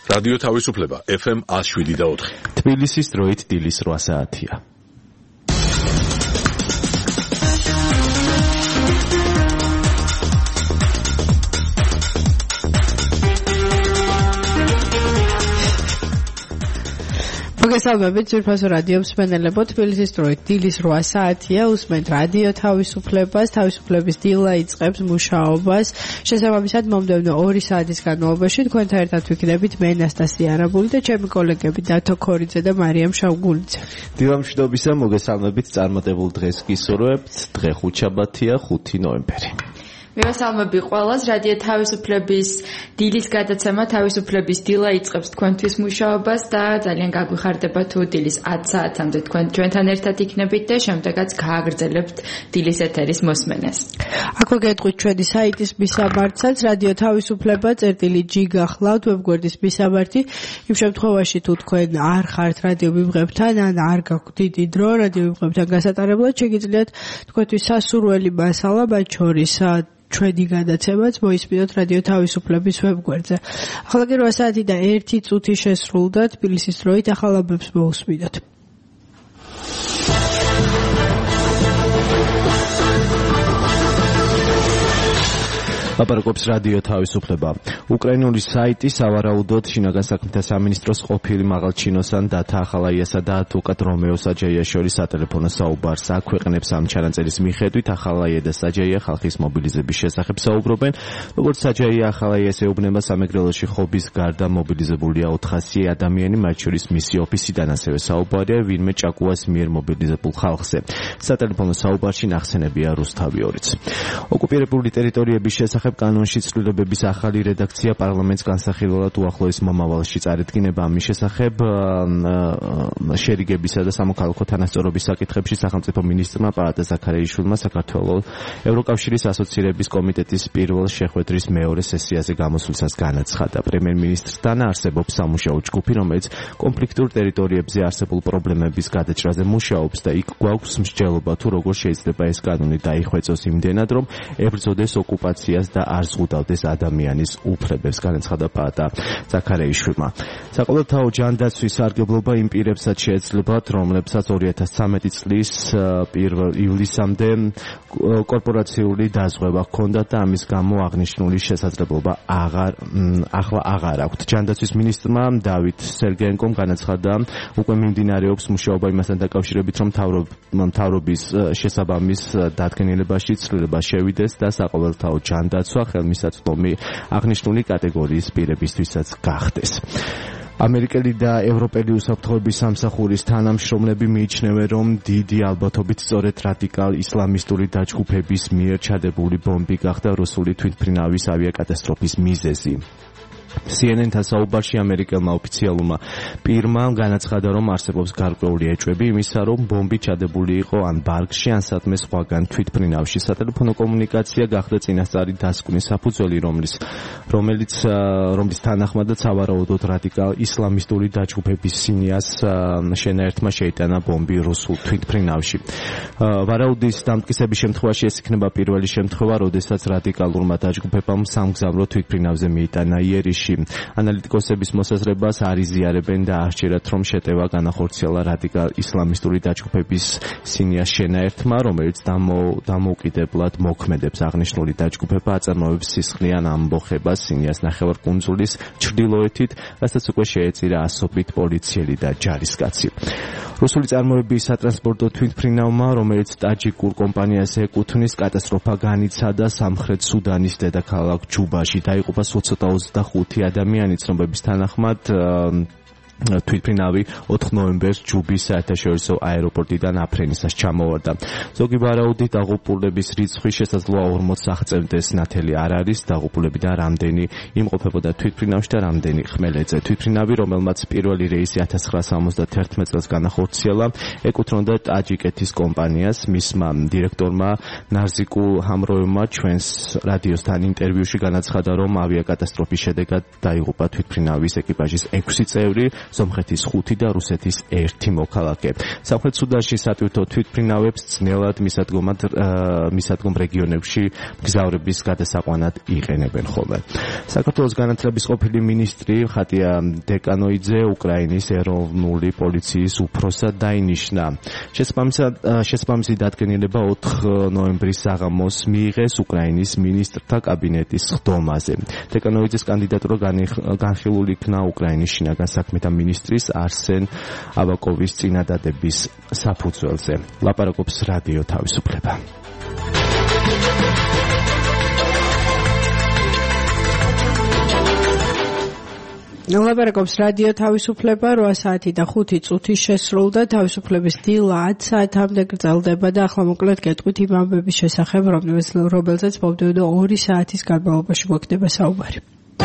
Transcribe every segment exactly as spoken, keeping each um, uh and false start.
რადიო თავისუფლება ეფ ემ one oh seven და four. თბილისის დროით დილის eight საათია. მოგესალმებით ძვირფასო რადიო მსმენელებო, თბილისის დროით დილის eight საათია, უსმენთ რადიო თავისუფლებას, თავისუფლების დილა იწყებს მუშაობას. შესაბამისად მომდევნო two საათის განმავლობაში თქვენთან ერთად ვიქნებით მე ნასტასია არაბული და ჩემი კოლეგები დათო ქორიძე და მარიამ შავგულიძე. დილა მშვიდობისა, მოგესალმებით, წარმატებულ დღეს გისურვებთ. დღე ხუთშაბათია, ხუთი ნოემბერი. მივესალმები ყველას, რადიო თავისუფლების დილის გადაცემა თავისუფლების დილა იწყებს თქვენთვის მუშაობას და ძალიან გაგვიხარდება თუ დილის ten საათამდე თქვენ ჩვენთან ერთად იქნებით და შემდეგაც გააგრძელებთ დილის ეთერის მოსმენას. აქვე გეტყვით ჩვენი საიტის მისამართსაც, რადიო თავისუფლება წერტილი ჯი გახლავთ ვებგვერდის მისამართი. იმ შემთხვევაში თუ თქვენ არ ხართ რადიო მიმღებთან ან არ გაქვთ დიდი დრო რადიო მიმღებთან გასატარებლად, შეგიძლიათ თქვენთვის სასურველი მასალა, მათ შორის ჩვენი გადაცემაც მოისმინოთ რადიო თავისუფლების ვებგვერდზე. ახლა კი eight საათი და one წუთი შესრულდა, თბილისის დროით ახალ ამბებს მოусმინოთ. ლაპარაკობს რადიო თავისუფლება. უკრაინული საიტი სავარაუდოდ შინაგან საქმეთა სამინისტროს ყოფილი მაღალჩინოსან დათა ახალაიასა და ადვოკატ რომეო საჯაიას შორის სატელეფონო საუბარს აქვეყნებს. ამ ჩანაწერის მიხედვით ახალაია და საჯაია ხალხის მობილიზების შესახებ საუბრობენ. როგორც საჯაია ახალაიას ეუბნება, სამეგრელოში ხობის გარდა მობილიზებულია four hundred ადამიანი, მათ შორის მისი ოფისიდან, ასევე საუბარია ვინმე ჭაკუას მიერ მობილიზებულ ხალხზე. სატელეფონო საუბარში ნახსენებია რუსთავი ორიც. ოკუპირებული ტერიტორიების შესახებ კანონში ცვლილებების ახალი რედაქცია პარლამენტს განსახილველად უახლოეს მომავალში წარედგინება. ამის შესახებ შერიგებისა და სამოქალაქო თანასწორობის საკითხებში სახელმწიფო მინისტრმა პალატა ზაქარეიშვილმა საქართველოს ევროკავშირის ასოცირების კომიტეტის პირველ შეხვედრის მეორე სესიაზე გამოსვლისას განაცხადა. პრემიერ-მინისტრთან არსებობს სამუშაო ჯგუფი, რომელიც კონფლიქტურ ტერიტორიებზე არსებულ პრობლემების გადაჭრაზე მუშაობს და იქ გვაქვს მსჯელობა თუ როგორ შეიძლება ეს კანონი დაიხვეწოს იმდენად, რომ ებრძოდეს ოკუპაციას და არ ზღუდავდეს ადამიანის უფლებებს, განაცხადა პალატა ზაქარეიშვილმა. საყოველთაო ჯანდაცვის სარგებლობა იმ პირებსაც შეეძლებათ, რომლებსაც two thousand thirteen წლის პირველ ივლისამდე კორპორაციული დაზღვევა ჰქონდათ და ამის გამო აღნიშნული შესაძლებლობა აღარ ახლა აღარ აქვთ. ჯანდაცვის მინისტრმა დავით სერგენკომ განაცხადა, უკვე მიმდინარეობს მუშაობა იმასთან დაკავშირებით, რომ მთავრობის შესაბამის დადგენილებაში ცვლილება შევიდეს და საყოველთაო ჯანდაცვა ხელმისაწვდომი აღნიშნული კატეგორიის პირებისთვისაც გახდეს. ამერიკელი და ევროპელი უსაფრთხოების სამსახურის თანამშრომლები მიიჩნევენ, რომ დიდი ალბათობით სწორედ რადიკალ ისლამისტური დაჯგუფების მიერ ჩადებული ბომბი გახდა რუსული თვითმფრინავის ავიაკატასტროფის მიზეზი. C N N-თან საუბარში ამერიკელმა ოფიციალურმა პირმა განაცხადა, რომ არსებობს გარკვეული ეჭვები იმისა, რომ ბომბი ჩადებული იყო ან ბარგში, ან სადმე სხვაგან თვითმფრინავში. სატელეფონო კომუნიკაცია გახდა წინასწარი დასკვნის საფუძველი, რომლის რომელიც რომლის თანახმადაც სავარაუდოდ რადიკალ ისლამისტური დაჯგუფების სინიას შენაერთმა შეიტანა ბომბი რუსულ თვითმფრინავში. ვარაუდის დამტკიცების შემთხვევაში ეს იქნება პირველი შემთხვევა, როდესაც რადიკალურმა დაჯგუფებამ სამგზავრო თვითმფრინავზე მიიტანა იერიში. ანალიტიკოსების მოსაზრებას არ იზიარებენ და აღჭერათ, რომ შეტევა განახორციელა რადიკალ ისლამისტური დაჯგუფების სინიას შენაერთმა, რომელიც დამოუკიდებლად მოქმედებს. აღნიშნული დაჯგუფება აწარმოებს სისხლიან ამბოხებას სინიას ნახევარკუნძულის ჩრდილოეთით, რასაც უკვე შეეწირა ასობით პოლიციელი და ჯარისკაცი. რუსული წარმოების სატრანსპორტო თვითმფრინავმა, რომელიც ტაჯიკურ კომპანიას ეკუთვნის, კატასტროფა განიცადა სამხრეთ სუდანის დედაქალაქ ჯუბაში. დაიღუპა ცოტა ოცდახუთი ადამიანი, ცნობების თანახმად თვითმფრინავი ოთხ ნოემბერს ჯუბის საერთაშორისო აეროპორტიდან აფრენისას ჩამოვარდა. ზოგი ვარაუდით დაღუპულების რიცხვი შესაძლოა ორმოც აღწევდეს ნათელი არ არის. დაღუპულებიდან რამდენი იმყოფებოდა თვითმფრინავში და რამდენი ხმელეთზე. თვითმფრინავი, რომელმაც პირველი რეისი one thousand nine hundred seventy-one წელს განახორციელა, ეკუთვნოდა ტაჯიკეთის კომპანიას. მისმა დირექტორმა ნარზიკუ ჰამროევმა ჩვენს რადიოსთან ინტერვიუში განაცხადა, რომ ავიაკატასტროფის შედეგად დაიღუპა თვითმფრინავის ეკიპაჟის ექვსი წევრი, სომხეთის ხუთი და რუსეთის ერთი მოქალაქე. სამხრეთ სუდანში სატვირთო თვითმფრინავებს ძნელად მისადგომად მისადგომ რეგიონებში მგზავრების გადასაყვანად იყენებენ ხოლმე. საქართველოს განათლების ყოფილი მინისტრი ხატია დეკანოიძე უკრაინის ეროვნული პოლიციის უფროსად დაინიშნა. შესაბამისი დადგენილება ოთხ ნოემბრის საღამოს მიიღეს უკრაინის მინისტრთა კაბინეტის სხდომაზე. დეკანოიძეს კანდიდატურა განხილული იქნა უკრაინის შინაგან საქმეთა მინისტრის არსენ აბაკოვის წინადადების საფუძველზე. ლაპარაკობს რადიო თავისუფლება. ლაპარაკობს რადიო თავისუფლება რვა საათი და ხუთი წუთი შესრულდა თავისუფლების დილა ათ საათამდე გრძელდება და ახლა მოკლედ გეტყვით იმ ამბების შესახებ რომელზეც მომდევნო ორი საათის განმავლობაში მოხდება საუბარი.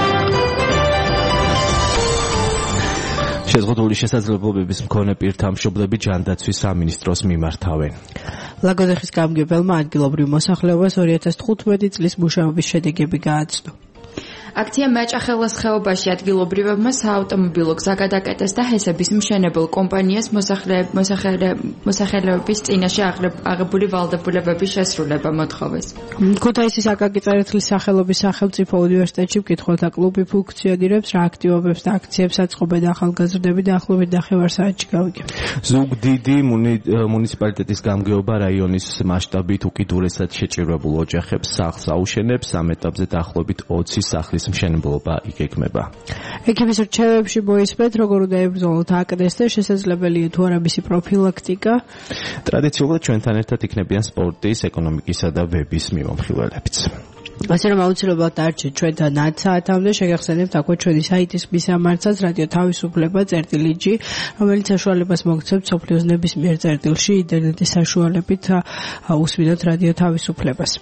შეზღუდული შესაძლებლობების მქონე პირთა მშობლები ჯანდაცვის სამინისტროს მიმართავენ. ლაგოდეხის გამგებელმა ადგილობრივ მოსახლეობას ორი ათას თხუთმეტი წლის მუშაობის შედეგები გააცნო. აქცია მეჭახელას ხეობაში ადგილობრივებმა საავტომობილო გზა გადაკეტეს და ჰესების მშენებელ კომპანიას მოსახლეობის წინაშე აღებული ვალდებულებების შესრულება მოთხოვეს. ქუთაისის აკაკი წერეთლის სახელობის სახელმწიფო უნივერსიტეტში მკითხველთა კლუბი ფუნქციონირებს, რა აქტივობებს და აქციებს აწყობენ ახალგაზრდები და ახლობით ნახევარ-საათში გავიგებთ. ზუგდიდი მუნიციპალიტეტის გამგეობა რაიონის მასშტაბით უკიდურესად შეჭირებულ ოჯახებს სახლს აუშენებს, ამ ეტაპზე დაახლოებით ოცი სახლის მშენებლობა იგეგმება. ექიმის რჩევებში მოისმენთ, როგორ უნდა ებრძოლოთ აკნეს და შესაძლებელია თუ არა მისი პროფილაქტიკა. ტრადიციულად ჩვენთან ერთად იქნებიან სპორტის, ეკონომიკისა და ვების მიმომხილველებიც. ასე რომ აუცილებლად დარჩეთ ჩვენთან ათ საათამდე შეგახსენებთ აქვე ჩვენი საიტის მისამართსაც რადიო თავისუფლება წერტილი ჯი, რომელიც საშუალებას მოგცემთ მსოფლიოს ნებისმიერ წერტილში ინტერნეტის საშუალებით უსმინოთ რადიო თავისუფლებას.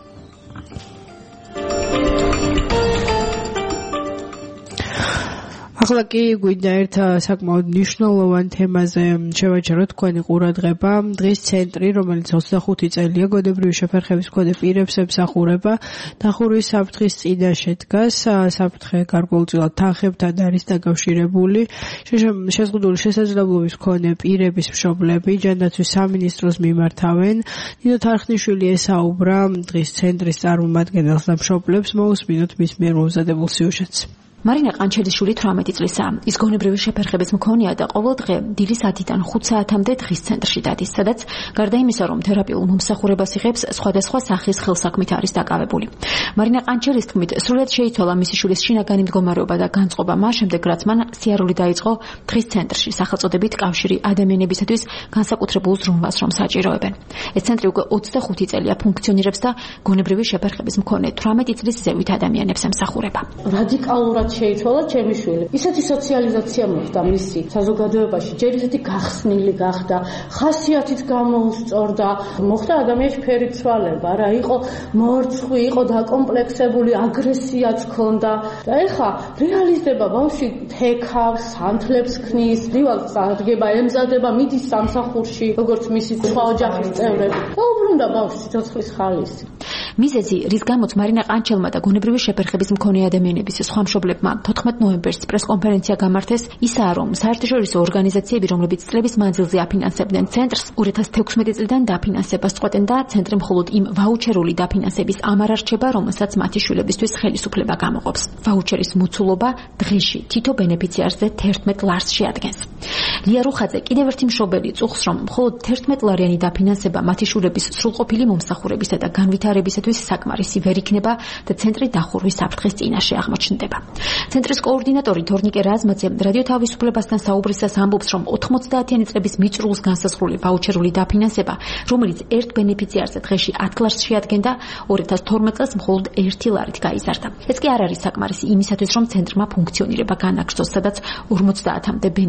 ახლა კი გვინდა ერთ საკმაოდ მნიშვნელოვან თემაზე შევაჩეროთ თქვენი ყურადღება. დღის ცენტრი, რომელიც ოცდახუთი წელია გონებრივი შეფერხების მქონე პირებს ემსახურება, დახურვის საფრთხის წინაშე დგას. საფრთხე გარკვეულწილად თანხებთან არის დაკავშირებული. შეზღუდული შესაძლებლობის მქონე პირების მშობლები ჯანდაცვის სამინისტროს მიმართავენ. ნინო თარხნიშვილი ესაუბრა დღის ცენტრის წარმომადგენელს და მშობლებს. მოусმინოთ მის მიერ მომზადებულ სიუჟეტს. მარინა ყანჩელიშვილი თვრამეტი წლისაა. ის გონებრივი შეფერხების მქონეა და ყოველ დღე დილის ათიდან ხუთ საათამდე დღის ცენტრში დადის, სადაც გარდა იმისა, რომ თერაპიულ მომსახურებას იღებს, სხვადასხვა სახის ხელსაქმით არის დაკავებული. მარინა ყანჩელის თქმით, სრულად შეიცვალა მისი შვილის შინაგანი მდგომარეობა და განწყობა მას შემდეგ, რაც მან სიარული დაიწყო დღის ცენტრში, სახელწოდებით კავშირი ადამიანებისათვის განსაკუთრებულ ზრუნვას რომ საჭიროებენ. ეს ცენტრი უკვე ოცდახუთი წელია ფუნქციონირებს და გონებრივი შეფერხების მქონე თვრამეტი წლის ზევით ადამიანებს ემსახურება. რადიკალურად შეიცვალა ჩემი შვილი. ისეთი სოციალიზაცია მოხდა მისი საზოგადოებაში, ჯერ ისეთი გახსნილი გახდა, ხასიათით გამოუსწორდა, მოხდა ადამიანში ფერიცვალება, რა იყო მორცხვი, იყო დაკომპლექსებული, აგრესიაც ჰქონდა. და ეხა რეალიზდება ბავშვი თექავს, სანთლებს ქნის, დილას წარდგება, ემზადება, მიდის სამსახურში, როგორც მისი სხვა ოჯახის წევრები. და უბრუნდა ბავშვი სიცოცხლის ხალისი. მიზეზი, რის გამოც მარინა ყანჩელმა და გონებრივი შეფერხების მქონე ადამიანების სხვა მშობლებმა თოთხმეტ ნოემბერს პრესკონფერენცია გამართეს, ისაა, რომ საერთაშორისო ორგანიზაციები, რომლებიც წლების მანძილზე აფინანსებდნენ ცენტრს, ორი ათას თექვსმეტი წლიდან დაფინანსებას წყვეტენ და ცენტრი მხოლოდ იმ ვაუჩერული დაფინანსების ამარ არჩება, რომელსაც მათი შვილებისთვის ხელისუფლება გამოყოფს. ვაუჩერის მოცულობა დღეში თითო ბენეფიციარზე თერთმეტ ლარს შეადგენს. ლია რუხაძე კიდევ ერთი მშობელი წუხს, რომ მხოლოდ თერთმეტ ლარიანი დაფინანსება მათი შვილების სრულყოფილი მომსახურებისა და განვითარებისათვის საკმარისი ვერ იქნება და ცენტრი დახურვის საფრთხის წინაშე აღმოჩნდება. ცენტრის კოორდინატორი თორნიკე რაზმაძე რადიო თავისუფლებასთან საუბრისას ამბობს, რომ ოთხმოცდაათიანი წლების მიწრულს განსაზღვრული ვაუჩერული დაფინანსება, რომელიც ერთ ბენეფიციარზე დღეში ათ ლარს შეადგენდა, ორი ათას თორმეტ წელს მხოლოდ ერთი ლარით გაიზარდა. ეს კი არ არის საკმარისი იმისათვის, რომ ცენტრმა ფუნქციონირება განაგრძოს, სადაც ორმოცდაათამდე ბენეფიციარი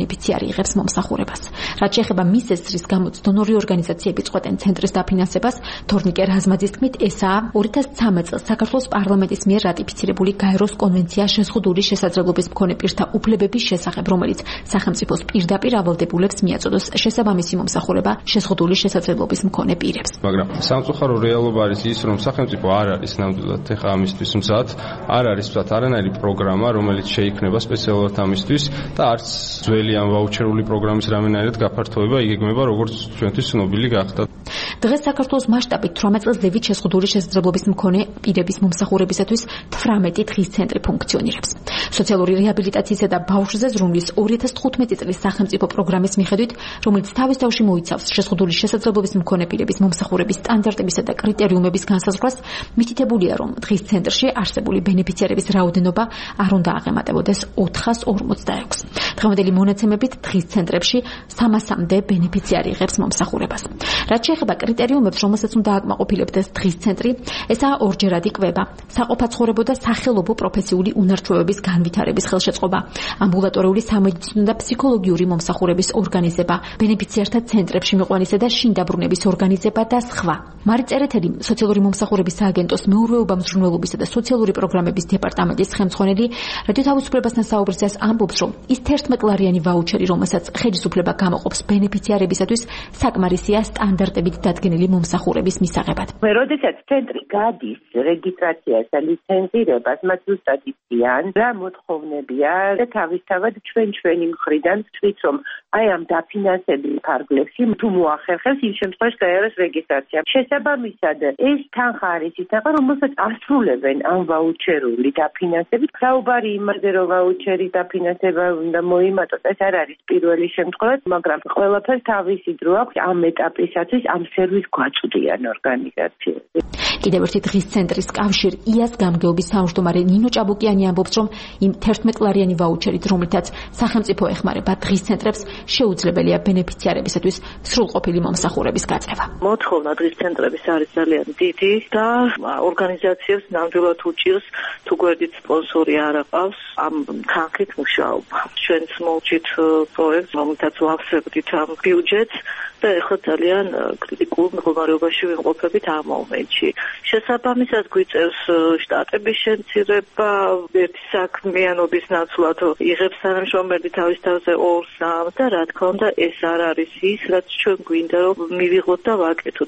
ბენეფიციარი იღებს მომსახურებას. რაც შეეხება მის ზრდის გამოც დონორი ორგანიზაციები წყვეტენ ცენტრის დაფინანსებას, თორნიკე რაზმაძის თქმით, ესაა ორი ათას ცხრამეტ წელს საქართველოს პარლამენტის მიერ რატიფიცირებული გაეროს კონვენცია შეზღუდული შესაძლებლობის მქონე პირთა უფლებების შესახებ, რომელიც სახელმწიფოს პირდაპირ ავალდებულებს მიაწოდოს შესაბამისი მომსახურება შეზღუდული შესაძლებლობის მქონე პირებს. მაგრამ სამწუხარო რეალობა არის ის, რომ სახელმწიფო არ არის ნამდვილად ეხა ამისთვის მზად, არ არის მზად არანაირი პროგრამა, რომელიც შეიქმნება სპეციალურად ამისთვის და არც ძველი ამ ვაუჩერული პროგრამის რამენაირად გაფართოება იგეგმება, როგორც ჩვენთვის ცნობილი გახდა. დღეს საქართველოს მასშტაბით თვრამეტ წელს ლევით შეზღუდული შესაძლებლობის მქონე პირების მომსახურებისათვის თვრამეტი დღის ცენტრი ფუნქციონირებს. სოციალური რეაბილიტაციისა და ბავშვზე ზრუნვის ორი ათას თხუთმეტი წლის სახელმწიფო პროგრამის მიხედვით, რომელიც თავის თავში მოიცავს შეზღუდული შესაძლებლობის მქონე პირების მომსახურების სტანდარტებისა და კრიტერიუმების განსაზღვრას, მითითებულია, რომ დღის ცენტრში არსებული ბენეფიციარების რაოდენობა არ უნდა აღემატებოდეს ოთხას ორმოცდაექვსს. დღევანდელი მონაცემებით დღის ცენტრებში სამასამდე ბენეფიციარი იღებს მომსახურებას. რაც შეეხება კრიტერიუმებს, რომელსაც უნდა აკმაყოფილებდეს დღის ცენტრი, ესაა ორჯერადი კვება, საყოფაცხოვრებო და სახელობო პროფესიული უნარჩვევების განვითარების ხელშეწყობა, ამბულატორიული სამედიცინო და ფსიქოლოგიური მომსახურების ორგანიზება, ბენეფიციართა ცენტრებში მიყვანისა და შინდაბრუნების ორგანიზება და სხვა. მარი წერეთელი, სოციალური მომსახურების სააგენტოს მეურვეობა მზრუნველობისა და სოციალური პროგრამების დეპარტამენტის ხელმძღვანელი, რადიო თავისუფლებასთან საუბრისას ამბობს, რომ ის თერთმეტლარიანი ვაუჩერი, რომელსაც ხელისუფლება გამოყოფს ბენეფიციარებისათვის, საკმარისია სტანდარტებით დადგენილი მომსახურების მისაღებად. როდესაც ცენტრი გადის რეგისტრაციას და ლიცენზირებას, მათ ზუსტად იციან, რა მოთხოვნებია და თავისთავად ჩვენ ჩვენი მხრიდან ვთქვით, რომ აი ამ დაფინანსების ფარგლებში თუ მოახერხებს იმ შემთხვევაში გაეროს რეგისტრაცია. შესაბამისად, ეს თანხა არის ის თანხა, რომელსაც ასრულებენ ამ ვაუჩერული დაფინანსებით. საუბარი იმაზე, რომ ვაუჩერის დაფინანსება უნდა მოიმატოს, ეს არ არის პირველი შემთხვევა, მაგრამ ყველაფერს თავისი დრო აქვს ამ ეტაპისათვის ამ სერვისს გვაწვდიან ორგანიზაციები. კიდევ ერთი დღის ცენტრის კავშირ იას გამგეობის თავმჯდომარე ნინო ჭაბუკიანი ამბობს, რომ იმ თერთმეტლარიანი ვაუჩერით, რომელთაც სახელმწიფო ეხმარება დღის ცენტრებს, შეუძლებელია ბენეფიციარებისათვის სრულყოფილი მომსახურების გაწევა. მოთხოვნა დღის ცენტრების არის ძალიან დიდი და ორგანიზაციებს ნამდვილად უჭირს, თუ გვერდით სპონსორი არ აყავს ამ თანხით მუშაობა. ჩვენც მოვჭით პროექტს, რომელთაც ვავსებდით ამ ბიუჯეტს და ეხლა ძალიან კრიტიკულ მდგომარეობაში ვიმყოფებით ამ მომენტში. შესაბამისად გვიწევს შტატების შემცირება, ერთი საქმიანობის ნაცვლად იღებს თანამშრომელი თავის თავზე ორ სამ და რა თქმა უნდა ეს არ არის ის, რაც ჩვენ გვინდა რომ მივიღოთ და ვაკეთოთ.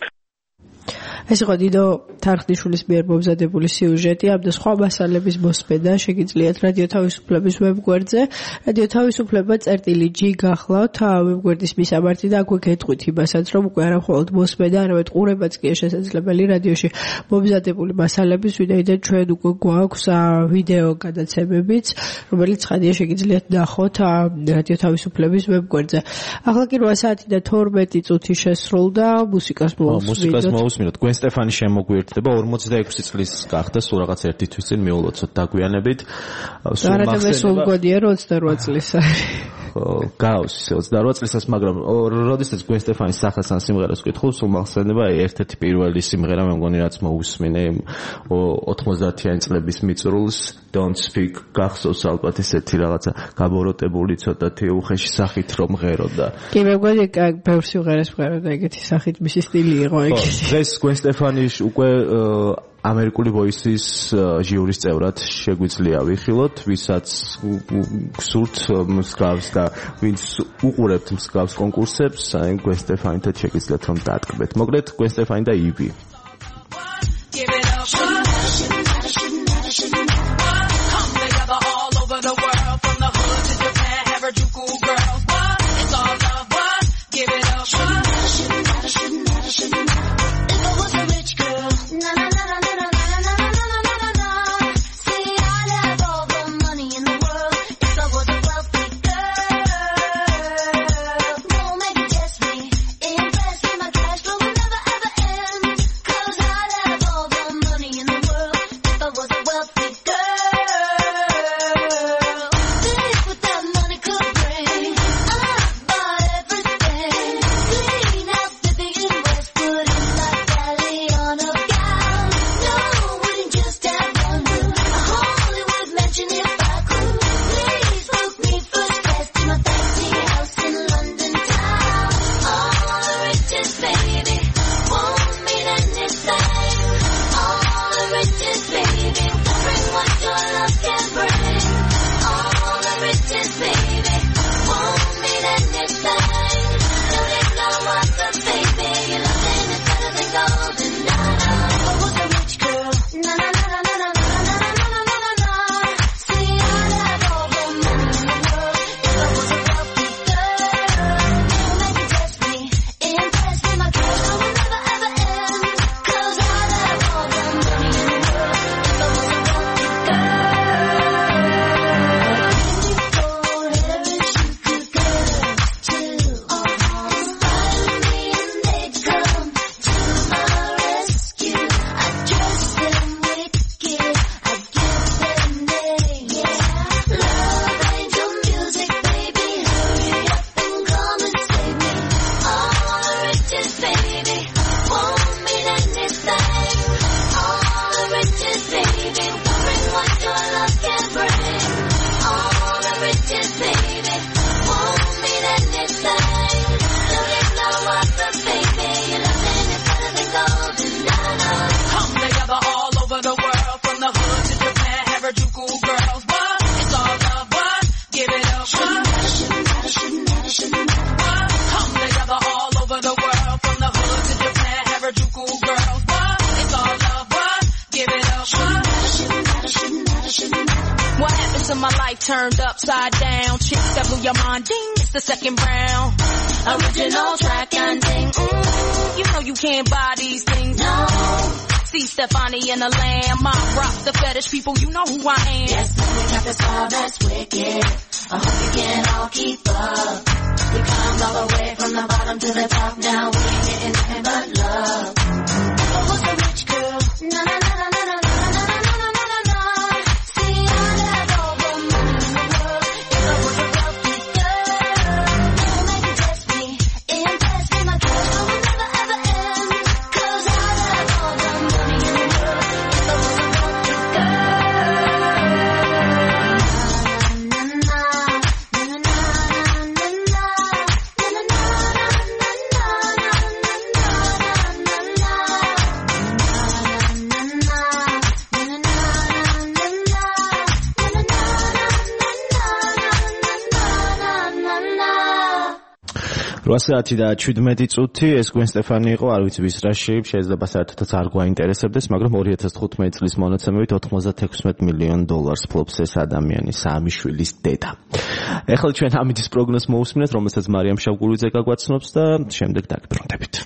ეს იყო დიდო თარხნიშვილის მიერ მომზადებული სიუჟეტი, ამ და სხვა მასალების მოსმენა შეგიძლიათ რადიო თავისუფლების ვებგვერდზე. რადიო თავისუფლება წერტილი ჯი გახლავთ ვებგვერდის მისამართი და აქვე გეტყვით იმასაც, რომ უკვე არა მხოლოდ მოსმენა, არამედ ყურებაც კი შესაძლებელი რადიოში მომზადებული მასალების, ვინაიდან ჩვენ უკვე გვაქვს ვიდეო გადაცემებიც, რომელიც ხანია შეგიძლიათ ნახოთ რადიო თავისუფლების ვებგვერდზე. ახლა კი რვა საათი და თორმეტი წუთი შესრულდა, მუსიკას მოусმინოთ. გუენ სტეფანი შემოგვიერთდება ორმოცდაექვსი წლის გახდა, სულ რაღაც ერთი თვის წინ მიულოცოთ დაგვიანებით. სულ მახსენდება სულ გონია რომ ოცდარვა წლის არის. გავს ისე ოცდარვა წლისაც, მაგრამ როდესაც გუენ სტეფანის სახელს ან სიმღერას ვკითხულ, სულ მახსენდება ერთ-ერთი პირველი სიმღერა, მე მგონი რაც მოусმინე ოთხმოცდაათიანი წლების მიწურულს Don't Speak, გახსოვს ალბათ ესეთი რაღაცა გაბოროტებული ცოტათი უხეში სახით რომ ღეროდა. კი მე მგონი ბევრ სიმღერას ვღეროდა ეგეთი სახით, მისი სტილი იყო ეგეთი. დღეს გუენ სტეფანი უკვე ამერიკული ვოისის ჟიურის წევრად შეგვიძლია ვიხილოთ, ვისაც გსურთ მსგავს და ვინც უყურებთ მსგავს კონკურსებს, აი გუენ სტეფანითან შეგიძლიათ რომ დაატკბეთ. მოკლედ გუენ სტეფანი და ივი. Bring years of my life turned upside down. Chicks that blew your mind, ding, it's the second round. Original track and ding, mm, you know you can't buy these things, no. See Stefani and the Lamb, I rock the fetish people, you know who I am. Yes, we got the style that's wicked. I hope you can all keep up. We climbed all the way from the bottom to the top. Now we ain't getting nothing but love. Never was a rich girl. Na na na na na na na na na na na na. See, I had all the money in the world. If I was a wealthy girl, don't make you test me, impress me. My cash flow will never ever end. 'Cause I had all the money in the world. If I was a wealthy girl. Na na na. რვა საათი და შვიდმეტი წუთი ეს გვენ სტეფანი იყო, არ ვიცი ვის რაში, შეიძლება საერთოდაც არ გვაინტერესებდეს, მაგრამ ორი ათას თხუთმეტი წლის მონაცემებით ოთხმოცდათექვსმეტ მილიონ დოლარს ფლობს ეს ადამიანი, სამი შვილის დედა. ეხლა ჩვენ ამის პროგნოზს მოусმინეთ, რომელსაც მარიამ შავგულიძე გაგვაცნობს და შემდეგ დაგბრუნდებით.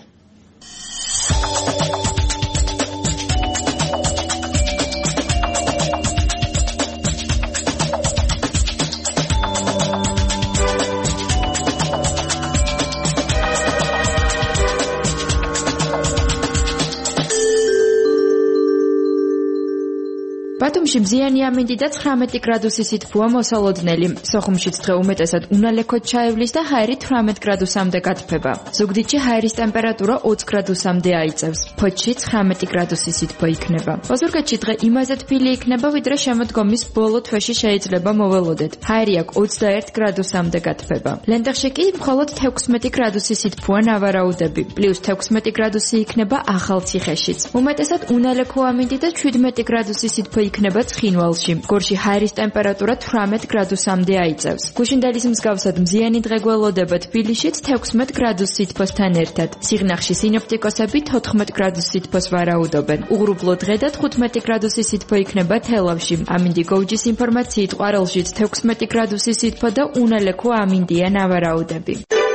ბათუმში მზიანი ამინდი და ცხრამეტი გრადუსი სითბოა მოსალოდნელი. სოხუმშიც დღე უმეტესად უნალექოდ ჩაივლის და ჰაერი თვრამეტ გრადუსამდე გათბება. ზუგდიდში ჰაერის ტემპერატურა ოც გრადუსამდე აიწევს. ფოთში ცხრამეტი გრადუსი სითბო იქნება. ოზურგეთში დღე იმაზე თბილი იქნება, ვიდრე შემოდგომის ბოლო თვეში შეიძლება მოველოდეთ. ჰაერი აქ ოცდაერთ გრადუსამდე გათბება. ლენტეხში კი მხოლოდ თექვსმეტი გრადუსი სითბოა ნავარაუდები. პლუს თექვსმეტი გრადუსი იქნება ახალციხეშიც. უმეტესად უნალექო ამინდი და შვიდმეტი გრადუსი სითბო იქნება ცხინვალში. გორში ჰაერის ტემპერატურა თვრამეტ გრადუსამდე აიწევს. გუშინდელის მსგავსად მზიანი დღე გველოდება თბილისშიც თექვსმეტ გრადუს სითბოსთან ერთად. სიღნაღში სინოპტიკოსები თოთხმეტ გრადუს სითბოს ვარაუდობენ. უღრუბლო დღე და თხუთმეტი გრადუსი სითბო იქნება თელავში. ამინდი გოუჯის ინფორმაციით ყვარელშიც თექვსმეტი გრადუსი სითბო და უნალექო ამინდია ნავარაუდები.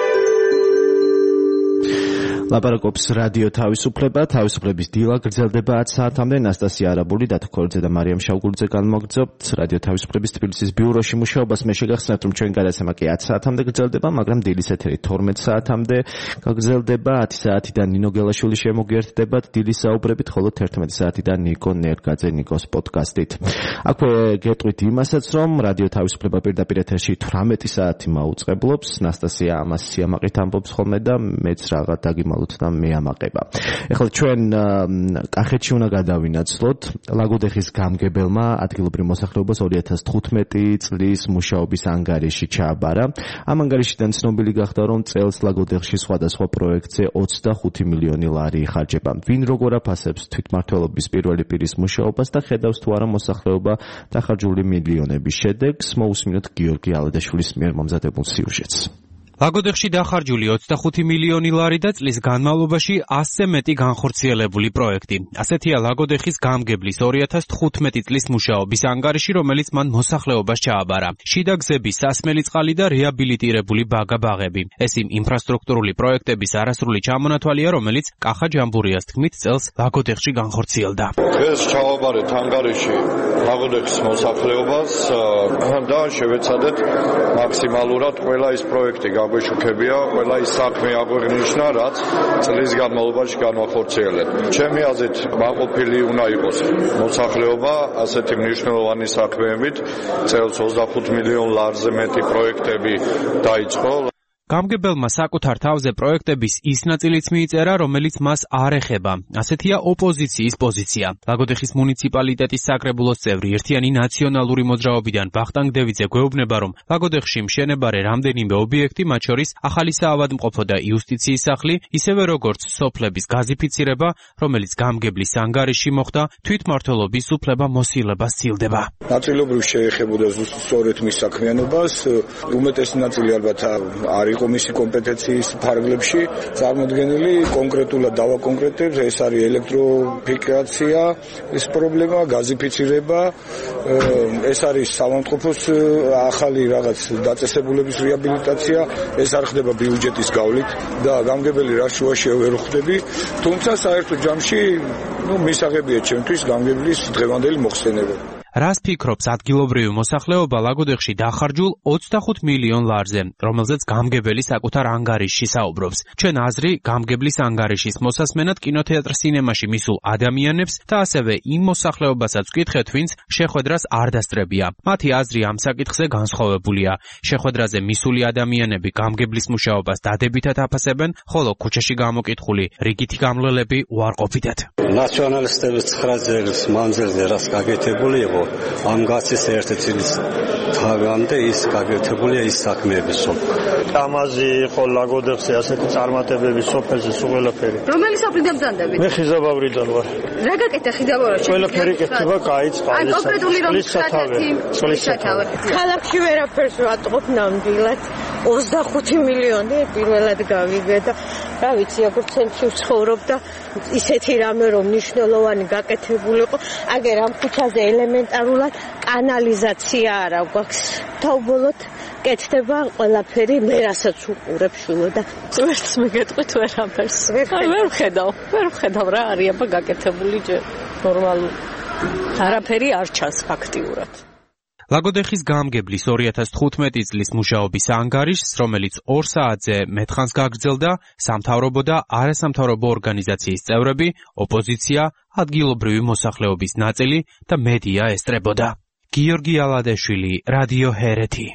ლაპარაკობს რადიო თავისუფლება, თავისუფლების დილა გრძელდება ათ საათამდე. ნასტასია არაბული, დათქორიძე და მარიამ შავგულიძე განმოგრძობთ რადიო თავისუფლების თბილისის ბიუროში მუშაობას. მე შეგახსენებთ, რომ ჩვენ გადაცემა კი ათ საათამდე გრძელდება, მაგრამ დილის ეთერი თორმეტ საათამდე გაგრძელდება. ათი საათიდან ნინო გელაშვილი შემოგიერთდებათ დილის საუბრებით, ხოლო თერთმეტი საათიდან ნიკო ნერგაძე ნიკოს პოდკასტით. აქვე გეტყვით იმასაც, რომ რადიო თავისუფლება პირდაპირ ეთერში თვრამეტი საათი მაუწყებლობს. ნასტასია ამას სიამაყით ამბობს ხოლმე და მეც რაღაც დაგიმალ და მე ამაყება. ეხლა ჩვენ კახეთში უნდა გადავინაცვლოთ. ლაგოდეხის გამგებელმა ადგილობრივ მოსახლეობას ორი ათას თხუთმეტი წლის მუშაობის ანგარიში ჩააბარა. ამ ანგარიშიდან ცნობილი გახდა, რომ წელს ლაგოდეხში სხვადასხვა პროექტზე ოცდახუთი მილიონი ლარი იხარჯება. ვინ როგორ აფასებს თვითმმართველობის პირველი პირის მუშაობას და ხედავს თუ არა მოსახლეობა დახარჯული მილიონების შედეგს, მოусმინოთ გიორგი ალადაშვილის მიერ მომზადებულ სიუჟეტს. ლაგოდეხში დახარჯული ოცდახუთი მილიონი ლარი და წლის განმავლობაში ასზე მეტი განხორციელებული პროექტი. ასეთია ლაგოდეხის გამგებლის ორი ათას თხუთმეტი წლის მუშაობის ანგარიში, რომელიც მან მოსახლეობას ჩააბარა. შიდა გზები, სასმელი წყალი და რეაბილიტირებული ბაგა-ბაღები. ეს იმ ინფრასტრუქტურული პროექტების არასრული ჩამონათვალია, რომელიც კახა ჯამბურიას თქმით წელს ლაგოდეხში განხორციელდა. დღეს ჩავაბარეთ ანგარიში ლაგოდეხის მოსახლეობას და შევეცადეთ მაქსიმალურად ყველა ის პროექტი გაგვეშუქებია, ყველა ის საქმე აღვნიშნა, რაც წლის განმავლობაში განვახორციელეთ. ჩემი აზრით, მაყოფილი უნდა იყოს მოსახლეობა ასეთი მნიშვნელოვანი საქმეებით. წელს ოცდახუთ მილიონ ლარზე მეტი პროექტები დაიწყო. გამგებელმა საკუთარ თავზე პროექტების ის ნაწილიც მიიწერა, რომელიც მას არ ეხება. ასეთია ოპოზიციის პოზიცია. ლაგოდეხის მუნიციპალიტეტის საკრებულოს წევრი ერთიანი ნაციონალური მოძრაობიდან ვახტანგ დევიძე გვეუბნება, რომ ლაგოდეხში მშენებარე რამდენიმე ობიექტი, მათ შორის ახალი საავადმყოფო და იუსტიციის სახლი, ისევე როგორც სოფლების გაზიფიცირება, რომელიც გამგებლის ანგარიში მოხდა, თვითმმართველობის უფლება მოსილებას სცილდება. ნაწილობრივ შეეხებოდა სწორედ მის საქმიანობას, უმეტესი ნაწილი ალბათ არ იყო იყო მისი კომპეტენციის ფარგლებში წარმოდგენილი, კონკრეტულად დავაკონკრეტებს, ეს არის ელექტროფიკაცია, ეს პრობლემა, გაზიფიცირება, ეს არის საავადმყოფოს ახალი რაღაც დაწესებულების რეაბილიტაცია, ეს არ ხდება ბიუჯეტის გავლით და გამგებელი რა შუაში ვერ ხვდები, თუმცა საერთო ჯამში, ну, მისაღებია ჩემთვის გამგებლის დღევანდელი მოხსენება. რას ფიქრობს ადგილობრივი მოსახლეობა ლაგოდეხში დახარჯულ ოცდახუთ მილიონ ლარზე, რომელზეც გამგებელი საკუთარ ანგარიშში საუბრობს. ჩვენ აზრი გამგებლის ანგარიშის მოსასმენად კინოთეატრ სინემაში მისულ ადამიანებს და ასევე იმ მოსახლეობასაც ვკითხეთ, ვინც შეხვედრას არ დასწრებია. მათი აზრი ამ საკითხზე განსხვავებულია. შეხვედრაზე მისული ადამიანები გამგებლის მუშაობას დადებითად აფასებენ, ხოლო ქუჩაში გამოკითხული რიგითი გამლელები უარყოფითად. ნაციონალისტების ცხრა წლის მანძილზე რაც გაკეთებული იყო, ამ გაცის ერთი წლის თავამდე ის გაკეთებულია ის საქმეები სოფლ. ამაზე იყო ლაგოდეხზე ასეთი წარმატებები სოფელზე სულ ყველაფერი. რომელი სოფლიდან ბრძანდებით? მე ხიზაბავრიდან ვარ. რა გაკეთდა ხიზაბავრაში? ყველაფერი კეთდება, გაიწყა. ან კონკრეტული რომ სათავე, სათავე. ქალაქში ვერაფერს ვატყობ ნამდვილად. ოცდახუთი მილიონი პირველად გავიგე და რა ვიცი, აგერ ცენტრში ვცხოვრობ და ისეთი რამე რომ მნიშვნელოვანი გაკეთებულიყო, აგერ ამ ქუჩაზე ელემენტარულად კანალიზაცია არა გვაქვს. თავბოლოდ კეთდება ყველაფერი, მე რასაც უყურებ შულო და ვერც მეგეტყვით ვერაფერს. აი ვერ ვხედავ, ვერ ვხედავ რა არის აბა გაკეთებული ჯერ ნორმალურად. არაფერი არ ჩანს ფაქტიურად. ლაგოდეხის გამგებლის ორი ათას თხუთმეტი წლის მუშაობის ანგარიშს, რომელიც ორ საათზე მეტხანს გაგრძელდა, სამთავრობო და არასამთავრობო ორგანიზაციის წევრები, ოპოზიცია, ადგილობრივი მოსახლეობის ნაწილი და მედია ესწრებოდა. გიორგი ალადეშვილი, რადიო ჰერეთი.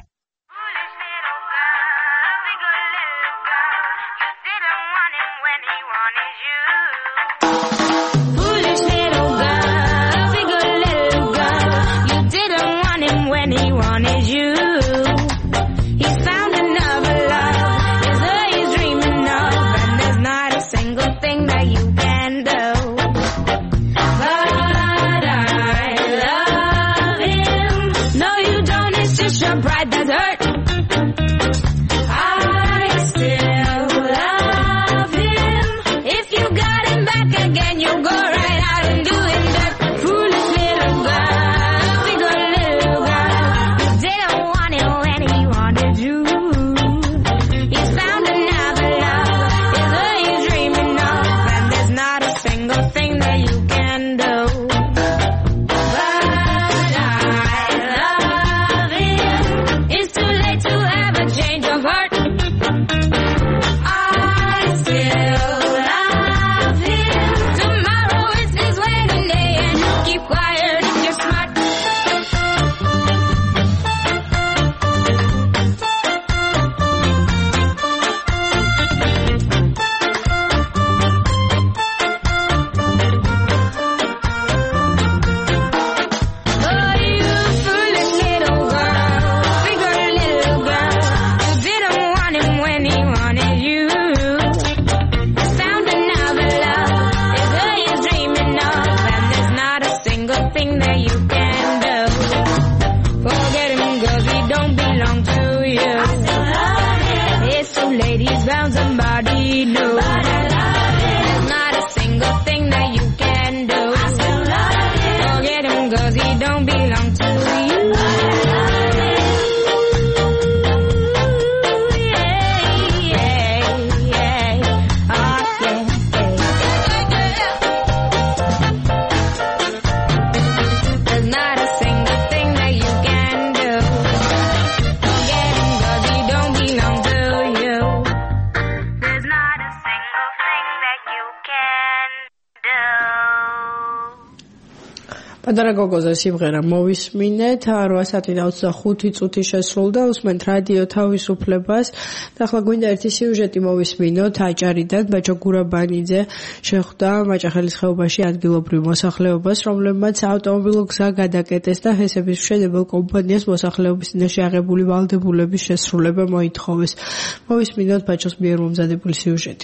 პატარა გოგოზე სიმღერა მოვისმინეთ, რვა საათი და ოცდახუთი წუთი შესრულდა, უსმენთ რადიო თავისუფლებას და ახლა გვინდა ერთი სიუჟეტი მოვისმინოთ აჭარიდან. ბაჭო გურაბანიძე შეხვდა მაჭახელის ხეობაში ადგილობრივ მოსახლეობას, რომლებმაც ავტომობილო გზა გადაკეტეს და ჰესების მშენებელ კომპანიას მოსახლეობის წინაშე აღებული ვალდებულების შესრულება მოითხოვეს. მოვისმინოთ ბაჭოს მიერ მომზადებული სიუჟეტი.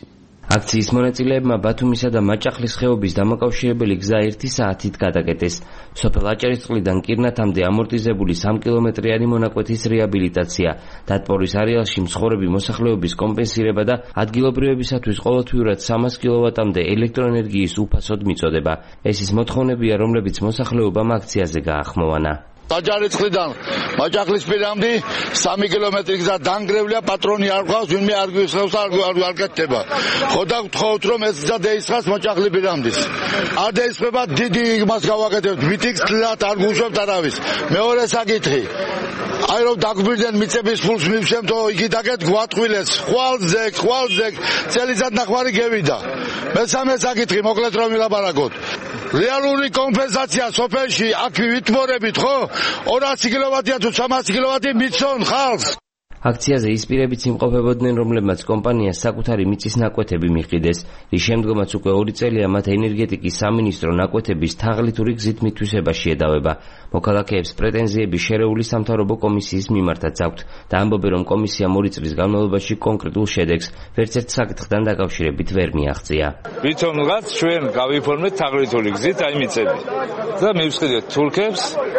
აქციის მონაწილეებმა ბათუმისა და მაჭახლის ხეობის დამაკავშირებელი გზა ერთი საათით გადაკეტეს. სოფელ აჭარისწყლიდან კირნათამდე ამორტიზებული სამი კილომეტრიანი მონაკვეთის რეაბილიტაცია, დატბორის არეალში მცხოვრები მოსახლეობის კომპენსირება და ადგილობრივებისათვის ყოველთვიურად სამას კილოვატამდე ელექტროენერგიის უფასოდ მიწოდება. ეს ის მოთხოვნებია, რომლებიც მოსახლეობამ აქციაზე გაახმოვანა. აჭარისწყლიდან მაჭახლის პირამდე სამი კილომეტრი გზა დანგრევლია, პატრონი არ ყავს, ვინმე არ გვიხსნავს, არ გაკეთდება. ხო და გთხოვთ, რომ ეს გზა დაისხას მაჭახლის პირამდის. არ დაისხება, დიდი იმას გავაკეთებთ, მიტინგს თლათ არ გუშვებთ არავის. მეორე საკითხი, აი რომ დაგვირდნენ მიწების ფულს მივშემთ, იგი დაგეთ გვატყვილეს, ხვალზე, ხვალზე, წელიწად ნახვარი გევიდა. მესამე საკითხი, მოკლედ რომ ვილაპარაკოთ. რეალური კომპენსაცია სოფელში აქ ვითმორებით, ხო? ორასი კილოვატია თუ სამასი კილოვატი მიცონ ხალხს. აქციაზე ის პირებიც იმყოფებოდნენ, რომლებმაც კომპანიას საკუთარი მიწის ნაკვეთები მიყიდეს, რის შემდგომაც უკვე ორი წელია მათ ენერგეტიკის სამინისტრო ნაკვეთების თაღლითური გზით მითვისება შეედავება. მოქალაქეებს პრეტენზიები შერეული სამთავრობო კომისიის მიმართაც აქვთ და ამბობენ, რომ კომისიამ ორი წლის განმავლობაში კონკრეტულ შედეგს ვერც ერთ საკითხთან დაკავშირებით ვერ მიაღწია. ვითომღაც ჩვენ გავიფორმეთ თაღლითური გზით აი მიწები და მივსყიდეთ თურქებს.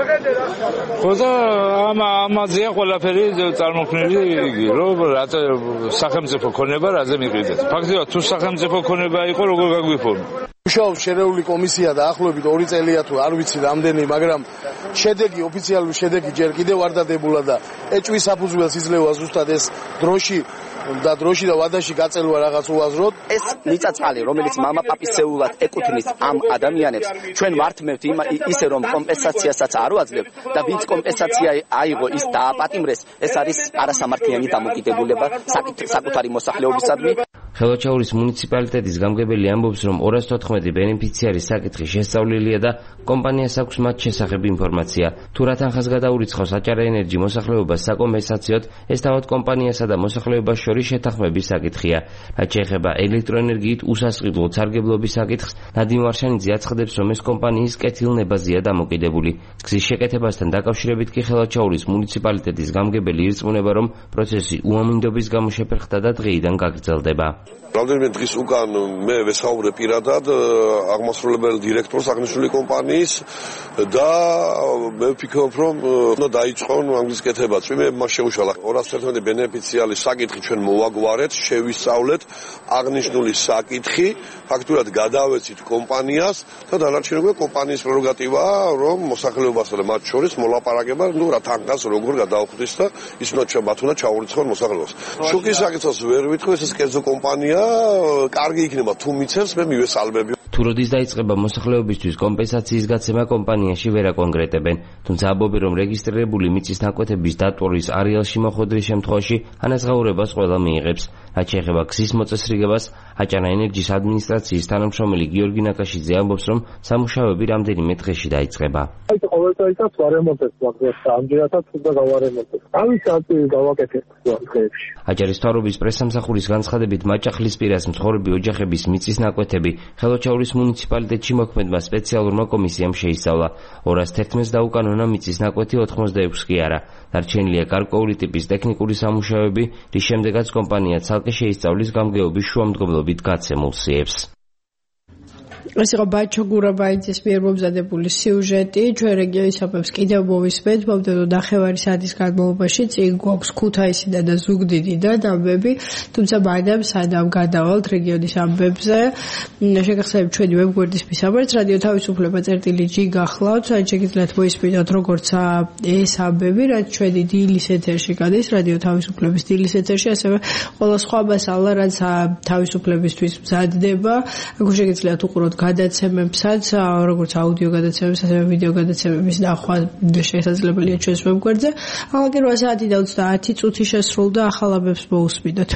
ხო და ამ ამაზეა ყველაფერი წარმოქმნილი. იგი რომ სახელმწიფო ქონება რაზე მიყიდეთ. ფაქტობრივად თუ სახელმწიფო ქონება იყო, როგორ გაგვიფორმო? მუშაობს შერეული კომისია და ახლობით ორი წელია თუ არ ვიცი რამდენი, მაგრამ შედეგი, ოფიციალური შედეგი ჯერ კიდევ არ დადებულა და ეჭვის საფუძველს იძლევა ზუსტად ეს დროში და დროში და ვადაში გაწელვა რაღაც უაზროდ. ეს მიწა-წყალი, რომელიც მამაპაპისეულად ეკუთვნის ამ ადამიანებს, ჩვენ ვართმევთ ისე რომ კომპენსაციასაც არ ვაძლევთ და ვინც კომპენსაცია აიღო, ის დააპატიმრეს, ეს არის არასამართლიანი დამოკიდებულება საკუთარი მოსახლეობისადმი. ხელვაჩაურის მუნიციპალიტეტის გამგებელი ამბობს, რომ ორასი თოთხმეტი ბენეფიციარის საკითხი შესწავლილია და კომპანიას აქვს მათ შესახებ ინფორმაცია. თუ რა თანხას გადაურიცხავს აჭარაენერგი მოსახლეობას საკომპენსაციოდ, ეს თავად კომპანიასა და მოსახლეობას შორის შეთანხმების საკითხია. რაც შეეხება ელექტროენერგიით უსასყიდლო სარგებლობის საკითხს, ნადიმ ვარშანიძე აცხადებს, რომ ეს კომპანიის კეთილნებაზეა დამოკიდებული. გზის შეკეთებასთან დაკავშირებით კი ხელვაჩაურის მუნიციპალიტეტის გამგებელი ირწმუნება, რომ პროცესი უამინდობის გამო შეფერხდა და დღეიდან გაგრძელდება. რამდენიმე დღის უკან მე ვესაუბრე პირადად აღმასრულებელ დირექტორს აღნიშნული კომპანიის და მე ვფიქრობ, რომ უნდა დაიწყონ ამის კეთება. წვიმებმა შეუშალა ორასი თერთმეტი ბენეფიციარის საკითხი ჩვენ მოვაგვარეთ, შევისწავლეთ აღნიშნული საკითხი, ფაქტურად გადავეცით კომპანიას და დანარჩენობა კომპანიის პრეროგატივაა, რომ მოსახლეობასა და მათ შორის მოლაპარაკება, ნუ რა თანხას როგორ გადაუხდის და ის უნდა მათ უნდა ჩაურიცხონ მოსახლეობას. შუქის საკითხს ვერ ვითხოვს, ეს კერძო კომპანია კარგი იქნება თუ მიცემს, მე მივესალმები. თუ როდის დაიწყება მოსახლეობისთვის კომპენსაციის გაცემა კომპანიაში ვერ აკონკრეტებენ, თუმცა ამბობენ, რომ რეგისტრირებული მიწის ნაკვეთების დატვრის არეალში მოხვედრის შემთხვევაში ანაზღაურებას ყველა მიიღებს. რაც შეეხება გზის მოწესრიგებას, აჭარაენერგიის ადმინისტრაციის თანამშრომელი გიორგი ნაკაშიძე ამბობს, რომ სამუშაოები რამდენიმე დღეში დაიწყება. აი ყოველდღიურად ვარემონტებს მაგას ამჯერადაც უნდა გავარემონტებს. ამის აწილი გავაკეთებთ დღეებში. აჭარის მთავრობის პრესსამსახურის განცხადებით მაჭახლის პირას მცხოვრები ოჯახების მიწის ნაკვეთები ხელვაჩაურის მუნიციპალიტეტში მოქმედმა სპეციალურმა კომისიამ შეისწავლა. ორასი თერთმეტს დაუკანონა მიწის ნაკვეთი, ოთხმოცდაექვსი კი არა. დარჩენილია გარკვეული ტიპის ტექნიკური სამუშაოები, რის შემდეგაც კომპანია ცალკე შეისწავლის გამგეობის შუამდგომლობით გაცემულ სიებს. ეს იყო ბაჩო გურაბაიძის მიერ მომზადებული სიუჟეტი. ჩვენ რეგიონის აფებს კიდევ მოვისმენთ, მომდევნო ნახევარი საათის განმავლობაში წინ გვაქვს ქუთაისიდან და ზუგდიდიდან ამბები, თუმცა მანამ სანამ გადავალთ რეგიონის ამბებზე, შეგახსენებთ ჩვენი ვებგვერდის მისამართს რადიო თავისუფლება წერტილი ჯი გახლავთ, ან შეგიძლიათ მოისმინოთ როგორც ეს ამბები, რაც ჩვენი დილის ეთერში გადის, რადიო თავისუფლების დილის ეთერში, ასევე ყველა სხვა მასალა, რაც თავისუფლებისთვის მზადდება, აქ შეგიძლიათ უყუროთ გადაცემებსაც, როგორც აუდიო გადაცემებს, ასევე ვიდეო გადაცემების ნახვა შესაძლებელია ჩვენს ვებგვერდზე. ახლა რვა საათი და ოცდაათი წუთი შესრულდა, ახალ ამბებს მოусმინოთ.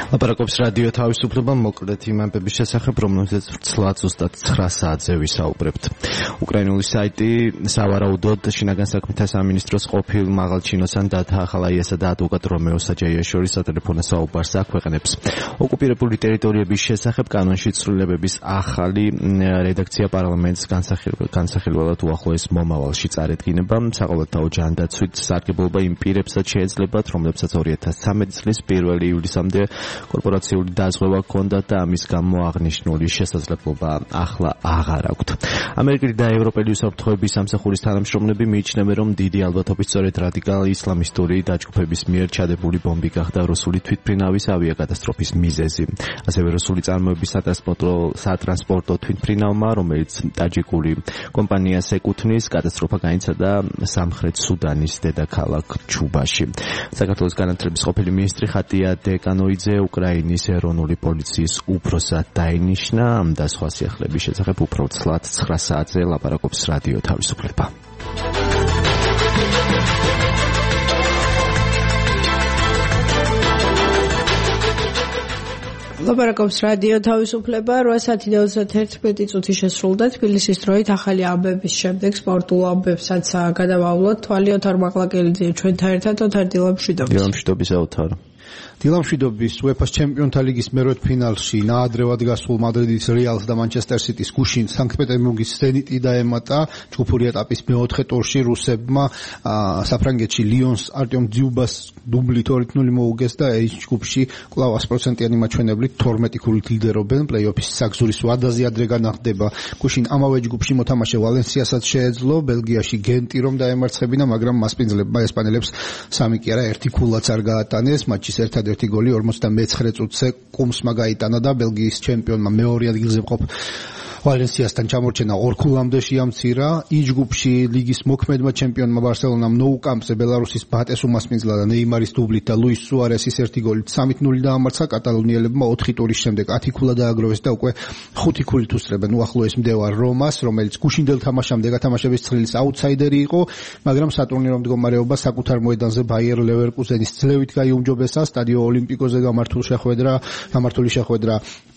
ლაპარაკობს რადიო თავისუფლება მოკლედ იმ ამბების შესახებ, რომელზეც ვრცლად ზუსტად ცხრა საათზე ვისაუბრებთ. უკრაინული საიტი სავარაუდოდ შინაგან საქმეთა სამინისტროს ყოფილ მაღალჩინოსან დათა ახალაიასა და ადვოკატ რომეო საჯაიაშვილის სატელეფონო საუბარს აქვეყნებს. ოკუპირებული ტერიტორიების შესახებ კანონში ცვლილებების ახალი რედაქცია პარლამენტს განსახილველად უახლოეს მომავალში წარედგინება. საყოველთაო ჯანდაცვით სარგებლობა იმ პირებსაც შეეძლებათ, რომლებსაც ორი ათას ცხრამეტი წლის პირველი ივლისამდე კორპორაციული დაზღვევა ჰქონდათ და ამის გამო აღნიშნული შესაძლებლობა ახლა აღარ აქვთ. ამერიკელი და ევროპელი უსაფრთხოების სამსახურის თანამშრომლები მიიჩნევენ, რომ დიდი ალბათობით სწორედ რადიკალური ისლამისტური დაჯგუფების მიერ ჩადებული ბომბი გახდა რუსული თვითმფრინავის ავიაკატასტროფის მიზეზი. ასევე რუსული წარმოების სატრანსპორტო სატრანსპორტო თვითმფრინავმა, რომელიც ტაჯიკული კომპანიას ეკუთვნის, კატასტროფა განიცადა სამხრეთ სუდანის დედაქალაქ ჩუბაში. საქართველოს განათლების ყოფილი მინისტრი ხატია დეკანოიძე უკრაინის ეროვნული პოლიციის უფროსად დაინიშნა და სხვა სიახლეების შესახებ უფრო ცლად ცხრა საათზე ლაპარაკობს რადიო თავისუფლება. ლაპარაკობს რადიო თავისუფლება. რვა საათი და ოცდაერთი წუთი შესრულდა. თბილისის დროით ახალი ამბების შემდეგ სპორტულ ამბებსაც გადავავლოთ. თვალი ოთარ მაყლაკელიძე ჩვენთან ერთად. ოთარ, დილამშვიდობის. დილამშვიდობის ოთარ. დილამშვიდობის უეფა-ს ჩემპიონთა ლიგის მერვედ ფინალში ნაადრევად გასულ მადრიდის რეალს და მანჩესტერ სიტის გუშინ სანქტ-პეტერბურგის ზენიტი დაემატა. ჯგუფური ეტაპის მეოთხე ტურში რუსებმა საფრანგეთში ლიონს არტემ ძიუბას დუბლით ორი ნული მოუგეს და ეს ჯგუფში კვლავ ას პროცენტიანი მაჩვენებლით თორმეტი ქულით ლიდერობენ. პლეი-ოფის საგზურის ვადაზე ადრე განახდება. გუშინ ამავე ჯგუფში მოთამაშე ვალენსიასაც შეეძლო ბელგიაში გენტი რომ დაემარცხებინა, მაგრამ მასპინძლებმა ესპანელებს სამი კი არა ერთი ქულაც არ გაატანეს. მატჩის ერთადერთი გოლი ორმოცდამეცხრე წუთზე კუმსმა გაიტანა და ბელგიის ჩემპიონმა მეორე ადგილზე მყოფ ვალენსიასთან ჩამორჩენა ორ ქულამდე შეამცირა. ის ჯგუფში ლიგის მოქმედმა ჩემპიონმა ბარსელონამ ნოუ კამპზე ბელარუსის ბატეს უმასპინძლა და ნეიმარის დუბლით და ლუის სუარესის ერთი გოლით სამი ნული დაამარცხა. კატალონიელებმა ოთხი ტურის შემდეგ ათი ქულა დააგროვეს და უკვე ხუთი ქულით უსწრებენ უახლოეს მდევარ რომას, რომელიც გუშინდელ თამაშამდე გათამაშების ცხრილის აუთსაიდერი იყო, მაგრამ სატურნირო მდგომარეობა საკუთარ მოედანზე ბაიერ ლევერკუზენის ძლევით გაიუმჯობესა. სტადიო ოლიმპიკოზე გამართულ შეხვედრა გამართული შეხვედრა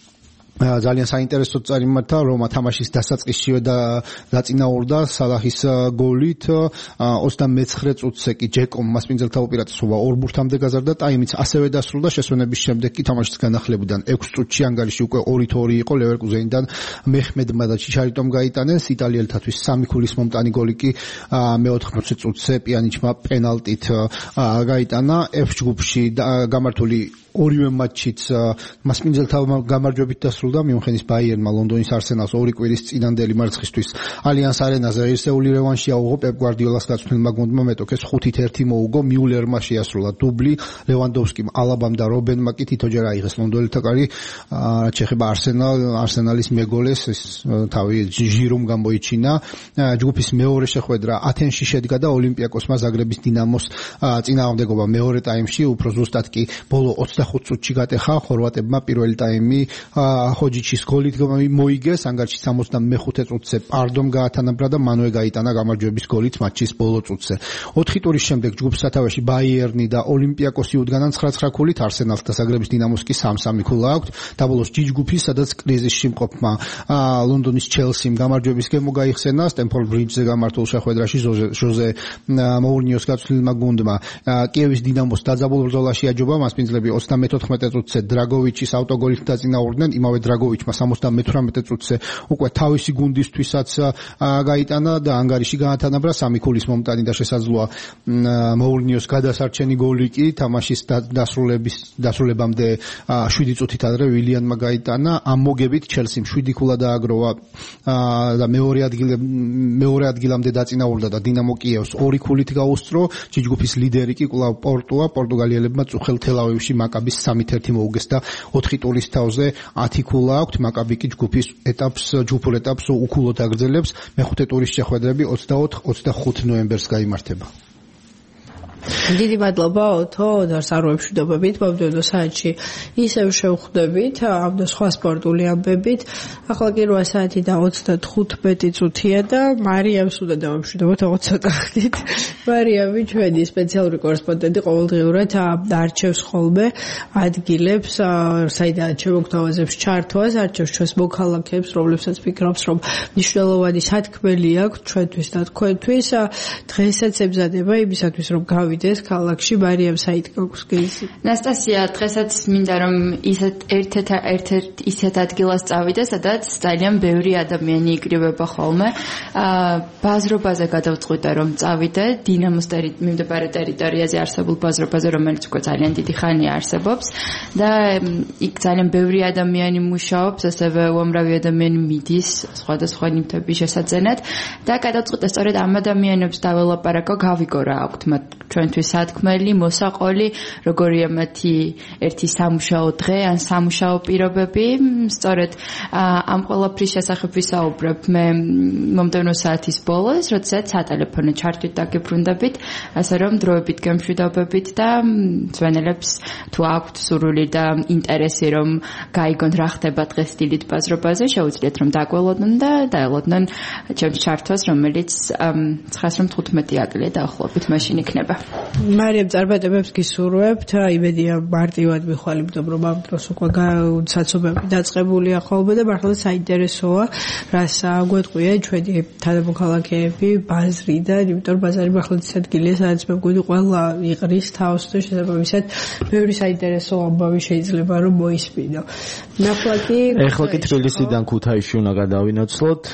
ძალიან საინტერესოდ წარიმართა. რომა თამაშის დასაწყისშივე და დაწინაურდა სალაჰის გოლით. ოცდამეცხრე წუთზე კი ჯეკომ მასპინძელთა უპირატესობა ორ ბურთამდე გაზარდა. ტაიმიც ასევე დასრულდა. შესვენების შემდეგ კი თამაშის განახლებიდან ექვს წუთში ანგარიში უკვე ორი თორი იყო ლევერკუზენიდან მეჰმედმა და ჩიჩარიტომ გაიტანეს. იტალიელთათვის სამი ქულის მომტანი გოლი კი მეოთხმოცი წუთზე პიანიჩმა პენალტით გაიტანა. F ჯგუფში გამართული ორივე მატჩიც მასპინძელთა გამარჯვებით დასრულდა. მიუნხენის ბაიერნმა ლონდონის არსენალს ორი კვირის წინანდელი მარცხისთვის ალიანს არენაზე ღირსეული რევანში აუღო. პეპ გვარდიოლას გაწვრთნილმა გუნდმა მეტოქეს ხუთით ერთი მოუგო. მიულერმა შეასრულა დუბლი. ლევანდოვსკიმ, ალაბამ და რობენმა კი თითოჯერ აიღეს ლონდონელთა კარი. რაც შეეხება არსენალ არსენალის მეგოლეს თავი ჟირომ გამოიჩინა. ჯგუფის მეორე შეხვედრა ათენში შედგა და ოლიმპიაკოსმა ზაგრების დინამოს წინააღმდეგობა მეორე ტაიმში უფრო ზუსტად კი ბოლო ოცდახუთ წუთში გატეხა. ხორვატებმა პირველი ტაიმი ხოჯიჩის გოლით მოიგეს. ანგარიში სამოცდამეხუთე წუთზე პარდომ გაათანაბრა და მანვე გაიტანა გამარჯვების გოლით მატჩის ბოლო წუთზე. ოთხი ტურის შემდეგ ჯგუფის სათავეში ბაიერნი და ოლიმპიაკოსი უდგანან ცხრა ცხრა ქულით. არსენალს და ზაგრების დინამოს კი სამი სამი ქულა აქვთ. დაბოლოს ჯი ჯგუფი, სადაც კრიზისში მყოფმა ლონდონის ჩელსიმ გამარჯვების გემო გაიხსენა. სტემფორდ ბრიჯზე გამართულ შეხვედრაში ჟოზე მოურინიოს გაწვრთნილმა გუნდმა კიევის დინამოს დაძაბულ ბრძოლაში აჯობა. მასპინძლები ოცდამეთოთხმეტე წუთზე დრაგოვიჩის ავტოგოლით დაწინაურდნენ. იმავე დრაგოვიჩმა სამოცდამეთვრამეტე წუთზე უკვე თავისი გუნდისთვისაც გაიტანა და ანგარიში გაათანაბრა. სამი ქულის მომტანი და შესაძლოა მოურინიოს გადასარჩენი გოლი კი თამაშის დასრულების დასრულებამდე შვიდი წუთით ადრე ვილიანმა გაიტანა. ამ მოგებით ჩელსიმ შვიდი ქულა დააგროვა და მეორე ადგილ მეორე ადგილამდე დაწინაურდა და დინამო კიევს ორი ქულით გაუსწრო. ჯგუფის ლიდერი კი კვლავ პორტუა. პორტუგალიელებმა წუხელ თელავივში მაკაბის სამით ერთი მოუგეს და ოთხი ტურის თავზე ათი ქულა აქვთ. მაკაბი კი ჯგუფის ეტაპს ჯგუფურ ეტაპს უკულოდ აგრძელებს. მეხუთე ტურის შეხვედრები ოცდაოთხ ოცდახუთ ნოემბერს გაიმართება. დიდი მადლობა ოთო დასარვებში მშვიდობებით მომდევნო საათში ისევ შევხვდებით ამ და სხვა სპორტული ამბებით. ახლა კი რვა საათი და ოცდათხუთმეტი წუთია და მარიამს უნდა დავამშვიდობოთ ოღონდ ცოტა ხნით. მარიამი ჩვენი სპეციალური კორესპონდენტი ყოველდღიურად არჩევს ხოლმე ადგილებს საიდანაც შემოგთავაზებს ჩართვას, არჩევს ჩვენს მოქალაქეებს, რომლებსაც ფიქრობს რომ მნიშვნელოვანი სათქმელი აქვს ჩვენთვის და თქვენთვის. დღესაც ემზადება იმისათვის რომ გავიდეს ქალაქში. მარიამ საით გაქვს გიზი? ნასტასია, დღესაც მინდა რომ ისეთ ერთ-ერთ ერთ-ერთ ისეთ ადგილას წავიდე, სადაც ძალიან ბევრი ადამიანი იკრიბება ხოლმე. ბაზრობაზე გადავწყვიტე რომ წავიდე დინამოს მიმდებარე ტერიტორიაზე არსებულ ბაზრობაზე, რომელიც უკვე ძალიან დიდი ხანია არსებობს და იქ ძალიან ბევრი ადამიანი მუშაობს, ასევე უამრავი ადამიანი მიდის სხვადასხვა ნივთების შესაძენად და გადავწყვიტე სწორედ ამ ადამიანებს დაველაპარაკო, გავიგო რა აქვთ მათ ჩვენთვის სათქმელი, მოსაყოლი, როგორია მათი ერთი სამუშაო დღე ან სამუშაო პირობები. სწორედ ამ ყველაფრის შესახებ ვისაუბრებ მე მომდევნო საათის ბოლოს, როდესაც სატელეფონო ჩართვით დაგებრუნდებით, ასე რომ დროებით გემშვიდობებით და მცვენელებს თუ აქვთ სურვილი და ინტერესი რომ გაიგონ რა ხდება დღეს დილით ბაზრობაზე, შეუძლიათ რომ დაგველოდონ და დაელოდონ ჩემს ჩართვას, რომელიც ცხრაათმეტი აპრილი დაახლოებით მაშინ იქნება. მარიამ, წარმატებებს გისურვებთ. იმედია მარტივად მიხვალებდom რომ ამ დროს უკვე საცობები დაწყებულია ხოლმე და მართლა საინტერესოა რას გვეტყვია ჩვენი თანამოქალაქეები ბაზრიდან, იმიტომ რომ ბაზარი მართლა ის ადგილია, სადაც მე მგონი ყველა იყრის თავს და შესაბამისად ბევრი საინტერესო ამბავი შეიძლება რომ მოისმინო. ნახლა კი ეხლა კი თბილისიდან ქუთაისში უნდა გადავინაცვლოთ.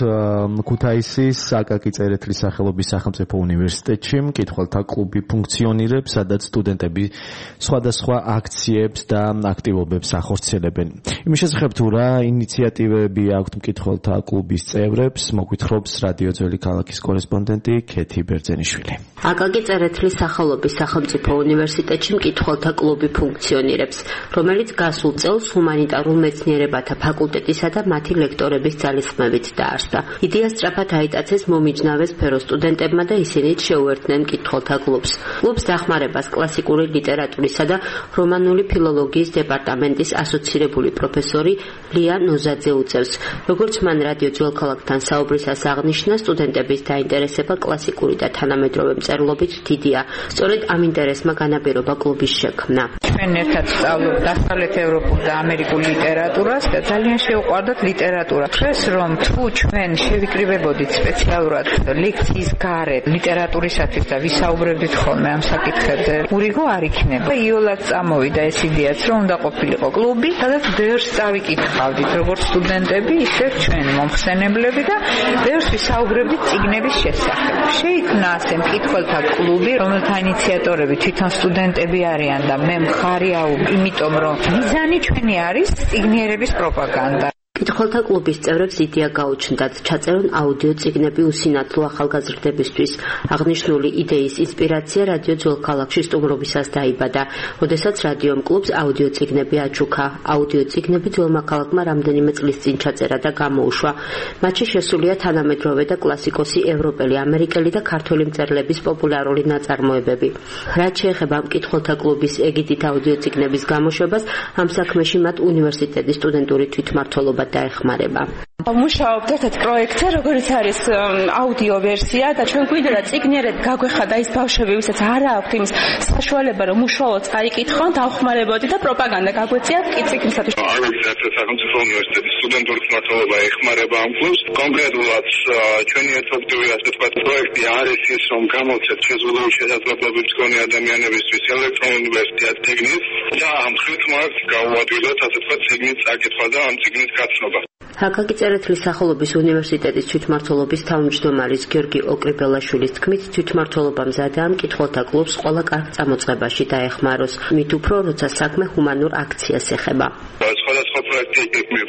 ქუთაისის აკაკი წერეთლის სახელობის სახელმწიფო უნივერსიტეტში მკითხველთა კლუბი ფუნქციონირებს, სადაც სტუდენტები სხვადასხვა აქციებს და აქტივობებს ახორციელებენ. იმის შესახებ თუ რა ინიციატივები აქვთ მკითხველთა კლუბის წევრებს, მოგვითხრობს რადიო ძველი ქალაქის კორესპონდენტი ქეთი ბერძენიშვილი. აკაკი წერეთლის სახელობის სახელმწიფო უნივერსიტეტში მკითხველთა კლუბი ფუნქციონირებს, რომელიც გასულ წელს ჰუმანიტარულ მეცნიერებათა ფაკულტეტისა და მათი ლექტორების ძალისხმევით დაარსდა. იდეა სწრაფად აიტაცეს მომიჯნავე სფეროს სტუდენტებმა და ისინიც შეუერთდნენ მკითხველთა კლუბს. კლუბს დახმარებას კლასიკური ლიტერატურისა და რომანული ფილოლოგიის დეპარტამენტის ასოცირებული პროფესორი ლია ნოზაძე უწევს. როგორც მან რადიო ძველ ქალაქთან საუბრისას აღნიშნა, სტუდენტების დაინტერესება კლასიკური და თანამედროვე მწერლობით დიდია. სწორედ ამ ინტერესმა განაპირობა კლუბის შექმნა. ჩვენ ერთად ვსწავლობთ დასავლეთ ევროპულ და ამერიკულ ლიტერატურას და ძალიან შევყვარდათ ლიტერატურა. დღეს რომ თუ ჩვენ შევიკრიბებოდით სპეციალურად ლექციის გარეთ ლიტერატურისათვის და ვისაუბრებდით ხოლმე ამ საკითხებზე, ურიგო არ იქნება. იოლად წამოვიდა ეს იდეაც, რომ უნდა ყოფილიყო კლუბი, სადაც ბევრს წავიკითხავდით, როგორც სტუდენტები, ისე ჩვენ მომხსენებლები და ბევრს ვისაუბრებდით წიგნების შესახებ. შეიქმნა ასე მკითხველთა კლუბი, რომელთა ინიციატორები თვითონ სტუდენტები არიან და მე მხარი აუ, იმიტომ რომ მიზანი ჩვენი არის წიგნიერების პროპაგანდა. მკითხველთა კლუბის წევრებს იდეა გაუჩნდათ ჩაწერონ აუდიო წიგნები უსინათლო ახალგაზრდებისთვის. აღნიშნული იდეის ინსპირაცია რადიო ძველ ქალაქში სტუმრობისას დაიბადა, როდესაც რადიომ კლუბს აუდიო წიგნები აჩუქა. აუდიო წიგნები ძველმა ქალაქმა რამდენიმე წლის წინ ჩაწერა და გამოუშვა. მათში შესულია თანამედროვე და კლასიკოსი ევროპელი, ამერიკელი და ქართველი მწერლების პოპულარული ნაწარმოებები. რაც შეეხება მკითხველთა კლუბის ეგიდით აუდიო წიგნების გამოშვებას, ამ საქმეში მათ უნივერსიტეტის სტუდენტური თვითმმართველობა დაეხმარება. მუშაობთ ერთ პროექტზე, როგორც არის აუდიო ვერსია და ჩვენ გვინდა წიგნიერად გაგვეხადა ის ბავშვები, ვისაც არ აქვთ იმის საშუალება, რომ უშუალოდ წაიკითხონ, დავხმარებოდი და პროპაგანდა გაგვეწია წიგნისათვის. არის სახელმწიფო უნივერსიტეტის სტუდენტური თმართველობა ეხმარება ამ კლუბს. კონკრეტულად ჩვენი ერთობლივი ასე ვთქვათ პროექტი არის ის, რომ გამოვცეთ შეზღუდული შესაძლებლობების მქონე ადამიანებისთვის ელექტრონული ვერსია წიგნის და ამ ხრივ მათ გაუადვილოთ ასე ვთქვათ წიგნის წაკითხვა და ამ წიგნის გაცნობა. აკაკი წერეთლის სახელობის უნივერსიტეტის თვითმმართველობის თავმჯდომარის გიორგი ოკრიბელაშვილის თქმით, თვითმმართველობა მზადაა მკითხველთა კლუბს ყველა კარგ წამოწყებაში დაეხმაროს, მით უფრო როცა საქმე ჰუმანურ აქციას ეხება. სხვადასხვა პროექტი ეკრიბება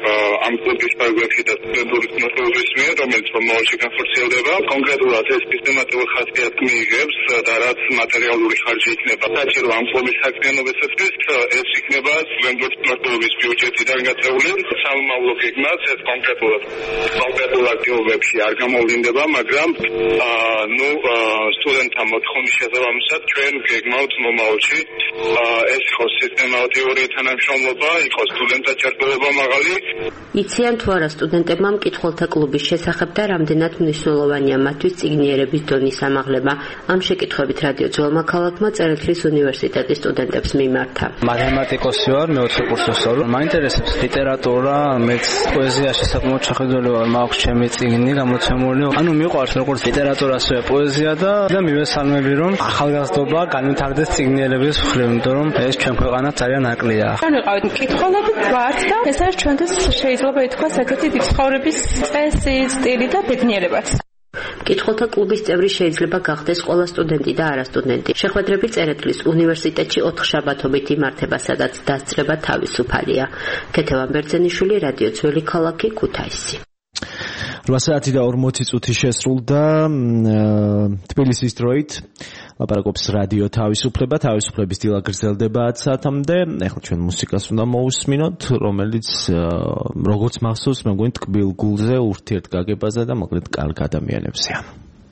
ამ კლუბის პროექტი და სტუდენტური მოთხოვნის მიერ, რომელიც მომავალში განხორციელდება. კონკრეტულად ეს სისტემატიური ხასიათი მიიღებს და რაც მატერიალური ხარჯი იქნება საჭირო ამ კლუბის საქმიანობისათვის, ეს იქნება სტუდენტური მოთხოვნის ბიუჯეტიდან გაწეული. სამომავლო გეგმას ეს კონკრეტულად კონკრეტულად კლუბებში არ გამოვლინდება, მაგრამ ნუ სტუდენტთა მოთხოვნის შესაბამისად ჩვენ გეგმავთ მომავალში ეს იყოს სისტემატიური თანამშრომლობა, იყოს სტუდენტთა ჩართულობა მაღალი. იციან თუ არა სტუდენტებმა მკითხველთა კლუბის შესახებ და რამდენად მნიშვნელოვანია მათთვის წიგნიერების დონის ამაღლება. ამ შეკითხვებით რადიო ძველმა ქალაქმა წერეთლის უნივერსიტეტის სტუდენტებს მიმართა. მათემატიკოსი ვარ, მეოთხე კურსზე ვსწავლობ. მაინტერესებს ლიტერატურა, მეც პოეზიაში საკმაოდ შეხედული ვარ, მაქვს ჩემი წიგნი გამოცემული. ანუ მიყვარს როგორც ლიტერატურა, ასევე პოეზია და და მივესალმები რომ ახალგაზრდობა განვითარდეს წიგნიერების მხრივ, იმიტომ რომ ეს ჩვენ ქვეყანას ძალიან აკლია. ჩვენ ვიყავით მკითხველები ვართ და ეს არის ჩვენთვის შეიძლება ითქვას ერთ-ერთი ცხოვრების წესი, სტილი და ბედნიერებაც. მკითხველთა კლუბის წევრი შეიძლება გახდეს ყველა სტუდენტი და არასტუდენტი. შეხვედრები წერეთლის უნივერსიტეტში ოთხშაბათობით იმართება, სადაც დასწრება თავისუფალია. ქეთევან ბერძენიშვილი, რადიო ძველი ქალაქი, ქუთაისი. რვა საათი და ორმოცი წუთი შესრულდა თბილისის დროით. ლაპარაკობს რადიო თავისუფლება, თავისუფლების დილა გრძელდება ათ საათამდე. ეხლა ჩვენ მუსიკას უნდა მოусმინოთ, რომელიც როგორც მახსოვს, მეგონი ტკბილ გულზე, ურთიერთგაგებაზე და მოკლედ კარგ ადამიანებზეა.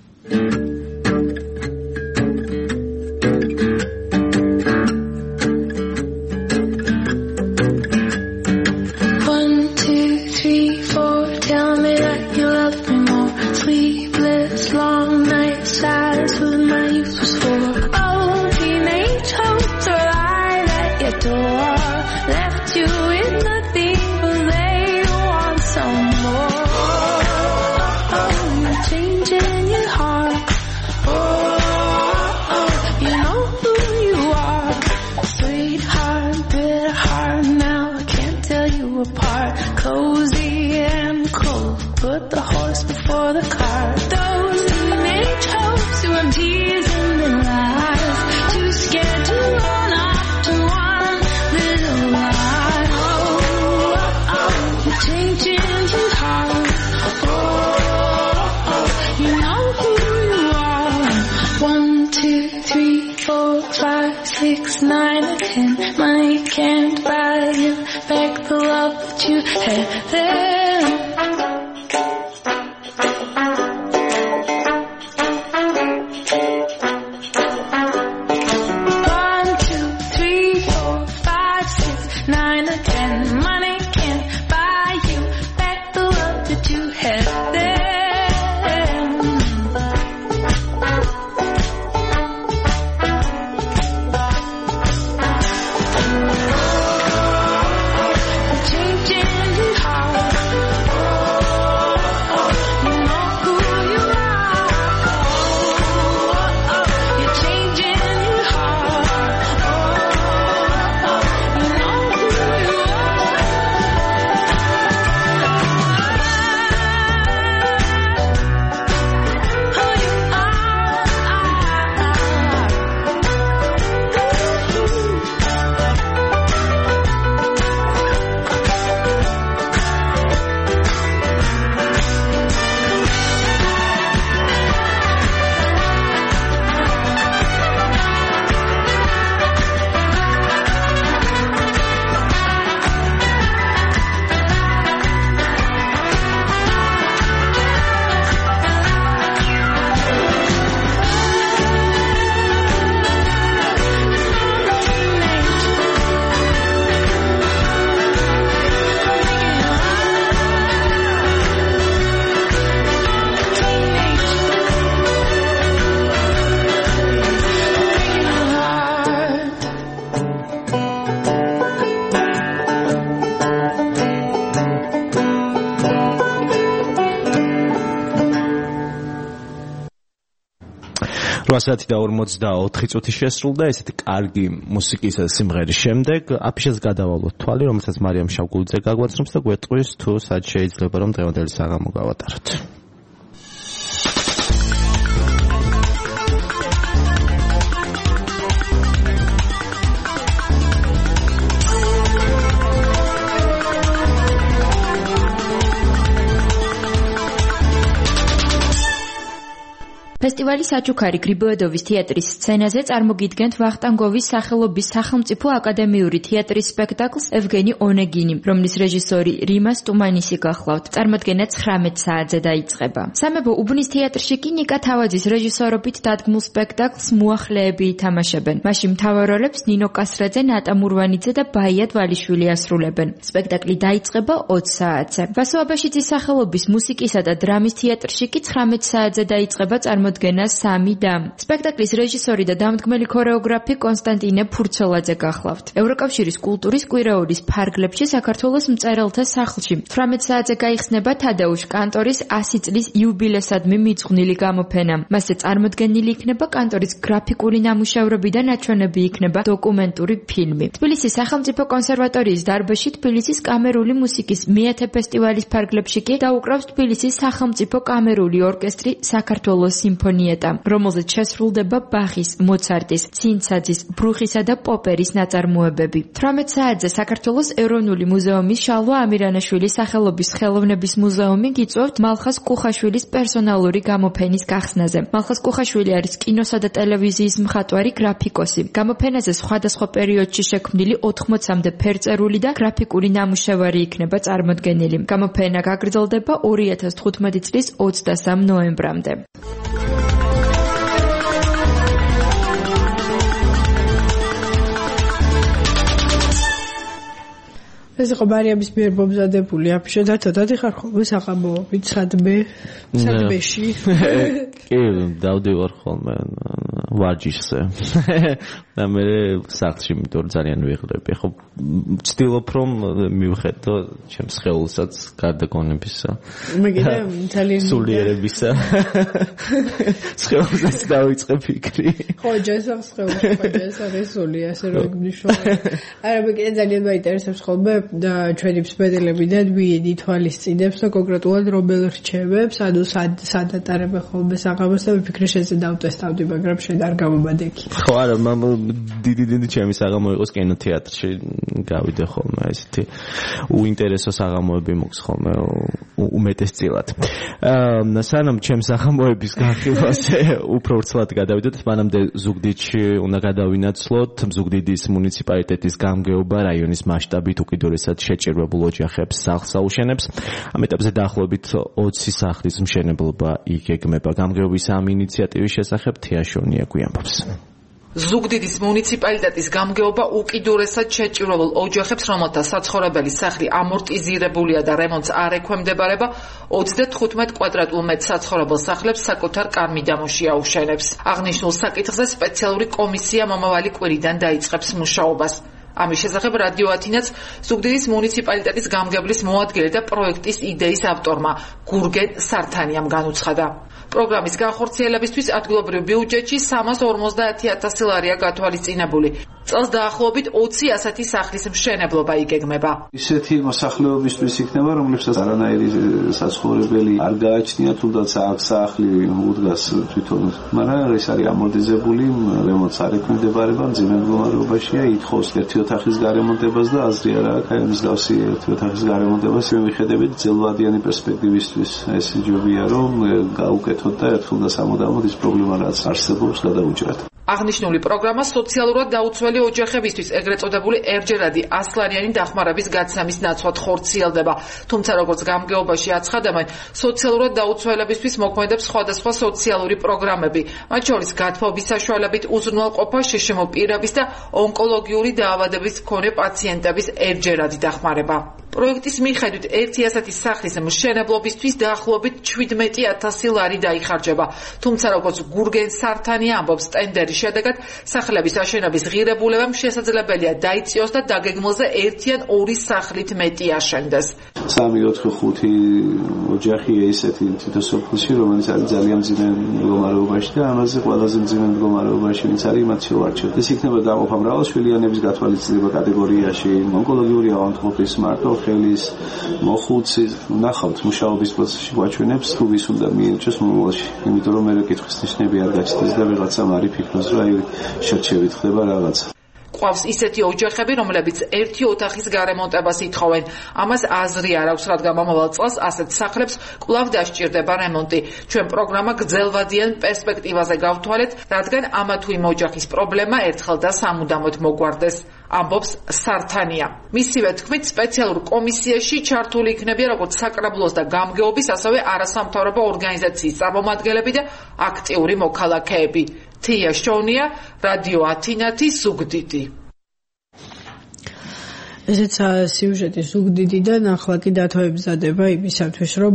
Money can't buy you back the love that you had then. One, two, three, four, five, six, nine, or ten. Money can't buy you back the love that you had then. რვა საათი და ორმოცდაოთხი წუთი შესრულდა ესეთი კარგი მუსიკის სიმღერის შემდეგ აფიშას გადავალოთ თვალი, რომელსაც მარიამ შავგულიძე გაგვაცნობს და გვეტყვის თუ სად შეიძლება რომ დღევანდელი საღამო გავატაროთ. ფესტივალის საჩუქარი გრიბოედოვის თეატრის სცენაზე წარმოგიდგენთ ვახტანგოვის სახელობის სახელმწიფო აკადემიური თეატრის სპექტაკლს ევგენი ონეგინი, რომლის რეჟისორი რიმა სტუმანისი გახლავთ. წარმოდგენა ცხრამეტ საათზე დაიწყება. სამებო უბნის თეატრში კი ნიკა თავაძის რეჟისორობით დადგმულ სპექტაკლს მოახლეები ითამაშებენ. მაშინ მთავარ როლებს ნინო კასრაძე, ნატა მურვანიძე და ბაია დვალიშვილი ასრულებენ. სპექტაკლი დაიწყება ოცი საათზე. ვასო აბაშიძის სახელობის მუსიკისა და დრამის თეატრში კი ცხრამეტ საათზე დაიწყება წარმოდგენა სამი და. სპექტაკლის რეჟისორი და დამდგმელი ქორეოგრაფი კონსტანტინე ფურცელაძე გახლავთ. ევროკავშირის კულტურის კვირაობის ფარგლებში საქართველოს მწერალთა სახლში თვრამეტ საათზე გაიხსნება თადეუშ კანტორის ასი წლის იუბილესადმი მიძღვნილი გამოფენა. მასზე წარმოდგენილი იქნება კანტორის გრაფიკული ნამუშევრები და ნაჩვენები იქნება დოკუმენტური ფილმი. თბილისის სახელმწიფო კონსერვატორიის დარბაზში თბილისის კამერული მუსიკის მეათე ფესტივალის ფარგლებში კი დაუკრავს თბილისის სახელმწიფო კამერული ორკესტრი საქართველოს სიმფონიეტა, რომელზეც შესრულდება ბახის, მოცარტის, ცინცაძის, ბრუხისა და პოპერის ნაწარმოებები. თვრამეტ საათზე საქართველოს ეროვნული მუზეუმის შალვა ამირანაშვილის სახელობის ხელოვნების მუზეუმი გიწვევთ მალხას კუხაშვილის პერსონალური გამოფენის გახსნაზე. მალხას კუხაშვილი არის კინოსა და ტელევიზიის მხატვარი, გრაფიკოსი. გამოფენაზე სხვადასხვა პერიოდში შექმნილი ოთხმოცამდე ფერწერული და გრაფიკული ნამუშევარი იქნება წარმოდგენილი. გამოფენა გაგრძელდება ორი ათას თხუთმეტი წლის ოცდასამ ნოემბრამდე. ეს იყო მარიამის მიერ მომზადებული აფიში და თოდათ ხარ ხოლმე საყამოობით სადმე სადმეში კი დავდივარ ხოლმე ვარჯიშზე და მე სახლში იმიტომ ძალიან ვიღრები ხო ვცდილობ რომ მივხედო ჩემს ხელსაც გარდა გონებისა მეგენა ძალიან სულიერებისა ხელსაც დავიწყე ფიქრი ხო ჯესახს ხელში ხო ჯესახის სული ასე რომ მნიშვნელოვანი არა მეგენა ძალიან მაინტერესებს ხოლმე და ჩვენი მსმენელებიდან ვიენი თვალისწინებს და კონკრეტულად რომელ რჩევებს, ანუ სად ატარებენ ხოლმე საღამოს და ვიფიქრე შეზე დავტესტავდი, მაგრამ შენ არ გამომადექი. ხო არა, მამ დიდი დიდი ჩემი საღამო იყოს კინოთეატრში გავიდე ხოლმე ესეთი უინტერესო საღამოები მოქვს ხოლმე უმეტესწილად. აა სანამ ჩემ საღამოების განხილვაზე უფრო ვრცლად გადავიდეთ, მანამდე ზუგდიდში უნდა გადავინაცვლოთ ზუგდიდის მუნიციპალიტეტის გამგეობა რაიონის მასშტაბით უკიდურესად შეჭირვებულ ოჯახებს სახლს აუშენებს. ამ ეტაპზე დაახლოებით ოცი სახლის მშენებლობა იგეგმება. გამგეობის ამ ინიციატივის შესახებ თეაშონია გვიამბობს. ზუგდიდის მუნიციპალიტეტის გამგეობა უკიდურესად შეჭირვებულ ოჯახებს, რომელთა საცხოვრებელი სახლი ამორტიზირებულია და რემონტს არ ექვემდებარება, ოცდათხუთმეტ კვადრატულ მეტრ საცხოვრებელ სახლებს საკუთარ კარ-მიდამოში აუშენებს. აღნიშნულ საკითხზე სპეციალური კომისია მომავალი კვირიდან დაიწყებს მუშაობას. ამის შესახებ რადიო ათინაც ზუგდიდის მუნიციპალიტეტის გამგებლის მოადგილე და პროექტის იდეის ავტორმა გურგენ სართანიამ განუცხადა. პროგრამის განხორციელებისთვის ადგილობრივ ბიუჯეტში სამას ორმოცდაათი ათასი ლარია გათვალისწინებული. წელს დაახლოებით ოცი ასეთი სახლის მშენებლობა იგეგმება. ისეთი მოსახლეობისთვის იქნება, რომლებსაც არანაირი საცხოვრებელი არ გააჩნია, თუნდაც აქ სახლი უდგას თვითონ, მაგრამ ეს არის ამორტიზებული, რემონტს არ ექვემდებარება, მძიმე მდგომარეობაშია, ითხოვს ერთი ოთახის გარემონტებას და აზრი არ აქვს აი მსგავსი ერთი ოთახის გარემონტებას. მე მიხედებით ძელვადიანი პერსპექტივისთვის ეს ჯობია რომ გაუკეთოთ და ერთხელ და სამუდამოდ ის პრობლემა რაც არსებობს გადაუჭრათ. აღნიშნული პროგრამა სოციალურად დაუცველი ოჯახებისთვის ეგრეთ წოდებული ერთჯერადი ასლარიანი დახმარების გაცემის ნაცვლად ხორციელდება. თუმცა როგორც გამგეობაში აცხადებენ, სოციალურად დაუცველებისთვის მოქმედებს სხვადასხვა სოციალური პროგრამები, მათ შორის გათბობის საშუალებით უზრუნველყოფა შეშემო პირების და ონკოლოგიური დაავადების მქონე პაციენტების ერთჯერადი დახმარება. პროექტის მიხედვით ერთი ასეთი სახლის მშენებლობისთვის დაახლოებით შვიდმეტი ათასი ლარი დაიხარჯება. თუმცა როგორც გურგენ სართანი ამბობს, ტენდერის შედეგად სახლების აშენების ღირებულებამ შესაძლებელია დაიწიოს და დაგეგმილზე ერთი ან ორი სახლით მეტი აშენდეს. სამი ოთხი ხუთი ოჯახია ისეთი თითო სოფელში, რომელიც არის ძალიან მძიმე მდგომარეობაში და ამაზე ყველაზე მძიმე მდგომარეობაში ვინც არის მათ შევარჩევთ. ეს იქნება დაყოფა მრავალშვილიანების გათვალისწინება კატეგორიაში, ონკოლოგიური ავადმყოფის, მარტო ხელის, მოხუცის, ნახავთ მუშაობის პროცესში გვაჩვენებს თუ ვის უნდა მიენიჭოს მომავალში. იმიტომ რომ მე კითხვის ნიშნები არ გაჩნდეს და ვიღაცამ არ იფიქროს, რომ აი შერჩევით ხდება რაღაცა. ყავს ისეთი ოჯახები, რომლებიც ერთი ოთახის გარემონტებას ითხოვენ. ამას აზრი არ აქვს, რადგან მომავალ წელს ასეთ სახლებს კვლავ დასჭირდება რემონტი. ჩვენ პროგრამა გრძელვადიან პერსპექტივაზე გავთვალეთ, რადგან ამა თუ იმ ოჯახის პრობლემა ერთხელ და სამუდამოდ მოგვარდეს. ამბობს სართანია. მისივე თქმით, სპეციალურ კომისიაში ჩართული იქნებიან როგორც საკრებულოს და გამგეობის, ასევე არასამთავრობო ორგანიზაციის წარმომადგენლები და აქტიური მოქალაქეები. თია შონია, რადიო ათინათი, ზუგდიდი. ესეც სიუჟეტი ზუგდიდიდან ახლა კი დათოებზადება იმისათვის, რომ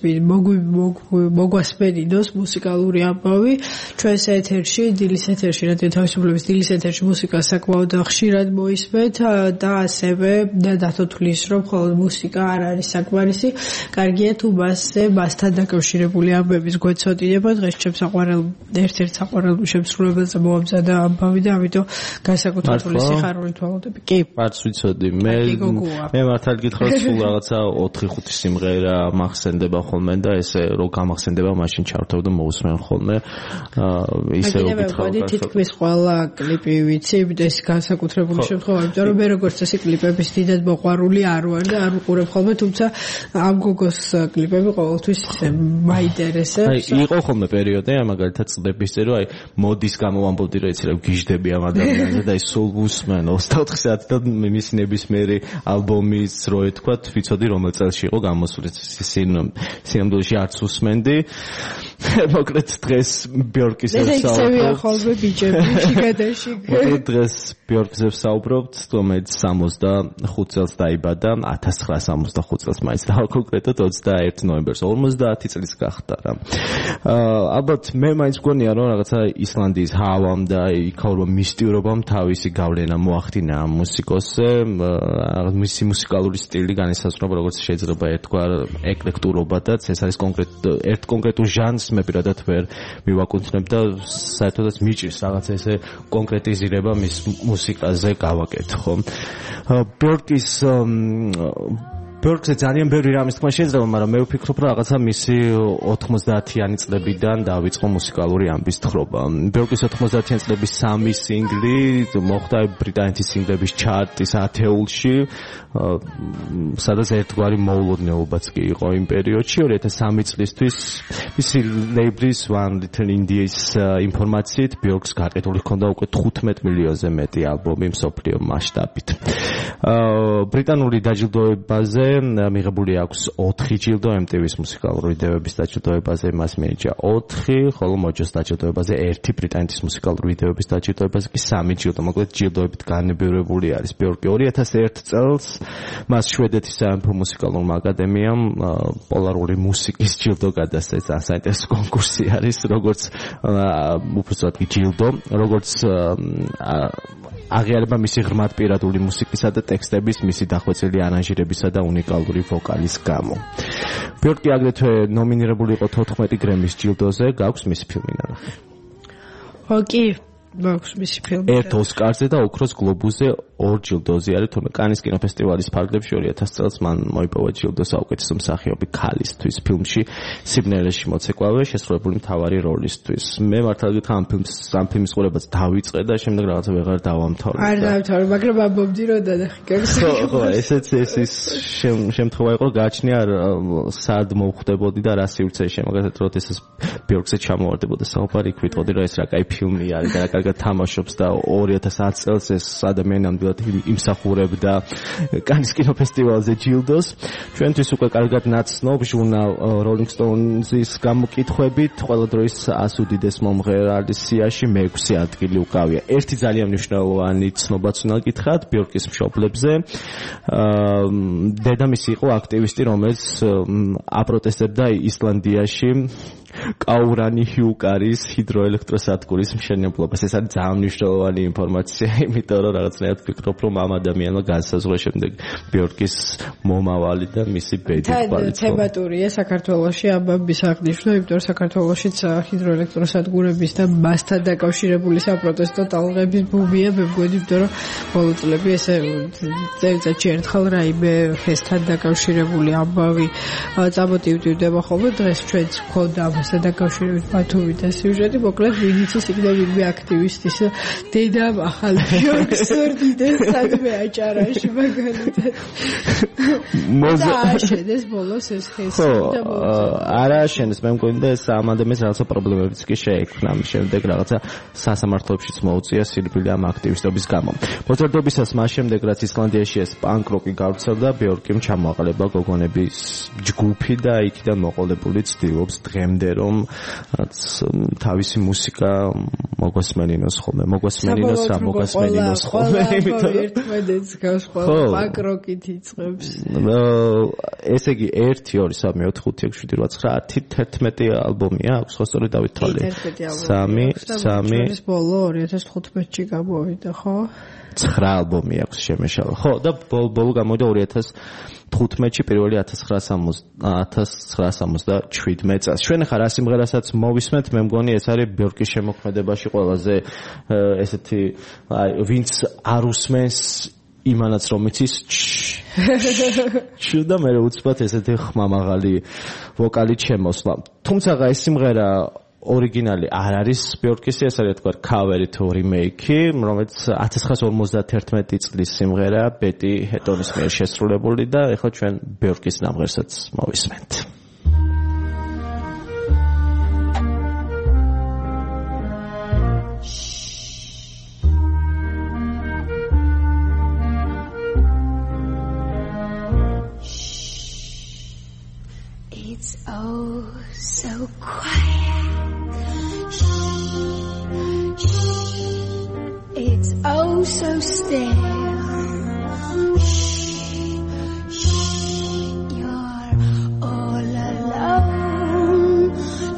მოგვასმენინოს მუსიკალური ამბავი. ჩვენს ეთერში, დილის ეთერში, რადიო თავისუფლების დილის ეთერში მუსიკა საკმაოდ ხშირად მოისმენთ და ასევე დათოთვლის, რომ მხოლოდ მუსიკა არ არის საკმარისი. კარგია თუ მასზე მასთან დაკავშირებული ამბების გვეცოდინება. დღეს ჩემს საყვარელ ერთ-ერთ საყვარელ შემსრულებელზე მოამზადა ამბავი და ამიტომ განსაკუთრებული სიხარულით ვალოდები. კი, არც ვიცოდი. მე მე მართალ გითხრათ, სულ რაღაცა ოთხი ხუთი სიმღერა მახსენდება ხოლმე და ესე რო გამახსენდება, მაშინ ჩავთავ და მოусმენ ხოლმე. ისე რო გითხრათ, თითქმის ყველა კლიპი ვიცი, ეს განსაკუთრებული შემთხვევა, იმიტომ რომ მე როგორც წესი კლიპების დიდად მოყვარული არ ვარ და არ ვუყურებ ხოლმე, თუმცა ამ გოგოს კლიპები ყოველთვის მაინტერესებს. აი, იყო ხოლმე პერიოდი, მაგალითად წლებისზე, რომ აი მოდის გამოვამბობდი, რომ იცი რა გიჟდები ამ ადამიანზე და აი სულ ვუსმენ ოცდაოთხ საათი და მის ნებისმიერი ალბომის რო ეთქვათ, ვიცოდი რომელ წელს იყო გამოსული. სინამდვილეში არც უსმენდი. მოკლედ დღეს ბიორკის ვსაუბრობთ. ხოლმე ბიჭები შიგადაში. მოკლედ დღეს ბიორკის ვსაუბრობთ, რომელიც სამოცდახუთ წელს დაიბადა, ათას ცხრაასი სამოცდახუთ წელს მაინც და კონკრეტად ოცდაერთი ნოემბერს ორმოცდაათი წლის გახდა რა. ალბათ მე მაინც მგონია რომ რაღაცა ისლანდიის ჰავამ და იქაურმა მისტიურობამ თავისი გავლენა მოახდინა ამ მუსიკოსზე. მისი მუსიკალური სტილი განისაზღვრება, როგორც შეიძლება ეთქვა, ეკლექტურობადაც. ეს არის კონკრეტ ერთ კონკრეტულ ჟანრს მე პირადად ვერ მივაკუთვნებ და საერთოდაც მიჭირს რაღაც ესე კონკრეტიზირება მის მუსიკაზე გავაკეთო. ბიორკის ბიორკზე ძალიან ბევრი რამის თქმა შეიძლება, მაგრამ მე ვფიქრობ, რომ რაღაცა მისი ოთხმოცდაათიანი წლებიდან დაიწყო მუსიკალური ამბის თხრობა. ბიორკის ოთხმოცდაათიანი წლების სამი სინგლი მოხვდა ბრიტანეთის სინგლების ჩარტის ათეულში, სადაც ერთგვარი მოულოდნელობაც კი იყო იმ პერიოდში. ორი ათას სამი წლისთვის მისი ლეიბლის One Little India's ინფორმაციით ბიორკს გაყიდული ჰქონდა უკვე თხუთმეტ მილიონზე მეტი ალბომი მსოფლიო მასშტაბით. ბრიტანული დაჯილდოებაზე მიღებული აქვს ოთხი ჯილდო, em ti vi-ს მუსიკალური ვიდეოების დაჯილდოებაზე მას მიენიჭა ოთხი, ხოლო მოჯოს დაჯილდოებაზე ერთი, ბრიტანეთის მუსიკალური ვიდეოების დაჯილდოებაზე კი სამი ჯილდო. მოკლედ ჯილდოებით განებირებული არის ბიორკი. ორი ათას ერთი წელს მას შვედეთის სამეფო მუსიკალურმა აკადემიამ პოლარული მუსიკის ჯილდო გადასცა. ეს საინტერესო კონკურსი არის, როგორც უბრალოდ კი ჯილდო, როგორც აღიარება მისი ღრმად პირადული მუსიკისა და ტექსტების, მისი დახვეწილი არანჟირებისა და უნიკალური ვოკალის გამო. ბიორკი აგრეთვე ნომინირებული იყო თოთხმეტი გრემის ჯილდოზე, გაქვს მისი ფილმი ნანახი. ოკი, მაქვს მისი ფილმი. ერთ ოსკარზე და ოქროს გლობუსზე ორ ჯილდოზე არის, თუმცა კანის კინოფესტივალის ფარგლებში ორი ათას წელს მან მოიპოვა ჯილდო საუკეთესო მსახიობი ქალისთვის ფილმში სიბნელეში მოცეკვავე შესრულებული მთავარი როლისთვის. მე მართლა გითხრა ამ ფილმს ამ ფილმის ყურებაც დავიწყე და შემდეგ რაღაცა ვეღარ დავამთავრე. არ დავამთავრე, მაგრამ ამბობდი რომ დანახი კერს. ხო, ხო, ესეც ეს ის შემთხვევა იყო, გააჩნია სად მოვხვდებოდი და რა სივრცეში, მაგალითად როდესაც ბიორკზე ჩამოვარდებოდა საუბარი, იქ ვიტყოდი რომ ეს რა კაი ფილმი არის და რა კარგად თამაშობს და ორი ათას ათი წელს ეს ადამიანი ნამდვილად იმსახურებდა კანის კინოფესტივალზე ჯილდოს. ჩვენთვის უკვე კარგად ნაცნობ ჟურნალ Rolling Stones-ის გამოკითხვებით ყველა დროის ას უდიდეს მომღერალის სიაში მეექვსე ადგილი უკავია. ერთი ძალიან მნიშვნელოვანი ცნობაც უნდა გითხრათ ბიორკის მშობლებზე. დედამისი იყო აქტივისტი, რომელიც აპროტესტებდა ისლანდიაში კაურანი ჰიუკარის ჰიდროელექტროსადგურის მშენებლობას. ეს არის ძალიან მნიშვნელოვანი ინფორმაცია, იმიტომ რომ რაღაცნაირად ვფიქრობ, რომ ამ ადამიანმა განსაზღვრა შემდეგ ბიორკის მომავალი და მისი ბედი თვალით. თემატურია საქართველოში ამბების აღნიშვნა, იმიტომ რომ საქართველოშიც ჰიდროელექტროსადგურების და მასთან დაკავშირებული საპროტესტო ტალღების ბუმია, მე მგონი, იმიტომ რომ ბოლო წლები ესე წელიწადში ერთხელ რაიმე ფესთან დაკავშირებული ამბავი წამოტივტივდება ხოლმე. დღეს ჩვენც გვქონდა ამასთან დაკავშირებით ბათუმიდან სიუჟეტი, მოკლედ ვინც იქნება ვინმე აქტივისტის დედამ ახალ ბიორკს ორდიდეს სადმე აჭარაში მაგალითად. მოზე აშენეს ბოლოს ეს ხესი და არა აშენეს, მე მგონი და ეს ამ ადამიანს რაღაცა პრობლემებიც კი შეექმნა ამ შემდეგ რაღაცა სასამართლოებშიც მოუწია სირბილი ამ აქტივისტობის გამო. მოწესრიგებისას მას შემდეგ რაც ისლანდიაში ეს პანკ-როკი გავრცელდა, ბიორკიმ ჩამოაყალიბა გოგონების ჯგუფი და იქიდან მოყოლებული ცდილობს დღემდე რომ თავისი მუსიკა მოგესმენინოს ხოლმე, მოგესმენინოს რა მოგესმენინოს ხოლმე, იმიტომ რომ ერთმანეთს გავს ხოლმე პანკ-როკით იწყებს. ესე იგი ერთი, ორი, სამი, ოთხი, ხუთი, ექვსი, შვიდი, რვა, ცხრა, ათი, თერთმეტი ალბომი აქვს, ხო სწორედ დავითვალე. სამი, სამი. ეს ბოლო ორი ათას თხუთმეტში გამოვიდა, ხო? ცხრა ალბომი აქვს შემეშალა. ხო, და ბოლო გამოვიდა ორი ათას თხუთმეტში პირველი ათას ცხრაასა სამოცდაშვიდმეტ წელს. ჩვენ ახლა რა სიმღერასაც მოვისმენთ, მე მგონი ეს არის ბიორკის შემოქმედებაში ყველაზე ესეთი ვინც არ უსმენს იმანაც რომ იცის შუ და მე უცბად ესეთი ხმამაღალი ვოკალი შემოსვლა. თუმცა ეს სიმღერა ორიგინალი არ არის ბიორკისი, ეს არის თქვა ქავერი თუ რიმეიკი, რომელიც ათას ცხრაასა ორმოცდათერთმეტი წლის სიმღერა ბეტი ჰეტონის მიერ შესრულებული და ეხლა ჩვენ ბიორკის ნამღერსაც მოვისმენთ. It's oh so quiet. It's oh so still. You're all alone.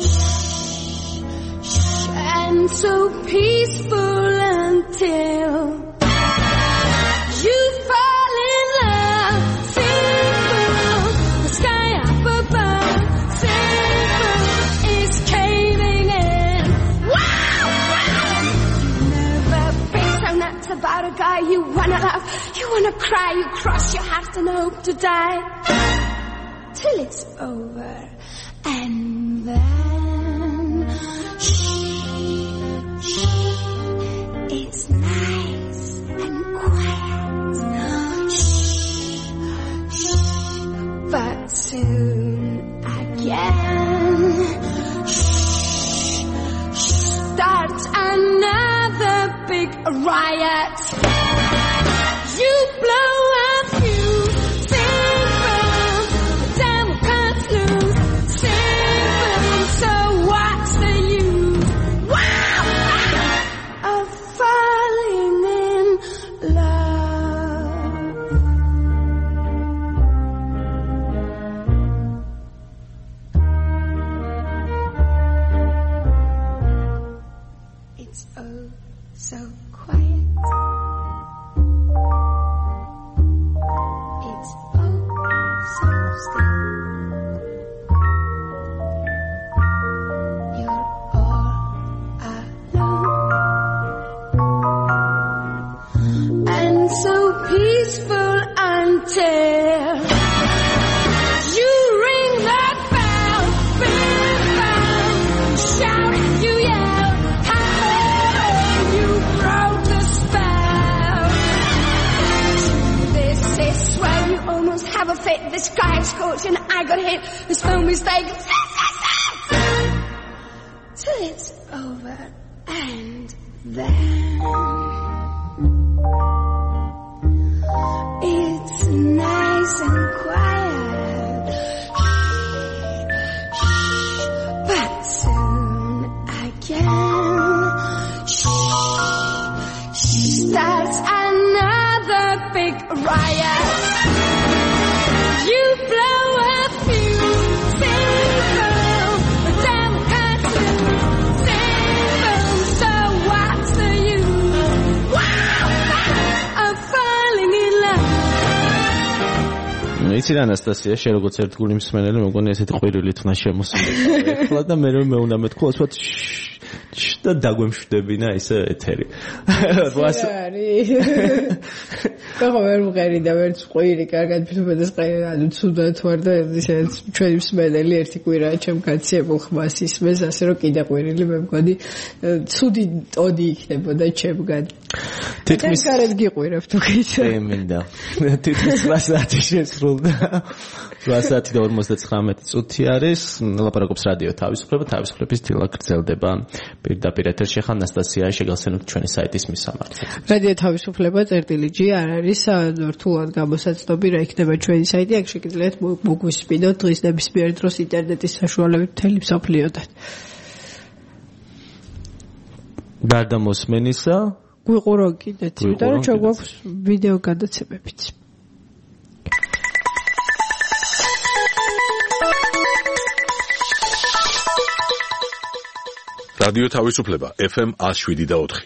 And so peaceful until you fall in love. Simple, the sky up above. Simple is caving in. Wow, wow. Never been so nuts about a guy you wanna love. You wanna cry, you cross your heart and hope to die. Till it's over. And then it's nice and quiet. But soon again starts another big riot. You blow a fuse. Simple, the devil can't lose. Simple, so what's the use? Wow, wow, of falling in love. It's oh so quiet. It's oh so still. You're all alone. And so peaceful until you ring that bell. Big bell. Shout, you yell. Hello, you broke the spell. This is where you almost have a fit. This guy scorched and I got hit. This no mistake. Till it's over. And then it's nice and quiet. But soon again starts another big riot. You blow a fuse. Simple, the devil can't lose. Simple, so what's the use? Wow, wow, of იცი რა ანასტასია, შენ როგორც ერთგული მსმენელი, მეგონი ესეთი ყვირილით უნდა შემოსულიყო. ეხლა და მე რომ მე უნდა მეთქვა, ასვათ და დაგვემშვიდებინა ისე ეთერი. რვას არის. ხო ვერ მღერი და ვერც ყვირი, კარგად ფიქრობდეს ყი, ანუ ცუდად ვარ და ისე ჩვენი მსმენელი ერთი კვირაა ჩემ კაციებულ ხმას ისმეს, ასე რომ კიდე ყვირილი მე მგონი ცუდი ტონი იქნებოდა ჩემგან. თითქმის კარად გიყვირებ თუ გიცე. მე მინდა. თითქმის რვა საათი შესრულდა. რვა საათი და ორმოცდაცხრამეტი წუთი არის. ლაპარაკობს რადიო თავისუფლება, თავისუფლების დილა გრძელდება. პირდაპირ ეთერში ხან ანასტასია შეგახსენოთ ჩვენი საიტის მისამართი. რადიო თავისუფლება წერტილი ჯი არ არის რთულად გამოსაცნობი რა იქნება ჩვენი საიტი, აქ შეგიძლიათ მოგვისმინოთ დღის ნებისმიერ დროს ინტერნეტის საშუალებით მთელი მსოფლიოდან. გარდა მოსმენისა გვიყურო კიდეც, იმიტომ რომ ჩვენ გვაქვს ვიდეო გადაცემებიც. რადიო თავისუფლება ეფ ემ ნული შვიდი და ოთხი.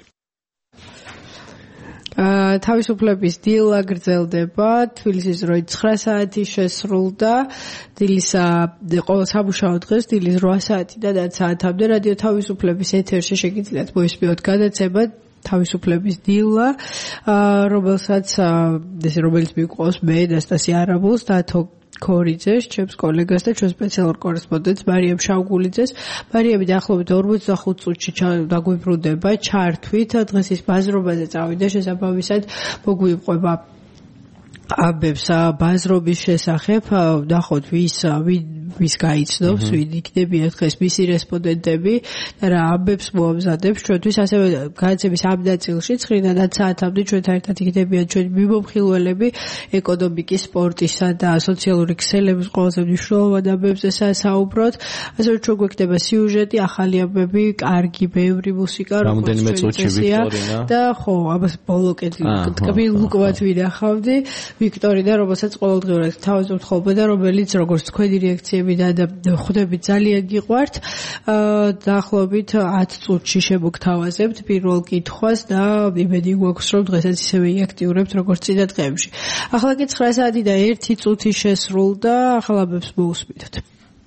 აა თავისუფლების დილა გრძელდება, თბილისის დროით ცხრა საათი შესრულდა, დილის ყოველ სამუშაო დღეს დილის რვა საათიდან ათ საათამდე რადიო თავისუფლების ეთერში შეგიძლიათ მოისმინოთ გადაცემა თავისუფლების დილა, რომელსაც ესე რომელიც მიყვავს მე ანასტასია არაბულს და თო ქორიძეს, ჩემს კოლეგას და ჩვენ სპეციალურ კორესპონდენტს მარიამ შავგულიძეს. მარიამი დაახლოებით ორმოცდახუთ წუთში დაგვიბრუნდება ჩართვით, დღეს ის ბაზრობაზე წავიდა, შესაბამისად მოგვიყვება ამბებს ბაზრობის შესახებ, ნახოთ ვის ვის გაიცნობს, ვინ იქნებიან დღეს მისი რესპონდენტები და რა ამბებს მოამზადებს ჩვენთვის, ასევე განაცემის ამ ნაწილში ცხრიდან ათ საათამდე ჩვენთან ერთად იქნებიან ჩვენი მიმოხილველები ეკონომიკის, სპორტისა და სოციალური ქსელების ყველაზე მნიშვნელოვან ამბებზე საუბრობთ. ასევე ჩვენ გვექნება სიუჟეტი, ახალი ამბები, კარგი, ბევრი მუსიკა, რამდენიმე წუთში ვიქტორინა და ხო, ამას ბოლო კეთილი ტკბილ უკვლად ვინახავდი. ვიქტორინა, რომელსაც ყოველდღიურად თავაზობთ ხოლმე და რომელიც როგორც თქვენი რეაქციებიდან და ხვდებით ძალიან გიყვართ. დაახლოებით ათ წუთში შემოგთავაზებთ პირველ კითხვას და იმედი გვაქვს რომ დღესაც ისევე იაქტიურებთ როგორც წინა დღეებში. ახლა კი ცხრა საათი და ერთი წუთი შესრულდა, ახლა ამბებს მოусმინოთ.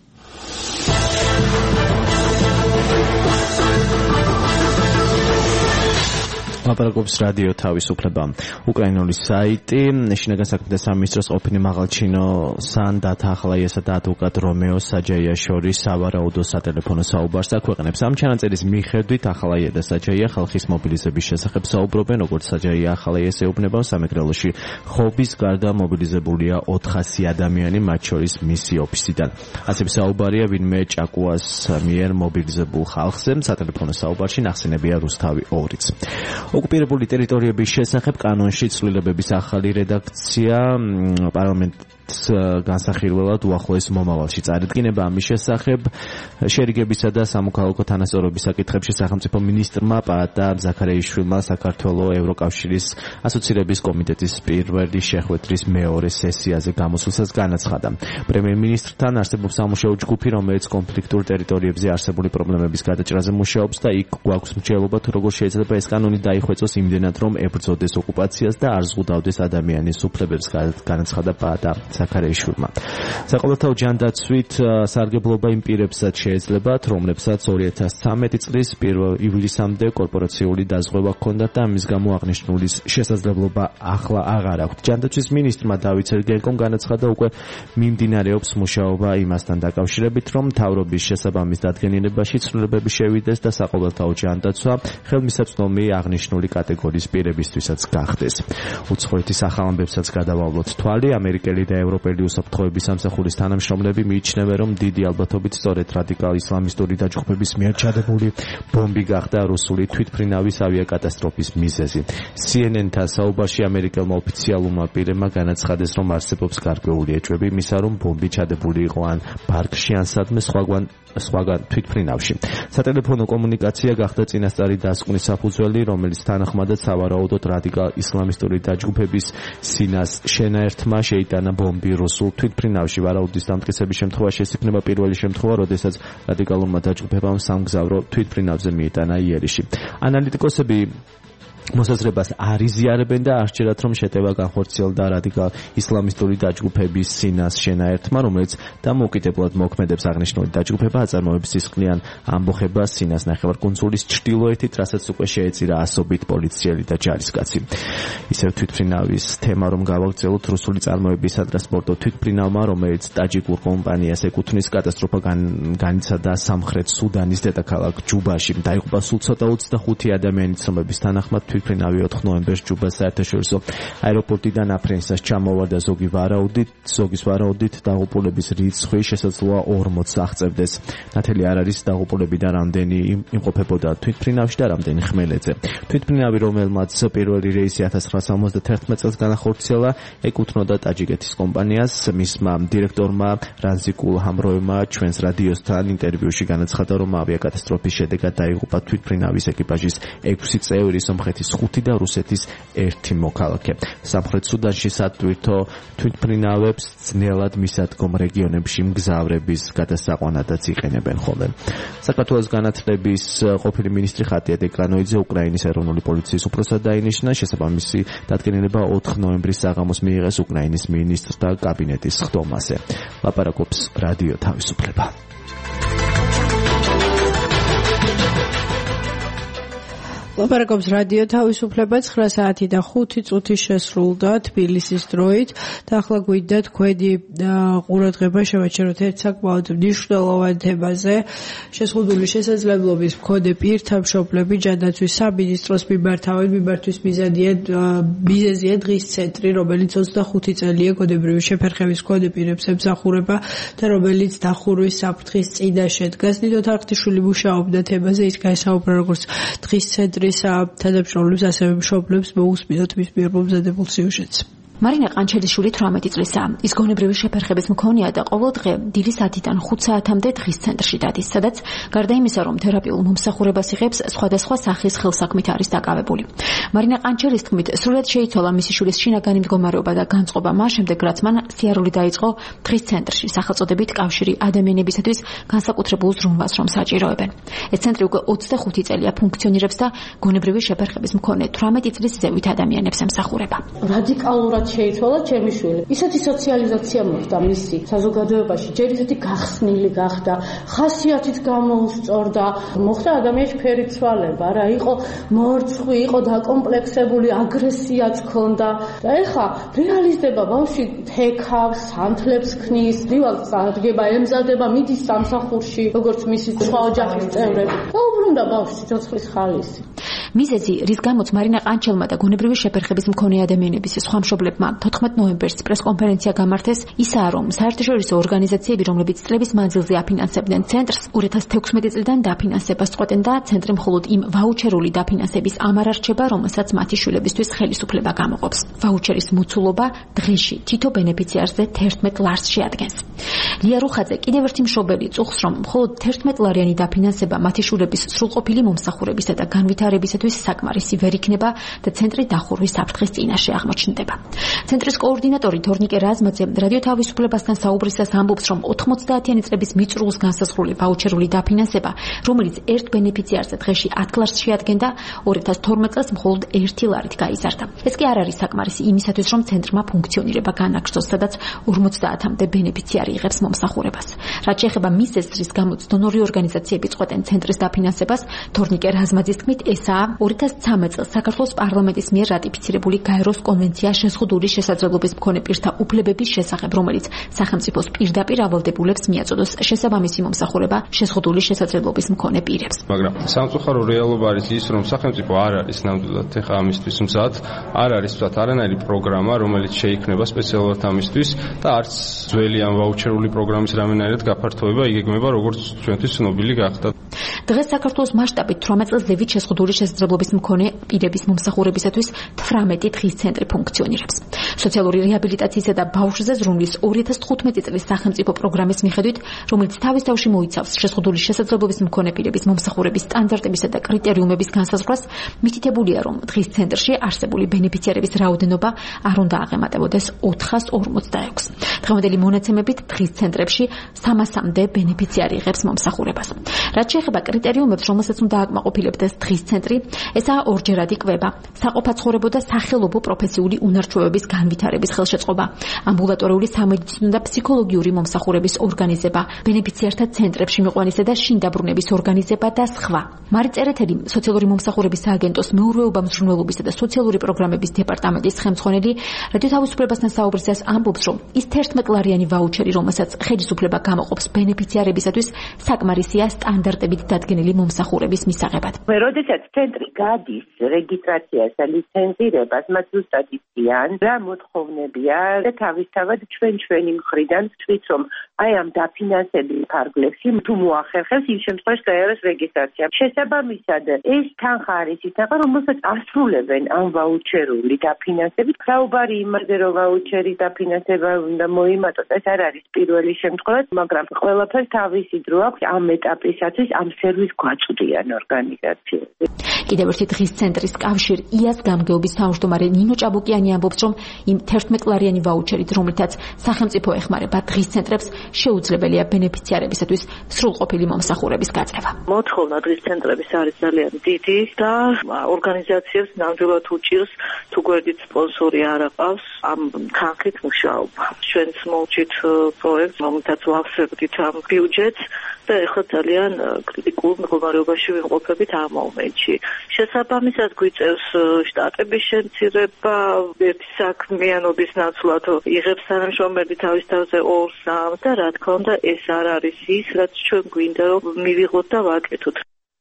ლაპარაკობს რადიო თავისუფლება. უკრაინული საიტი შინაგან საქმეთა სამინისტროს ყოფილი მაღალჩინოსან დათახლაიესა და ადვოკატ რომეო საჯაია შორის სავარაუდო სატელეფონო საუბარს აქვეყნებს. ამ ჩანაწერის მიხედვით ახალაია და საჯაია ხალხის მობილიზების შესახებ საუბრობენ, როგორც საჯაია ახალაიას ეუბნება, სამეგრელოში ხობის გარდა მობილიზებულია ოთხასი ადამიანი, მათ შორის მისი ოფისიდან. ასევე საუბარია ვინმე ჭაკუას მიერ მობილიზებულ ხალხზე. სატელეფონო საუბარში ნახსენებია რუსთავი ორიც. ოკუპირებული ტერიტორიების შესახებ კანონში ცვლილებების ახალი რედაქცია პარლამენტს განსახილველად უახლოეს მომავალში წარდგინება. ამის შესახებ შერიგებისა და სამოქალაქო თანასწორობის საკითხებში სახელმწიფო მინისტრმა პაატა ზაქარეიშვილმა საქართველოს ევროკავშირის ასოცირების კომიტეტის პირველი შეხვედრის მეორე სესიაზე გამოსვლისას განაცხადა. პრემიერ-მინისტრთან არსებობს სამუშაო ჯგუფი, რომელიც კონფლიქტურ ტერიტორიებზე არსებული პრობლემების გადაჭრაზე მუშაობს და იქ გვაქვს მრჩევლობა თუ როგორ შეიძლება ეს კანონი დაიხვეწოს იმდენად, რომ ებრძოდეს ოკუპაციას და არ ზღუდავდეს ადამიანის უფლებებს, განაცხადა პაატა ზაქარეიშვილმა. საყოველთაო ჯანდაცვით სარგებლობა იმ პირებსაც შეეძლებათ, რომლებსაც ორი ათას ცხრამეტი წლის პირველ ივლისამდე კორპორაციული დაზღვევა ჰქონდათ და ამის გამო აღნიშნული შესაძლებლობა ახლა აღარ აქვთ. ჯანდაცვის მინისტრმა დავით სერგეენკომ განაცხადა, უკვე მიმდინარეობს მუშაობა იმასთან დაკავშირებით, რომ მთავრობის შესაბამის დადგენილებაში ცვლილებები შევიდეს და საყოველთაო ჯანდაცვა ხელმისაწვდომი აღნიშნული კატეგორიის პირებისთვისაც გახდეს. უცხოეთის ახალ ამბებსაც გადავავლოთ თვალი. ამერიკელი და ევროპელი უსაფრთხოების სამსახურის თანამშრომლები მიიჩნევენ, რომ დიდი ალბათობით სწორედ რადიკალ ისლამისტური დაჯგუფების მიერ ჩადებული ბომბი გახდა რუსული თვითმფრინავის ავიაკატასტროფის მიზეზი. სი ენ ენ-თან საუბარში ამერიკელმა ოფიციალურმა პირებმა განაცხადეს, რომ არსებობს გარკვეული ეჭვები იმისა, რომ ბომბი ჩადებული იყო ან პარკში, ან სადმე სხვაგან სხვაგან თვითმფრინავში. სატელეფონო კომუნიკაცია გახდა წინასწარი დასკვნის საფუძველი, რომელიც თანახმადად სავარაუდოდ რადიკალ ისლამისტური დაჯგუფების სინას შენაერთმა შეიტანა ბომბი რუსულ თვითმფრინავში. ვარაუდის დამტკიცების შემთხვევაში ეს იქნება პირველი შემთხვევა, როდესაც რადიკალურმა დაჯგუფებამ სამგზავრო თვითმფრინავზე მიიტანა იერიში. ანალიტიკოსები მოსაზრებას არ იზიარებენ და არ სჯერათ, რომ შეტევა განხორციელდა რადიკალ ისლამისტური დაჯგუფების სინას შენაერთმა, რომელიც დამოუკიდებლად მოქმედებს. აღნიშნული დაჯგუფება აწარმოებს სისხლიან ამბოხებას სინას ნახევარკუნძულის ჩრდილოეთით, რასაც უკვე შეეწირა ასობით პოლიციელი და ჯარისკაცი. ისევ თვითმფრინავის თემა რომ გავაგრძელოთ, რუსული წარმოების სატრანსპორტო თვითმფრინავმა, რომელიც ტაჯიკურ კომპანიას ეკუთვნის, კატასტროფა განიცადა სამხრეთ სუდანის დედაქალაქ ჯუბაში. დაიღუპა სულ ცოტა ოცდახუთი ადამიანის ცნობების თანახმად. თვითმფრინავი ოთხ ნოემბერს ჯუბას საერთაშორისო აეროპორტიდან აფრენსას ჩამოვარდა. ზოგი ვარაუდით, ზოგის ვარაუდით დაღუპულების რიცხვი შესაძლოა ორმოცს აღწევდეს. ნათელი არ არის დაღუპულებიდან რამდენი იმყოფებოდა თვითმფრინავში და რამდენი ხმელეთზე. თვითმფრინავი, რომელმაც პირველი რეისი ათას ცხრაასა ორმოცდათერთმეტ წელს განახორციელა, ეკუთვნოდა ტაჯიკეთის კომპანიას. მისმა დირექტორმა რანზიკულ ჰამროევმა ჩვენს რადიოსთან ინტერვიუში განაცხადა, რომ ავიაკატასტროფის შედეგად დაიღუპა თვითმფრინავის ეკიპაჟის ექვსი წევრი, სომხეთის ხუთი და რუსეთის ერთი მოქალაქე. სამხრეთ სუდანში სატვირთო თვითმფრინავებს ძნელად მისადგომ რეგიონებში მგზავრების გადასაყვანადაც იყენებენ ხოლმე. საქართველოს განათლების ყოფილი მინისტრი ხატია დეკანოიძე უკრაინის ეროვნული პოლიციის უფროსად დაინიშნა. შესაბამისი დადგენილება ოთხ ნოემბრის საღამოს მიიღეს უკრაინის მინისტრთა კაბინეტის ხდომაზე. ლაპარაკობს რადიო თავისუფლება. ლაპარაკობს რადიო თავისუფლება. ცხრა საათი და ხუთი წუთი შესრულდა თბილისის დროით და ახლა გვინდა თქვენი ყურადღება შევაჩეროთ ერთ საკმაოდ მნიშვნელოვან თემაზე. შეზღუდული შესაძლებლობის მქონე პირთა მშობლები ჯანდაცვის სამინისტროს მიმართავენ. მიმართვის მიზანია მიზეზია დღის ცენტრი, რომელიც ოცდახუთი წელია გონებრივი შეფერხების მქონე პირებს ემსახურება და რომელიც დახურვის საფრთხის წინაშე დგას. ნინო თახტიშვილი მუშაობდა თემაზე, ის გაესაუბრა როგორც დღის ცენტრი თანამშრომლებს, ასევე მშობლებს მოусმინოთ მის მიერ მომზადებულ სიუჟეტს. მარინა ყანჩელიშვილი თვრამეტი წლისაა. ის გონებრივი შეფერხების მქონეა და ყოველ დღე დილის ათიდან ხუთ საათამდე დღის ცენტრში დადის, სადაც გარდა იმისა, რომ თერაპიულ მომსახურებას იღებს, სხვადასხვა სახის ხელსაქმით არის დაკავებული. მარინა ყანჩელის თქმით, სრულად შეიცვალა მისი შვილის შინაგანი მდგომარეობა და განწყობა მას შემდეგ, რაც მან სიარული დაიწყო დღის ცენტრში, სახელწოდებით კავშირი ადამიანებისათვის განსაკუთრებულ ზრუნვას რომ საჭიროებენ. ეს ცენტრი უკვე ოცდახუთი წელია ფუნქციონირებს და გონებრივი შეფერხების მქონე თვრამეტი წლის ზევით ადამიანებს ემსახურება. რადიკალურად შეიცვალა ჩემი შვილი. ისეთი სოციალიზაცია მოხდა მისი საზოგადოებაში, ჯერ ისეთი გახსნილი გახდა, ხასიათით გამოუსწორდა, მოხდა ადამიანის ფერიცვალება, რა იყო მორცხვი, იყო დაკომპლექსებული, აგრესიაც ჰქონდა. და ეხა რეალიზდება, ბავშვი თექავს, სანთლებს ქნის, დილას წარდგება, ემზადება, მიდის სამსახურში, როგორც მისი სხვა ოჯახის წევრები. და უბრუნდა ბავშვი სიცოცხლის ხალისი. მიზეზი, რის გამოც მარინა ყანჩელმა და გონებრივი შეფერხების მქონე ადამიანების სხვა მშობლებმა თოთხმეტ ნოემბერს პრესკონფერენცია გამართეს, ისაა, რომ საერთაშორისო ორგანიზაციები, რომლებიც წლების მანძილზე აფინანსებდნენ ცენტრს, ორი ათას თექვსმეტი წლიდან დაფინანსებას წყვეტენ და ცენტრი მხოლოდ იმ ვაუჩერული დაფინანსების ამარ არჩება, რომელსაც მათი შვილებისთვის ხელისუფლება გამოყოფს. ვაუჩერის მოცულობა დღეში თითო ბენეფიციარზე თერთმეტ ლარს შეადგენს. ლია რუხაძე კიდევ ერთი მშობელი წუხს, რომ მხოლოდ თერთმეტ ლარიანი დაფინანსება მათი შვილების სრულყოფილი მომსახურებისა და განვითარებისათვის საკმარისი ვერ იქნება და ცენტრი დახურვის საფრთხის წინაშე აღმოჩნდება. ცენტრის კოორდინატორი თორნიკე რაზმაძე რადიო თავისუფლებასთან საუბრისას ამბობს, რომ ოთხმოცდაათიანი წლების მიწურულს განსაზღვრული ვაუჩერული დაფინანსება, რომელიც ერთ ბენეფიციარზე დღეში ათ ლარს შეადგენდა, ორი ათას თორმეტ წელს მხოლოდ ერთი ლარით გაიზარდა. ეს კი არ არის საკმარისი იმისათვის, რომ ცენტრმა ფუნქციონირება განაგრძოს, სადაც ორმოცდაათამდე ბენეფიციარი იღებს მომსახურებას. რაც შეეხება მიზეზს, რის გამოც დონორი ორგანიზაციები წყვეტენ ცენტრის დაფინანსებას, თორნიკე რაზმაძის თქმით, ესაა ორი ათას ცხრამეტ წელს საქართველოს პარლამენტის მიერ რატიფიცირებული გაეროს კონვენცია შეზღუდული შესაძლებლობის მქონე პირთა უფლებების შესახებ, რომელიც სახელმწიფოს პირდაპირ ავალდებულებს მიაწოდოს შესაბამისი მომსახურება შეზღუდული შესაძლებლობის მქონე პირებს. მაგრამ სამწუხარო რეალობა არის ის, რომ სახელმწიფო არ არის ნამდვილად ეხა ამისთვის მზად, არ არის მზად არანაირი პროგრამა, რომელიც შეიქმნება სპეციალურად ამისთვის და არც ძველი ამ ვაუჩერული პროგრამის რამენაირად გაფართოება იგეგმება, როგორც ჩვენთვის ცნობილი გახდა. დღეს საქართველოს მასშტაბით თვრამეტ წელს ზევით შეზღუდული შესაძლებლობის მქონე პირების მომსახურებისათვის თვრამეტი დღის ცენტრი ფუნქციონირებს. სოციალური რეაბილიტაციისა და ბავშვზე ზრუნვის ორი ათას თხუთმეტი წლის სახელმწიფო პროგრამის მიხედვით, რომელიც თავის თავში მოიცავს შეზღუდული შესაძლებლობის მქონე პირების მომსახურების სტანდარტებისა და კრიტერიუმების განსაზღვრას, მითითებულია, რომ დღის ცენტრში არსებული ბენეფიციარების რაოდენობა არ უნდა აღემატებოდეს ოთხას ორმოცდაექვსს. დღევანდელი მონაცემებით დღის ცენტრებში სამასამდე ბენეფიციარი იღებს მომსახურებას. რაც შეეხება კრიტერიუმებს, რომელსაც უნდა აკმაყოფილებდეს დღის ცენტრი, ესაა ორჯერადი კვება, საყოფაცხოვრებო და სახელობო პროფესიული უნარჩვევების განვითარების ხელშეწყობა, ამბულატორიული სამედიცინო და ფსიქოლოგიური მომსახურების ორგანიზება, ბენეფიციართა ცენტრებში მიყვანისა და შინდაბრუნების ორგანიზება და სხვა. მარი წერეთელი, სოციალური მომსახურების სააგენტოს მეურვეობა მზრუნველობისა და სოციალური პროგრამების დეპარტამენტის ხელმძღვანელი, რადიო თავისუფლებასთან საუბრისას ამბობს, რომ ის თერთმეტლარიანი ვაუჩერი, რომელსაც ხელისუფლება გამოყოფს ბენეფიციარებისათვის, საკმარისია სტანდარტებით დადგენილი მომსახურების მისაღებად. როდესაც ცენტრი გადის რეგისტრაციას და ლიცენზირებას, მათ ზუსტად იციან, რა მოთხოვნებია და თავისთავად ჩვენ ჩვენი მხრიდან ვთქვით, რომ აი ამ დაფინანსების ფარგლებში თუ მოახერხებს იმ შემთხვევაში გაიაროს რეგისტრაცია. შესაბამისად, ეს თანხა არის ის თანხა, რომელსაც ასრულებენ ამ ვაუჩერული დაფინანსებით. საუბარი იმაზე, რომ ვაუჩერის დაფინანსება უნდა მოიმატოს, ეს არ არის პირველი შემთხვევა, მაგრამ ყველაფერს თავისი დრო აქვს ამ ეტაპისათვის ამ სერვისს გვაწვდიან ორგანიზაციები. კიდევ ერთი დღის ცენტრის კავშირ იას გამგეობის თავმჯდომარე ნინო ჭაბუკიანი ამბობს, რომ იმ თერთმეტლარიანი ვაუჩერით, რომლითაც სახელმწიფო ეხმარება დღის ცენტრებს, შეუძლებელია ბენეფიციარებისათვის სრულყოფილი მომსახურების გაწევა. მოთხოვნა დღის ცენტრების არის ძალიან დიდი და ორგანიზაციებს ნამდვილად უჭირს, თუ გვერდით სპონსორი არ აყავს ამ თანხით მუშაობა. ჩვენც მოვჭით პროექტს, რომელთაც ვავსებდით ამ ბიუჯეტს და ეხლა ძალიან კრიტიკულ მდგომარეობაში ვიმყოფებით ამ მომენტში. შესაბამისად გვიწევს შტატების შემცირება, ერთი საქმიანობის ნაცვლად იღებს თანამშრომელი თავის თავზე ორ სამ და რა თქმა უნდა ეს არ არის ის, რაც ჩვენ გვინდა რომ მივიღოთ და ვაკეთოთ.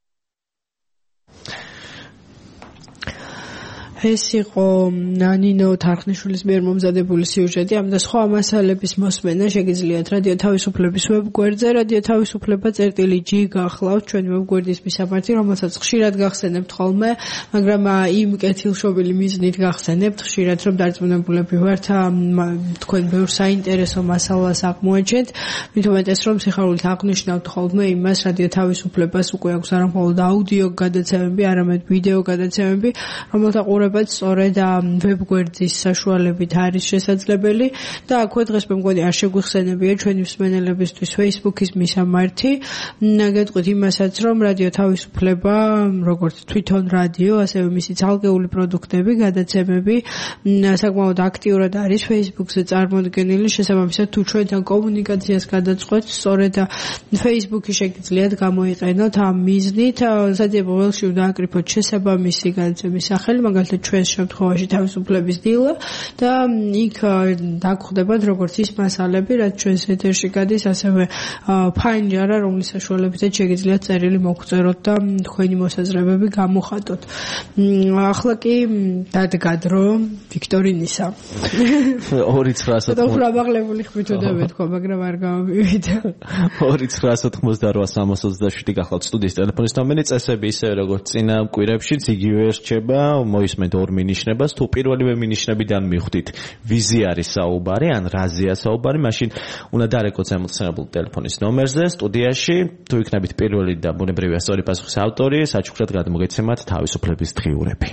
ეს იყო ნინო თარხნიშვილის მიერ მომზადებული სიუჟეტი. ამ და სხვა მასალების მოსმენა შეგიძლიათ რადიო თავისუფლების ვებგვერდზე, რადიო თავისუფლება წერტილი ჯი გახლავთ ჩვენი ვებგვერდის მისამართი, რომელსაც ხშირად გახსენებთ ხოლმე, მაგრამ იმ კეთილშობილი მიზნით გახსენებთ ხშირად, რომ დარწმუნებულები ვართ თქვენ ბევრ საინტერესო მასალას აღმოაჩენთ, მით უმეტეს რომ სიხარულით აღნიშნავთ ხოლმე იმას, რადიო თავისუფლებას უკვე აქვს არა მხოლოდ აუდიო გადაცემები, არამედ ვიდეო გადაცემები, რომელთა ყურება სწორედ ვებგვერდის საშუალებით არის შესაძლებელი და აქვე დღეს მე მგონი არ შეგვიხსენებია ჩვენი მსმენელებისთვის Facebook-ის მისამართი. გეტყვით იმასაც, რომ რადიო თავისუფლება, როგორც თვითონ რადიო, ასევე მისი ცალკეული პროდუქტები, გადაცემები საკმაოდ აქტიურად არის Facebook-ზე წარმოდგენილი. შესაბამისად, თუ ჩვენთან კომუნიკაციას გადაწყვეტთ, სწორედ Facebook-ი შეგიძლიათ გამოიყენოთ ამ მიზნით. სადიებო ველში უნდა აკრიფოთ შესაბამისი გადაცემის სახელი, მაგალითად ჩვენს შემთხვევაში თავისუფლების დილა და იქ დაგხვდებათ როგორც ის მასალები, რაც ჩვენს ეთერში გადის, ასევე ფაინჯარა, რომლის საშუალებითაც შეგიძლიათ წერილი მოგწეროთ და თქვენი მოსაზრებები გამოხატოთ. ახლა კი დადგა დრო ვიქტორინისა. ორი ცხრაასოთხმოცდაოთხ და უხრაბაღლებული ხმითოდები თქვა, მაგრამ არ გამომივიდა. ორი ცხრაასოთხმოცდაოთხ სამას ოცდაშვიდი გახლავთ სტუდიის ტელეფონის ნომერი, წესები ისე როგორც წინა კვირებშიც იგივე რჩება, მოისმენთ ორ მინიშნებას, თუ პირველივე მინიშნებიდან მიხვდით ვიზი არის საუბარი, ან რაზეა საუბარი, მაშინ უნდა დარეკოთ ზემოხსენებულ ტელეფონის ნომერზე სტუდიაში, თუ იქნებით პირველი და ბუნებრივია სწორი პასუხის ავტორი, საჩუქრად გადმოგეცემათ თავისუფლების დღიურები.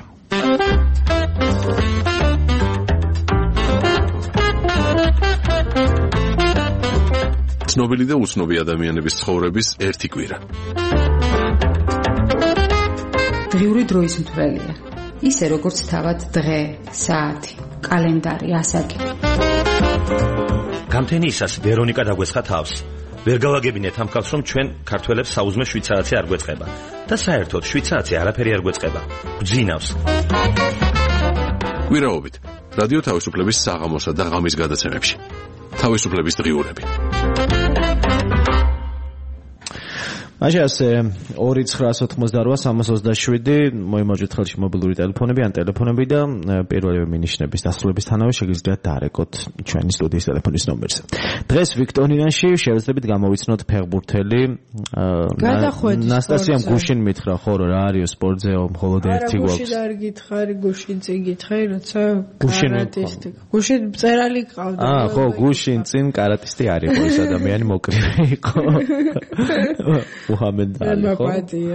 ცნობილი და უცნობი ადამიანების ცხოვრების ერთი კვირა. დღიური დროის მთვრელია. ისე როგორც თავად დღე, საათი, კალენდარი, ასაკი. გამთენიისას ვერონიკა დაგვესხა თავს. ვერ გავაგებინეთ ამ ხალხს, რომ ჩვენ ქართველებს საუზმე შვიცარაცი არ გვეწყება და საერთოდ შვიცარაცი არაფერი არ გვეწყება. გძინავს. კვირაობით რადიო თავისუფლების საღამოსა და ღამის გადაცემებში. თავისუფლების დღიურები. მაშინ ასე ორი ცხრაასოთხმოცდაოთხ სამას ოცდაშვიდი მოიმარჯვეთ ხელში მობილური ტელეფონები ან ტელეფონები და პირველივე მინიშნების დასრულებისთანავე შეგიძლიათ დაარეკოთ ჩვენი სტუდიის ტელეფონის ნომერზე. დღეს ვიქტორინაში შევეძლებთ გამოვიცნოთ ფეხბურთელი ნასტასიამ გუშინ მითხრა, ხო რა არის სპორტზეო მხოლოდ ერთი გვაქვს. გუშინ არ გითხარი, გუშინ წინ გითხარი, როცა კარატისტი. გუშინ წერალი ყავდა. აა ხო, გუშინ წინ კარატისტი არ იყო ეს ადამიანი მოკრივე იყო. მუჰამედ ალი ხო?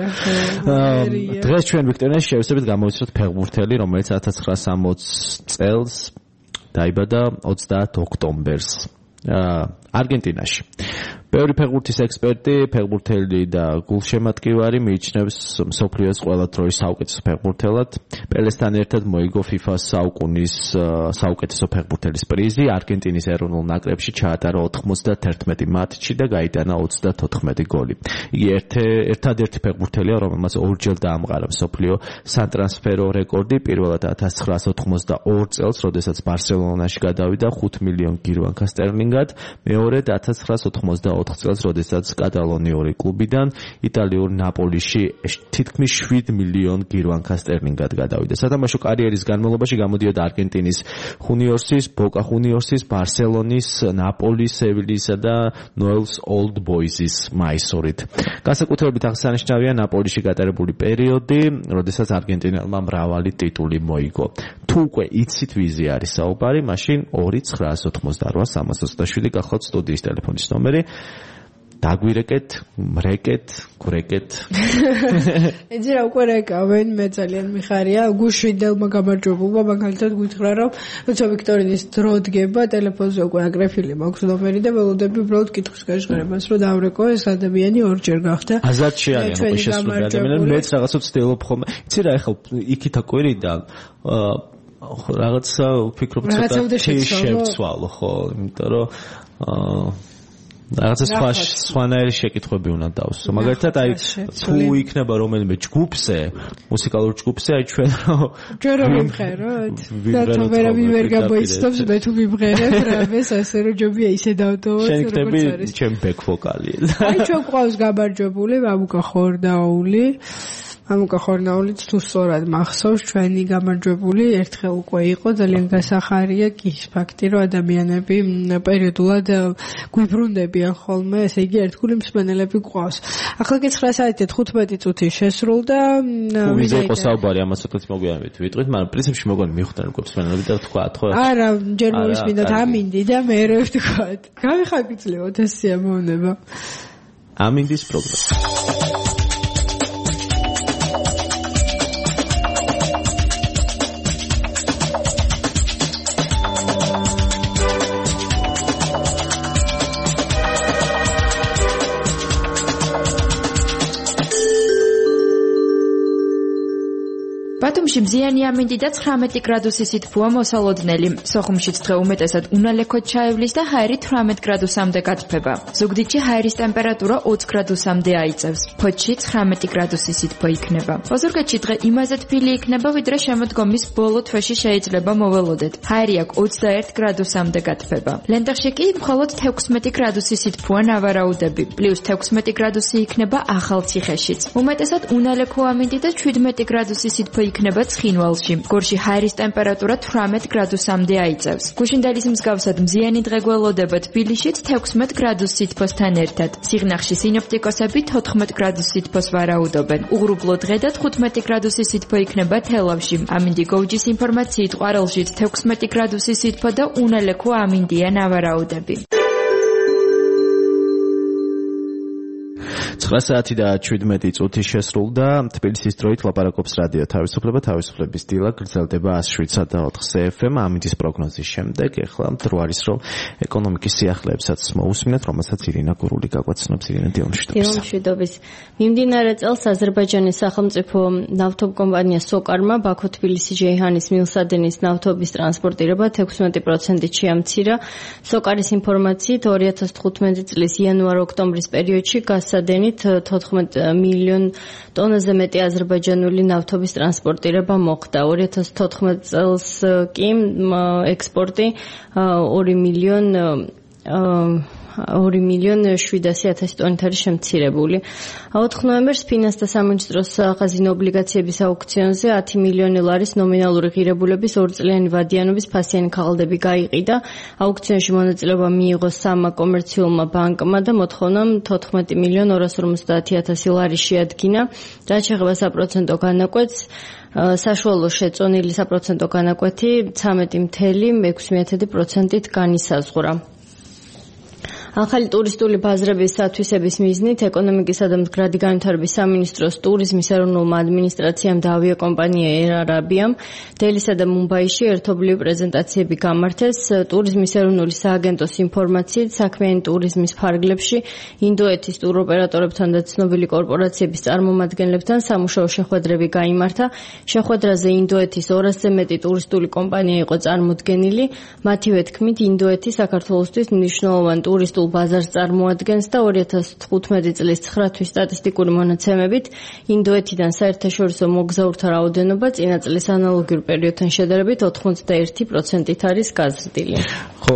დღეს ჩვენ ვიქტორინაში შევეცდებით გამოვიცნოთ ფეხბურთელი, რომელიც ათას ცხრაასა სამოცი წელს დაიბადა ოცდაათ ოქტომბერს. არგენტინაში. ბევრი ფეხბურთის ექსპერტი, ფეხბურთელი და გულშემატკივარი მიიჩნევს მსოფლიოს ყველა დროის საუკეთესო ფეხბურთელად. პელესთან ერთად მოიგო FIFA-ს საუკუნის საუკეთესო ფეხბურთელის პრიზი. არგენტინის ეროვნულ ნაკრებში ჩაატარა ოთხმოცდაათერთმეტი მატჩი და გაიტანა ოცდათოთხმეტი გოლი. იგი ერთადერთი ფეხბურთელია, რომელმაც ორჯერ დაამყარა მსოფლიო სატრანსფერო რეკორდი. პირველად ათას ცხრაას ოთხმოცდაორ წელს, როდესაც ბარსელონაში გადავიდა ხუთ მილიონ გირვანკა სტერლინგად, მეორედ ათას ცხრაას ოცდაოთხ წელს, როდესაც კატალონიური კლუბიდან იტალიურ ნაპოლიში თითქმის შვიდ მილიონ გირვანკა სტერლინგად გადავიდა. სათამაშო კარიერის განმავლობაში გამოდიოდა არგენტინის ხუნიორსის, ბოკა ხუნიორსის, ბარსელონის, ნაპოლის, სევილიისა და ნოელს ოლდ ბოიზის მაისურით. განსაკუთრებით აღსანიშნავია ნაპოლიში გატარებული პერიოდი, როდესაც არგენტინელმა მრავალი ტიტული მოიგო. თუ უკვე იცით ვიზი არის საუბარი, მაშინ ორი ცხრაას ოცდაოთხ სამას ოცდაშვიდი გახლავთ სტუდიის ტელეფონის ნომერი. დაგვირეკეთ, მრეკეთ, გრეკეთ. ეძი რა უკვე რეკავენ, მე ძალიან მიხარია. გუშინდელმა გამარჯვებულმა მაგალითად გითხრა, რომ როცა ვიქტორინის დრო დგება, ტელეფონზე უკვე აგრეფილი მაქვს ნომერი და ველოდები უბრალოდ კითხვის გაჟღერებას, რომ დავრეკო ეს ადამიანი ორჯერ გახდა. აზარში არის უკვე შესული ადამიანი, მეც რაღაცა ვცდილობ ხოლმე. იცი რა, ეხლა იქით აკვირიდა რაღაცა ვფიქრობ ცოტა შეცვალო ხო, იმიტომ რომ რაღაცა სხვა სხვანაირი შეკითხვები უნდა დავსო. მაგალითად, აი თუ იქნება რომელიმე ჯგუფზე, მუსიკალურ ჯგუფზე, აი ჩვენ ჩვენ რომ ვიმღეროთ. და თუ ვერავინ ვერ გამოიცნობს, მე თუ ვიმღერებ რამეს, ასე რომ ჯობია ისე დავტოვოთ, როგორც არის. ჩემ ბექ ვოკალია. აი ჩვენ ყავს გამარჯვებული მამუკა ხორნაული. მამუკა ხორნაულიც თუ სწორად მახსოვს, ჩვენი გამარჯვებული ერთხელ უკვე იყო, ძალიან გასახარია კი ფაქტი, რომ ადამიანები პერიოდულად გვიბრუნდებიან ხოლმე, ესე იგი ერთგული მსმენელები გვყავს. ახლა კი ცხრა საათი და თხუთმეტი წუთი შესრულდა. ვიზა იყო საუბარი, ამას ცოტაც მოგვიანებით ვიტყვით, მაგრამ პრინციპში მოგონი მიხვდნენ უკვე მსმენელები და თქვათ, ხო? არა, ჯერ მოვისმინოთ ამინდი და მე რო ვთქვათ. გავიხაგიძლევოთ ეს სიამოვნება. ამინდის პროგრამა. ბათუმში მზიანი ამინდი და ცხრამეტი გრადუსი სითბოა მოსალოდნელი. სოხუმშიც დღე უმეტესად უნალექოდ ჩაევლის და ჰაერი თვრამეტ გრადუსამდე გათბება. ზუგდიდში ჰაერის ტემპერატურა ოც გრადუსამდე აიწევს. ფოთში ცხრამეტი გრადუსი სითბო იქნება. ოზურგეთში დღე იმაზე თბილი იქნება, ვიდრე შემოდგომის ბოლო თვეში შეიძლება მოველოდეთ. ჰაერი აქ ოცდაერთ გრადუსამდე გათბება. ლენტეხში კი მხოლოდ თექვსმეტი გრადუსი სითბოა ნავარაუდები. პლუს თექვსმეტი გრადუსი იქნება ახალციხეშიც. უმეტესად უნალექო ამინდი და შვიდმეტი გრადუსი სითბო იქნება ცხინვალში. გორში ჰაერის ტემპერატურა თვრამეტ გრადუსამდე აიწევს. გუშინდელის მსგავსად მზიანი დღე გველოდება თბილისშიც თექვსმეტ გრადუს სითბოსთან ერთად. სიღნაღში სინოპტიკოსები თოთხმეტ გრადუს სითბოს ვარაუდობენ. უღრუბლო დღე და თხუთმეტი გრადუსი სითბო იქნება თელავში. ამინდი გოუჯის ინფორმაციით ყვარელშიც თექვსმეტი გრადუსი სითბო და უნალექო ამინდია ნავარაუდები. ცხრა საათი და შვიდმეტი წუთი შესრულდა. თბილისის დროით ლაპარაკობს რადიო თავისუფლება, თავისუფლების დილა გრძელდება ას შვიდსა და ოთხზე ეფ ემ. ამინდის პროგნოზის შემდეგ ეხლა დრო არის რომ ეკონომიკის სიახლეებსაც მოусმინეთ, რომელსაც ირინა გურული გაგვაცნობს. ირინა, დილამშვიდობის. დილამშვიდობის. მიმდინარე წელს აზერბაიჯანის სახელმწიფო ნავთობკომპანია სოკარმა ბაქო-თბილისი-ჯეიჰანის მილსადენის ნავთობის ტრანსპორტირება თექვსმეტი პროცენტით შეამცირა. სოკარის ინფორმაციით ორი ათას თხუთმეტი წლის იანვარ-ოქტომბრის პერიოდში გასადენი თოთხმეტ მილიონ ტონაზე მეტი აზერბაიჯანული ნავთობის ტრანსპორტირება მოხდა. ორი ათას თოთხმეტ წელს კი ექსპორტი ორი მილიონ ორი მილიონ შვიდასი ათასი ტონით არის შემცირებული. ოთხ ნოემბერს ფინანსთა სამინისტროს ხაზინა ობლიგაციების აუქციონზე ათი მილიონი ლარის ნომინალური ღირებულების ორწლიანი ვადიანობის ფასიანი ქაღალდები გაიყიდა. აუქციონში მონაწილეობა მიიღო სამმა კომერციულმა ბანკმა და მოთხოვნამ თოთხმეტი მილიონ ორას ორმოცდაათი ათასი ლარი შეადგინა. რაც შეეხება საპროცენტო განაკვეთს, საშუალო შეწონილი საპროცენტო განაკვეთი ცამეტი მცდარი ექვსი პროცენტით განისაზღვრა. ახალი ტურისტული ბაზრების სათვისების მიზნით ეკონომიკისა და მდგრადი განვითარების სამინისტროს ტურიზმის ეროვნულმა ადმინისტრაციამ და ავიაკომპანია Air Arabia-მ დელისა და მუმბაიში ერთობლივი პრეზენტაციები გამართეს ტურიზმის ეროვნული სააგენტოს ინფორმაციით საქმიანი ტურიზმის ფარგლებში ინდოეთის ტუროპერატორებთან და ცნობილი კორპორაციების წარმომადგენლებთან სამუშაო შეხვედრები გაიმართა. შეხვედრაზე ინდოეთის ორასზე მეტი ტურისტული კომპანია იყო წარმოდგენილი. მათივე თქმით, ინდოეთი საქართველოსთვის მნიშვნელოვან ტურისტულ ბაზარს წარმოადგენს და ორი ათას თხუთმეტი წლის ცხრა თვის სტატისტიკური მონაცემებით ინდოეთიდან საერთაშორისო მოგზაურთა რაოდენობა წინა წლის ანალოგიურ პერიოდთან შედარებით ოთხმოცდაერთი პროცენტით არის გაზრდილი. ხო,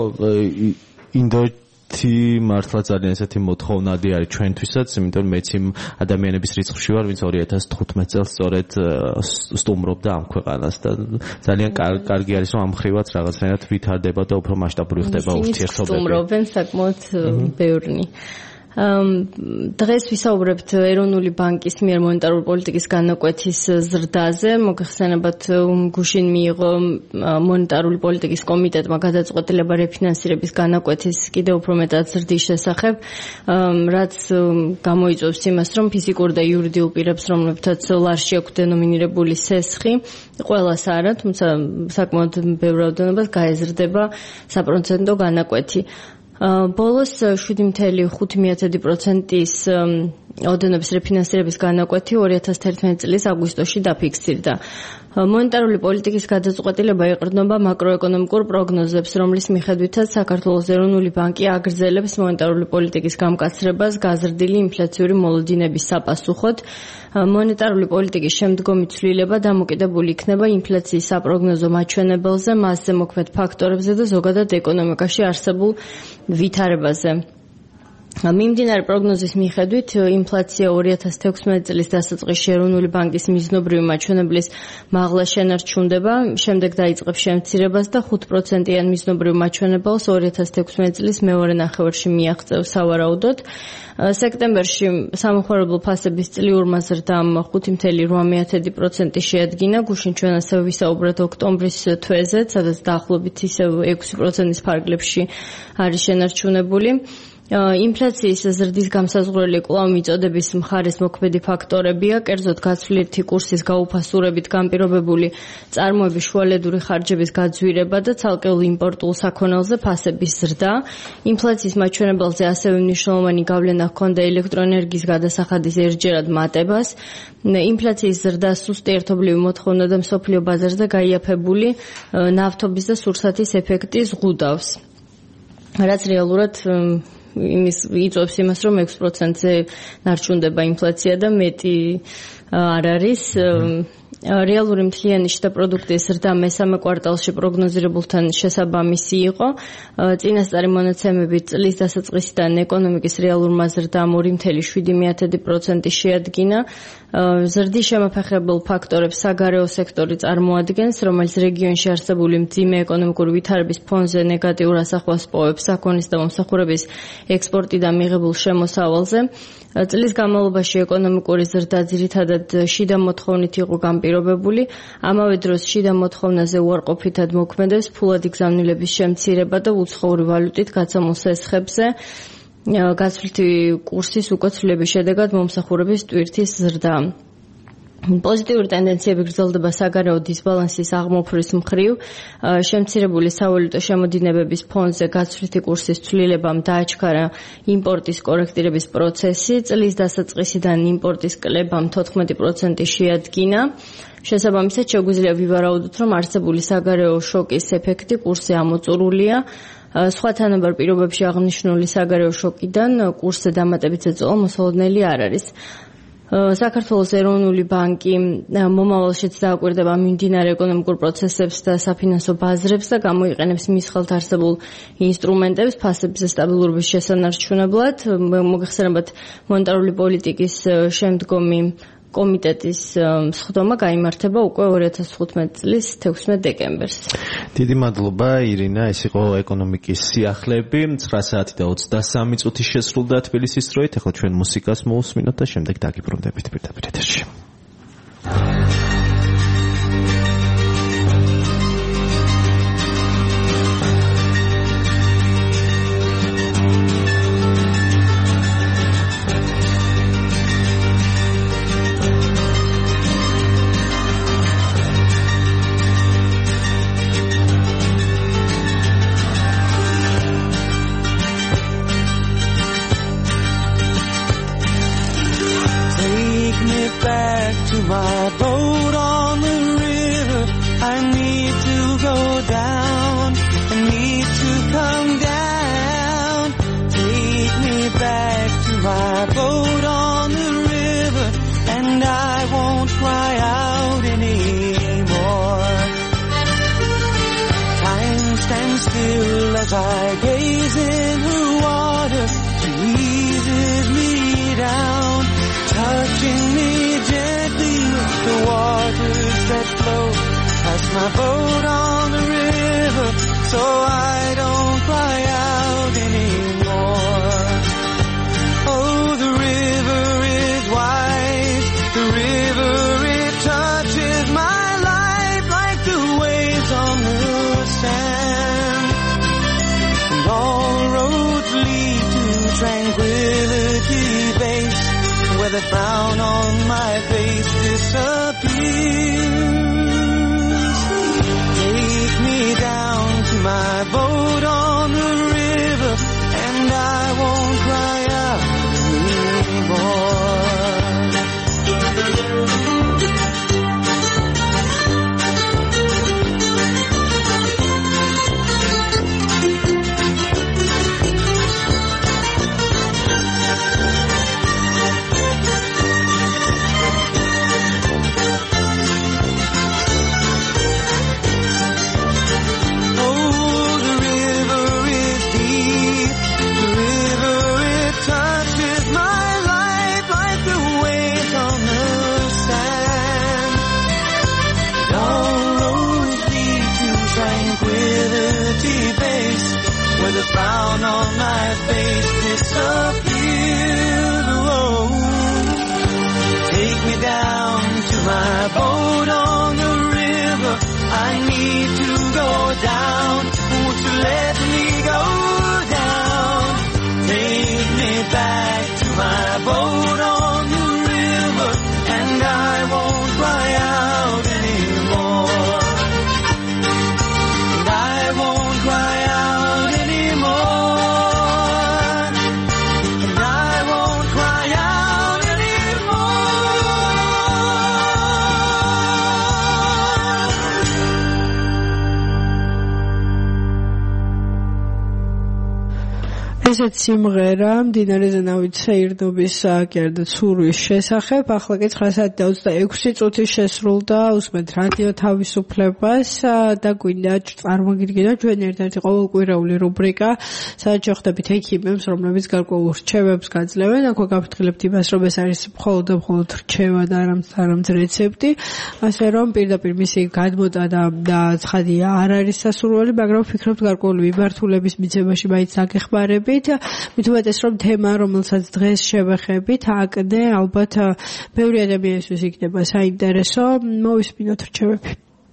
ინდოეთი მართლა ძალიან ესეთი მოთხოვნადი არის ჩვენთვისაც, იმიტომ მეც იმ ადამიანების რიცხვში ვარ, ვინც ორი ათას თხუთმეტ წელს სწორედ სტუმრობდა ამ ქვეყანას და ძალიან კარგი არის, რომ ამ ხრივაც რაღაცნაირად ვითარდება და უფრო მასშტაბური ხდება ურთიერთობები. სტუმრობენ საკმაოდ ბევრნი. დღეს ვისაუბრებთ ეროვნული ბანკის მიერ მონეტარული პოლიტიკის განაკვეთის ზრდაზე. მოგეხსენებათ, გუშინ მიიღო მონეტარული პოლიტიკის კომიტეტმა გადაწყვეტილება რეფინანსირების განაკვეთის კიდევ უფრო მეტად ზრდის შესახებ, რაც გამოიწვევს იმას, რომ ფიზიკურ და იურიდიულ პირებს, რომლებთაც ლარში აქვს დენომინირებული სესხი, ყველას არა, თუმცა საკმაოდ ბევრ რაოდენობას გაეზრდება საპროცენტო განაკვეთი. ბოლოს შვიდი მცდელო ხუთი პროცენტის ოდენობის რეფინანსირების განაკვეთი ორი ათას თერთმეტი წლის აგვისტოში დაფიქსირდა. მონეტარული პოლიტიკის გადაწყვეტილება ეყრდნობა მაკროეკონომიკურ პროგნოზებს, რომლის მიხედვითაც საქართველოს ეროვნული ბანკი აგრძელებს მონეტარული პოლიტიკის გამკაცრებას გაზრდილი ინფლაციური მოლოდინების საპასუხოდ. მონეტარული პოლიტიკის შემდგომი ცვლილება დამოკიდებული იქნება ინფლაციის საპროგნოზო მაჩვენებელზე, მასზე მოქმედ ფაქტორებზე და ზოგადად ეკონომიკაში არსებულ ვითარებაზე. მიმდინარე პროგნოზის მიხედვით ინფლაცია ორი ათას თექვსმეტი წლის დასაწყისში ეროვნული ბანკის მიზნობრივი მაჩვენებლის მაღლა შენარჩუნდება, შემდეგ დაიწყებს შემცირებას და ხუთ პროცენტიან მიზნობრივ მაჩვენებელს ორი ათას თექვსმეტი წლის მეორე ნახევარში მიაღწევს სავარაუდოდ. სექტემბერში სამხმარებლო ფასების წლიურმა ზრდამ ხუთი virgulă opt პროცენტი შეადგინა. გუშინ ჩვენ ასევე ვისაუბრეთ ოქტომბრის თვეზე, სადაც დაახლოებით ისევ ექვსი პროცენტის ფარგლებში არის შენარჩუნებული. ინფლაციის ზრდის გამსაზღვრელი კვლავ მიწოდების მხარეს მოქმედი ფაქტორებია, კერძოდ გაცვლითი კურსის გაუფასურებით განპირობებული წარმოების შუალედური ხარჯების გაძვირება და ცალკეულ იმპორტულ საქონელზე ფასების ზრდა. ინფლაციის მაჩვენებელზე ასევე მნიშვნელოვანი გავლენა ჰქონდა ელექტროენერგიის გადასახადის ერთჯერად მატებას. ინფლაციის ზრდა სუსტი ერთობლივი მოთხოვნა და მსოფლიო ბაზარზე გაიაფებული ნავთობის და სურსათის ეფექტი ზღუდავს. რაც რეალურად იმის იწვევს იმას, რომ ექვსი პროცენტზე ნარჩუნდება ინფლაცია და მეტი არ არის. რეალური მთლიანი შიდა პროდუქტის ზრდა მესამე კვარტალში პროგნოზირებულთან შესაბამისი იყო. წინასწარი მონაცემებით წლის დასაწყისიდან ეკონომიკის რეალურმა ზრდამ ორი virgulă შვიდი პროცენტი შეადგინა. ზრდის შემოფეხებულ ფაქტორებს საგარეო სექტორი წარმოადგენს, რომელიც რეგიონში არსებული მძიმე ეკონომიკური ვითარების ფონზე ნეგატიურ ასახვას პოვებს საქონლის და მომსახურების ექსპორტი და მიღებულ შემოსავალზე. წლის განმავლობაში ეკონომიკური ზრდა ძირითადად შიდა მოთხოვნით იყო განპირობებული. ამავე დროს შიდა მოთხოვნაზე უარყოფითად მოქმედებს ფულადი გზავნილების შემცირება და უცხოური ვალუტით გაცემულ სესხებზე. გაცვლითი კურსის უკოცვლების შედეგად მომსახურების ტვირთის ზრდა. პოზიტიური ტენდენციები გრძელდება საგარეო დისბალანსის აღმოფხრის მხრივ. შემცირებული სავალუტო შემოდინებების ფონზე გაცვლითი კურსის ცვლილებამ დააჩქარა იმპორტის კორექტირების პროცესი. წლის დასაწყისიდან იმპორტის კლებამ თოთხმეტი პროცენტი შეადგინა. შესაბამისად, შეგვიძლია ვივარაუდოთ, რომ არსებული საგარეო შოკის ეფექტი კურსზე ამოწურულია. სხვა თანაბარ პირობებში აღნიშნული საგარეო შოკიდან კურსზე დამატებით ზეწოლა მოსალოდნელი არ არის. საქართველოს ეროვნული ბანკი მომავალშიც დააკვირდება მიმდინარე ეკონომიკურ პროცესებს და საფინანსო ბაზრებს და გამოიყენებს მის ხელთ არსებულ ინსტრუმენტებს ფასებზე სტაბილურობის შესანარჩუნებლად. მოგეხსენებათ, მონეტარული პოლიტიკის შემდგომი კომიტეტის სხდომა გაიმართება უკვე ორი ათას თხუთმეტი წლის თექვსმეტ დეკემბერს. დიდი მადლობა ირინა, ეს იყო ეკონომიკის სიახლეები. ცხრა საათი და ოცდასამი წუთი შესრულდა თბილისის დროით. ახლა ჩვენ მუსიკას მოусმინოთ და შემდეგ დაგიბრუნდებით პირდაპირ ეთერში. As I gaze in her water, she eases me down, touching me gently with the waters that flow past my boat on the river, so I don't cry out anymore. Oh, the river is wide, the river, it touches my life like the waves on the sand. And all roads lead to tranquility base, where the frown on my face disappears. Take me down to my boat on the river, and I won't cry out anymore. The frown on my face disappeared. Oh, take me down to my boat on the river. I need to go down. Won't you let me go down? Take me back to my boat on the river, and I won't cry out anymore. And I won't cry out anymore. And I won't cry out ესეც სიმღერა მდინარეზე ნავით საირდობის კერძო ცურვის შესახებ. ახლა კი ცხრა საათი და ოცდაექვსი წუთი შესრულდა. უსმენთ რადიო თავისუფლებას და გვინდა წარმოგიდგენთ ჩვენ ერთ-ერთი ყოველკვირეული რუბრიკა, სადაც შევხვდებით ექიმებს, რომლებიც გარკვეულ რჩევებს გაძლევენ. აქვე გავფრთხილებთ იმას, რომ ეს არის მხოლოდ და მხოლოდ რჩევა და არამც რეცეპტი, ასე რომ პირდაპირ მისი გადმოტა და ცხადია არ არის სასურველი, მაგრამ ვფიქრობთ გარკვეული მიმართულების მიცემაში მაინც აგეხმარებით. მით უმეტეს რომ თემა, რომელსაც დღეს შევეხებით, აკნე, ალბათ ბევრი ადამიანისთვის იქნება საინტერესო. მოვისმინოთ რჩევები.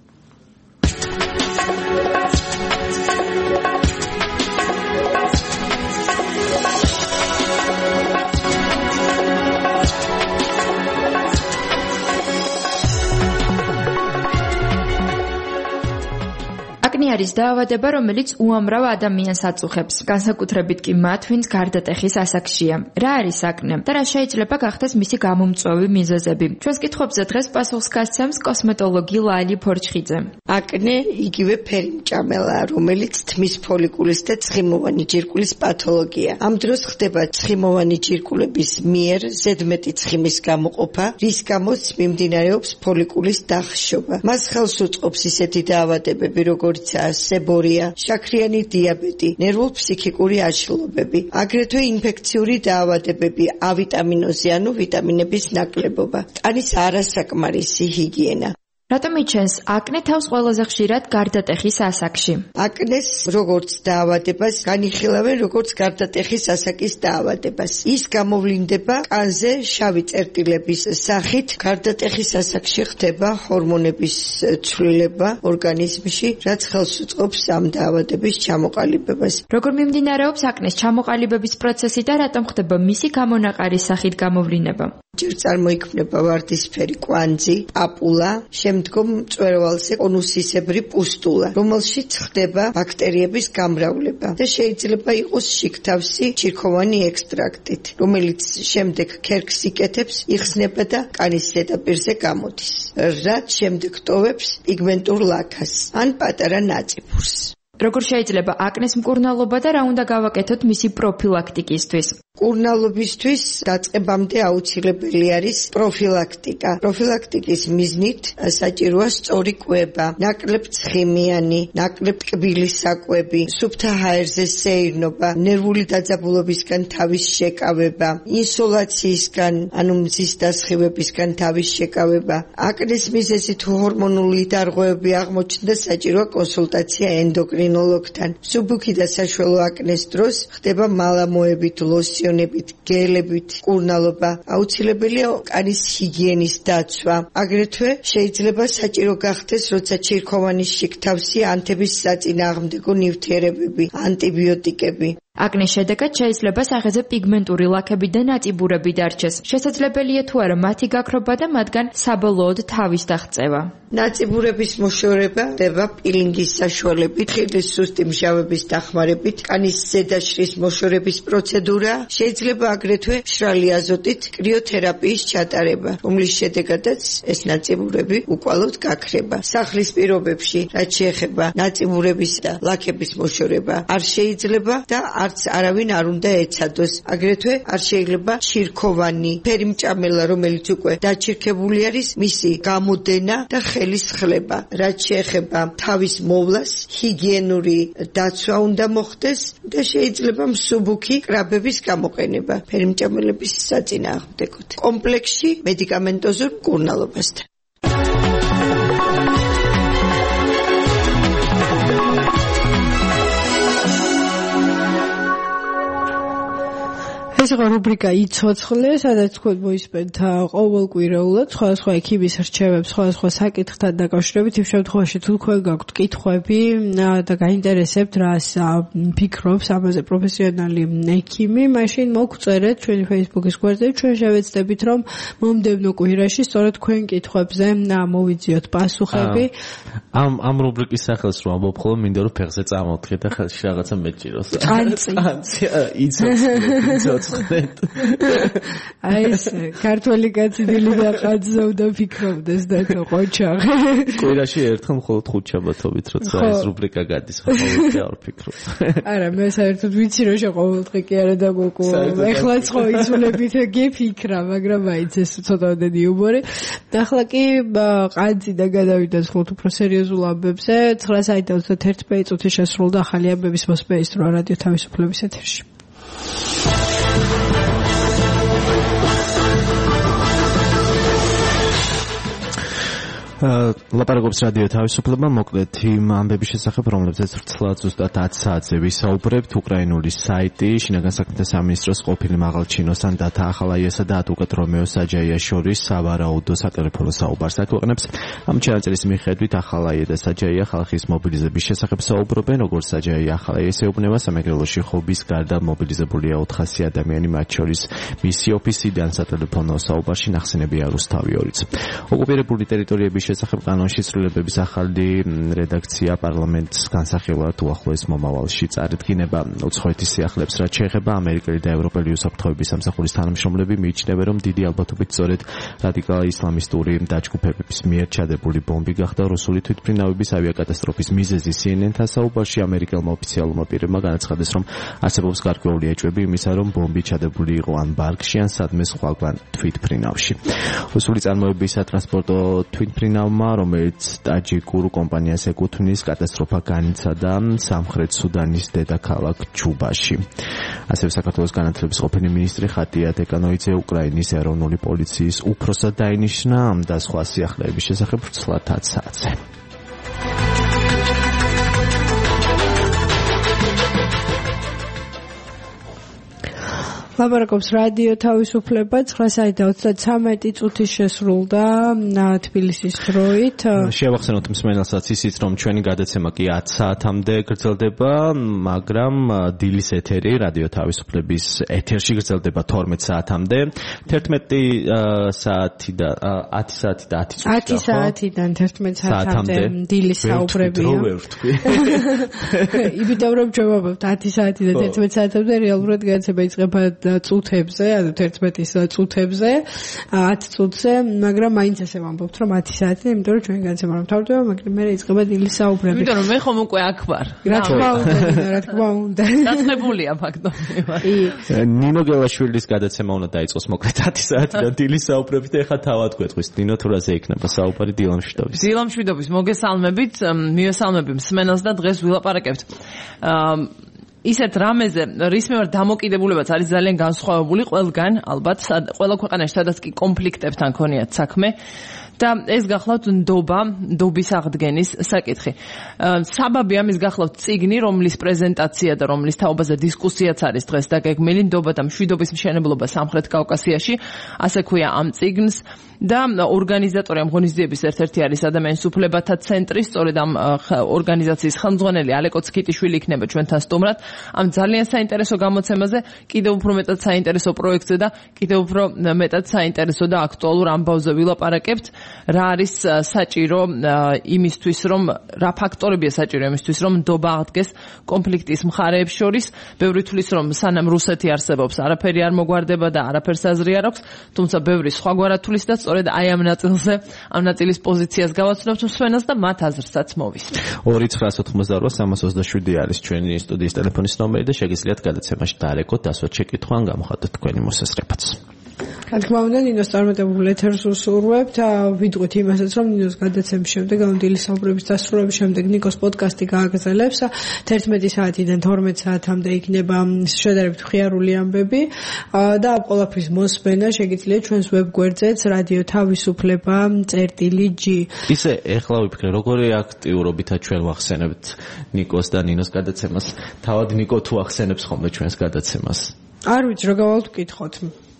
აკნე არის დაავადება, რომელიც უამრავ ადამიანს აწუხებს, განსაკუთრებით კი მათ, ვინც გარდატეხის ასაკშია. რა არის აკნე და რა შეიძლება გახდეს მისი გამომწვევი მიზეზები? ჩვენს კითხვებზე დღეს პასუხს გასცემს კოსმეტოლოგი ლალი ფორჩხიძე. აკნე იგივე ფერმჭამელაა, რომელიც თმის ფოლიკულის და ცხიმოვანი ჯირკვლის პათოლოგია. ამ დროს ხდება ცხიმოვანი ჯირკვლების მიერ ზედმეტი ცხიმის გამოყოფა, რის გამოც მიმდინარეობს ფოლიკულის დახშობა. მას ხელს უწყობს ისეთი დაავადებები, როგორც სებორია, შაქრიანი დიაბეტი, ნერვულ-ფსიქიკური აშლობები, აგრეთვე ინფექციური დაავადებები, ავიტამინოზი, ანუ ვიტამინების ნაკლებობა, ტანის არასაკმარისი ჰიგიენა. რატომ იჩენს აკნე თავს ყველაზე ხშირად გარდატეხის ასაკში? აკნეს როგორც დაავადებას განიხილავენ როგორც გარდატეხის ასაკის დაავადებას. ის გამოვლინდება კანზე შავი წერტილების სახით. გარდატეხის ასაკში ხდება ჰორმონების ცვლილება ორგანიზმში, რაც ხელს უწყობს ამ დაავადების ჩამოყალიბებას. როგორ მიმდინარეობს აკნეს ჩამოყალიბების პროცესი და რატომ ხდება მისი გამონაყარის სახით გამოვლინება? ჯერ წარმოიქმნება ვარდისფერი კვანძი, პაპულა, შემდგომ მწვერვალზე კონუსისებრი პუსტულა, რომელშიც ხდება ბაქტერიების გამრავლება და შეიძლება იყოს შიგთავსი ჩირქოვანი ექსტრაქტით, რომელიც შემდეგ ქერქს იკეთებს, იხსნება და კანის ზედაპირზე გამოდის, რაც შემდეგ ტოვებს პიგმენტურ ლაქას ან პატარა ნაწიფურს. როგორ შეიძლება აკნეს მკურნალობა და რა უნდა გავაკეთოთ მისი პროფილაქტიკისთვის? მკურნალობისთვის დაწყებამდე აუცილებელი არის პროფილაქტიკა. პროფილაქტიკის მიზნით საჭიროა სწორი კვება, ნაკლებ ცხიმიანი, ნაკლებ ტკბილი საკვები, სუფთა ჰაერზე სეირნობა, ნერვული დაძაბულობისგან თავის შეკავება, ინსოლაციისგან, ანუ მზის დასხივებისგან თავის შეკავება. აკნეს მიზეზი თუ ჰორმონული დარღვევები აღმოჩნდა, საჭიროა კონსულტაცია ენდოკრინოლოგთან. მსუბუქი და საშუალო აკნეს დროს ხდება მალამოებით, ლოსიონებით, გელებით მკურნალობა. აუცილებელია კანის ჰიგიენის დაცვა. აგრეთვე შეიძლება საჭირო გახდეს, როცა ჩირქოვანი შიგთავსი ანთების საწინააღმდეგო ნივთიერებები, ანტიბიოტიკები. აკნეს შედეგად შეიძლება სახეზე პიგმენტური ლაქები და ნაწიბურები დარჩეს. შესაძლებელია თუ არა მათი გაქრობა და მათგან საბოლოოდ თავის დაღწევა. ნაწიბურების მოშორება ხდება პილინგის საშუალებით, ხილის სუსტი მჟავების დახმარებით, კანის ზედაშრის მოშორების პროცედურა, შეიძლება აგრეთვე მშრალი აზოტით კრიოთერაპიის ჩატარება, რომლის შედეგადაც ეს ნაწიბურები უკვალოდ გაქრება. სახლის პირობებში, რაც შეეხება ნაწიბურების და ლაქების მოშორება, არ შეიძლება და არც არავინ არ უნდა ეცადოს. აგრეთვე არ შეიძლება ჩირქოვანი ფერიმჭამელა, რომელიც უკვე დაჩირქებული არის, მისი გამოდენა და ხელის ხლება. რაც შეეხება თავის მოვლას, ჰიგიენური დაცვა უნდა მოხდეს და შეიძლება მსუბუქი კრაბების გამოყენება ფერიმჭამელების საწინააღმდეგოდ. კომპლექსში მედიკამენტოზურ მკურნალობასთან. ეს რუბრიკა იცოცხლე, სადაც თქვენ მოისმენთ ყოველკვირეულად სხვადასხვა ექიმის რჩევებს, სხვადასხვა საკითხთან დაკავშირებით, იმ შემთხვევაში თუ თქვენ გაქვთ კითხვები და გაინტერესებთ, რას ფიქრობს ამაზე პროფესიონალი ექიმი, მაშინ მოგწერეთ ჩვენი Facebook-ის გვერდზე, ჩვენ შევეცდებით, რომ მომდევნო კვირაში სწორედ თქვენ კითხვებზე მოვიძიოთ პასუხები. ამ ამ რუბრიკის სახელს რომ ამბობ ხოლმე, მინდა რომ ფეხზე წამოვთხე და ხელში რაღაცა მეჭიროს. წანწი. წანწი, იცოცხლე, იცოცხლე. აი ეს ქართველი კაცი დილი და ყაძზე უნდა ფიქრობდეს და თო ყოჩაღ. კვირაში ერთხელ მხოლოდ ხუთ შაბათობით როცა ეს რუბრიკა გადის, ყოველდღე არ ფიქრობ. არა, მე საერთოდ ვიცი რომ შეყოველდღე კი არა დაგოკო. ეხლაც ხო იცულებით გეფიქრა, მაგრამ აიც ეს ცოტადე იუმორი. და ახლა კი ყაძი და გადავიდეთ ხოლმე უფრო სერიოზულ ამბებზე. ცხრა საათი და ოცდაერთი წუთი შესრულდა ახალი ამბების მოსპეისტრო რადიო თავისუფლების ეთერში. ლაპარაკობს რადიო თავისუფლება, მოკლედ იმ ამბების შესახებ, რომლებზეც ვრცლად ზუსტად ათი საათზე ვისაუბრებთ. უკრაინული საიტი შინაგან საქმეთა სამინისტროს ყოფილი მაღალჩინოსან დათა ახალაიასა და ადვოკატ რომეო საჯაიას შორის სავარაუდო სატელეფონო საუბარს აქვეყნებს. ამ ჩანაწერის მიხედვით ახალაია და საჯაია ხალხის მობილიზების შესახებ საუბრობენ, როგორც საჯაია ახალაიას ეუბნება, სამეგრელოში ხობის გარდა მობილიზებულია ოთხასი ადამიანი, მათ შორის მისი ოფისიდან სატელეფონო საუბარში ნახსენებია რუსთავი ორიც. ოკუპირებული ტერიტორიების შესახებ კანონში ცვლილებების ახალი რედაქცია პარლამენტს განსახილვად უახლოეს მომავალში წარდგინება. უცხოეთის სიახლეებს რაც შეეხება ამერიკელი და ევროპელი უსაფრთხოების სამსახურის თანამშრომლები მიიჩნევენ, რომ დიდი ალბათობით სწორედ რადიკალ ისლამისტური დაჯგუფების მიერ ჩადებული ბომბი გახდა რუსული თვითმფრინავების ავიაკატასტროფის მიზეზი. C N N-თან საუბარში ამერიკელმა ოფიციალურმა პირებმა განაცხადეს, რომ არსებობს გარკვეული ეჭვები იმისა, რომ ბომბი ჩადებული იყო ან ბარგში, ან სადმე სხვაგან თვითმფრინავში. რუსული წარმოების სატრანსპორტო თვითმფრინავი რომელიც ტაჯიკურ კომპანიას ეკუთვნის, კატასტროფა განიცადა სამხრეთ სუდანის დედაქალაქ ჯუბაში. ასევე საქართველოს განათლების ყოფილი მინისტრი ხატია დეკანოიძე უკრაინის ეროვნული პოლიციის უფროსად დაინიშნა ამ და სხვა სიახლეების შესახებ ვრცლად ათი საათზე. ლაპარაკობს რადიო თავისუფლება, ცხრა საათი და ოცდათრამეტი წუთი შესრულდა თბილისის დროით. შევახსენოთ მსმენელსაც ისიც, რომ ჩვენი გადაცემა კი ათი საათამდე გრძელდება, მაგრამ დილის ეთერი რადიო თავისუფლების ეთერში გრძელდება თორმეტ საათამდე. თერთმეტი საათი და ათი საათი და ათი წუთი. ათი საათიდან თერთმეტ საათამდე დილის საუბრებია. იმიტომ რომ ჩვენ ვაბობთ ათი საათი და თერთმეტ საათამდე რეალურად გადაცემა იწყება წუთებზე, ანუ თერთმეტის წუთებზე, ათ წუთზე, მაგრამ მაინც ესე ვამბობთ, რომ ათი საათი, იმიტომ რომ ჩვენი განცემა რომ თავდება, მაგრამ მე იწყება დილის საუბრები. იმიტომ რომ მე ხომ უკვე აქ ვარ. რა თქმა უნდა, რა თქმა უნდა. დაწნებულია ფაქტობრივად. ნინო გელაშვილის გადაცემა უნდა დაიწყოს მოკლედ ათი საათიდან დილის საუბრებით და ეხლა თავად გვეტყვის ნინო თუ რაზე იქნება საუბარი დილამშვიდობის. დილამშვიდობის მოგესალმებით, მივესალმები მსმენელს და დღეს ვილაპარაკებთ. ისეთ რამეზე, რის მიმართ დამოკიდებულებაც არის ძალიან განსხვავებული ყველგან, ალბათ, ყველა ქვეყანაში სადაც კი კონფლიქტებთან ქონიათ საქმე. და ეს გახლავთ ნდობა, ნდობის აღდგენის საკითხი. საბაბი ამის გახლავთ წიგნი, რომლის პრეზენტაცია და რომლის თაობაზე დისკუსიაც არის დღეს დაგეგმილი, ნდობა და მშვიდობის მშენებლობა სამხრეთ კავკასიაში, ასე ქვია ამ წიგნს. და ორგანიზატორი ამ ღონისძიების ერთ-ერთი არის ადამიანის უფლებათა ცენტრი, სწორედ ამ ორგანიზაციის ხელმძღვანელი ალეკო ცქიტიშვილი იქნება ჩვენთან სტუმრად. ამ ძალიან საინტერესო გამოცემაზე, კიდევ უფრო მეტად საინტერესო პროექტზე და კიდევ უფრო მეტად საინტერესო და აქტუალურ ამბავზე ვილაპარაკებთ. რა არის საჭირო იმისთვის, რომ რა ფაქტორებია საჭირო იმისთვის, რომ ნდობა აღდგეს კონფლიქტის მხარეებს შორის. ბევრი თვლის, რომ სანამ რუსეთი არსებობს, არაფერი არ მოგვარდება და არაფერს აზრი არ აქვს, თუმცა ბევრი სხვაგვარად თვლის და სწორედ აი ამ ნაწილზე, ამ ნაწილის პოზიციას გავაცნობთ მსმენელს და მათ აზრსაც მოვისმენთ. ორი ცხრა ოცდაოთხ სამას ოცდაშვიდი არის ჩვენი სტუდიის ტელეფონის ნომერი და შეგიძლიათ გადაცემაში დაალეკოთ, ასოთ შეკითხვა ან გამოხატოთ თქვენი მოსაზრებაც. რა თქმა უნდა, ნინოს წარმატებულ ეთერს უსურვებთ. ვიტყვით იმასაც, რომ ნინოს გადაცემის შემდეგ, ანუ დილის საუბრების დასრულების შემდეგ ნიკოს პოდკასტი გააგრძელებს. თერთმეტი საათიდან თორმეტ საათამდე იქნება შედარებით მხიარული ამბები და ამ ყველაფრის მოსმენა შეგიძლიათ ჩვენს ვებგვერდზეც რადიო თავისუფლება წერტილი ჯი. ისე ეხლა ვიფიქრე, როგორი აქტიურობითაც ჩვენ ვახსენებთ ნიკოს და ნინოს გადაცემას. თავად ნიკო თუ ახსენებს ხოლმე ჩვენს გადაცემას? არ ვიცი, რა გავალთ ვკითხოთ.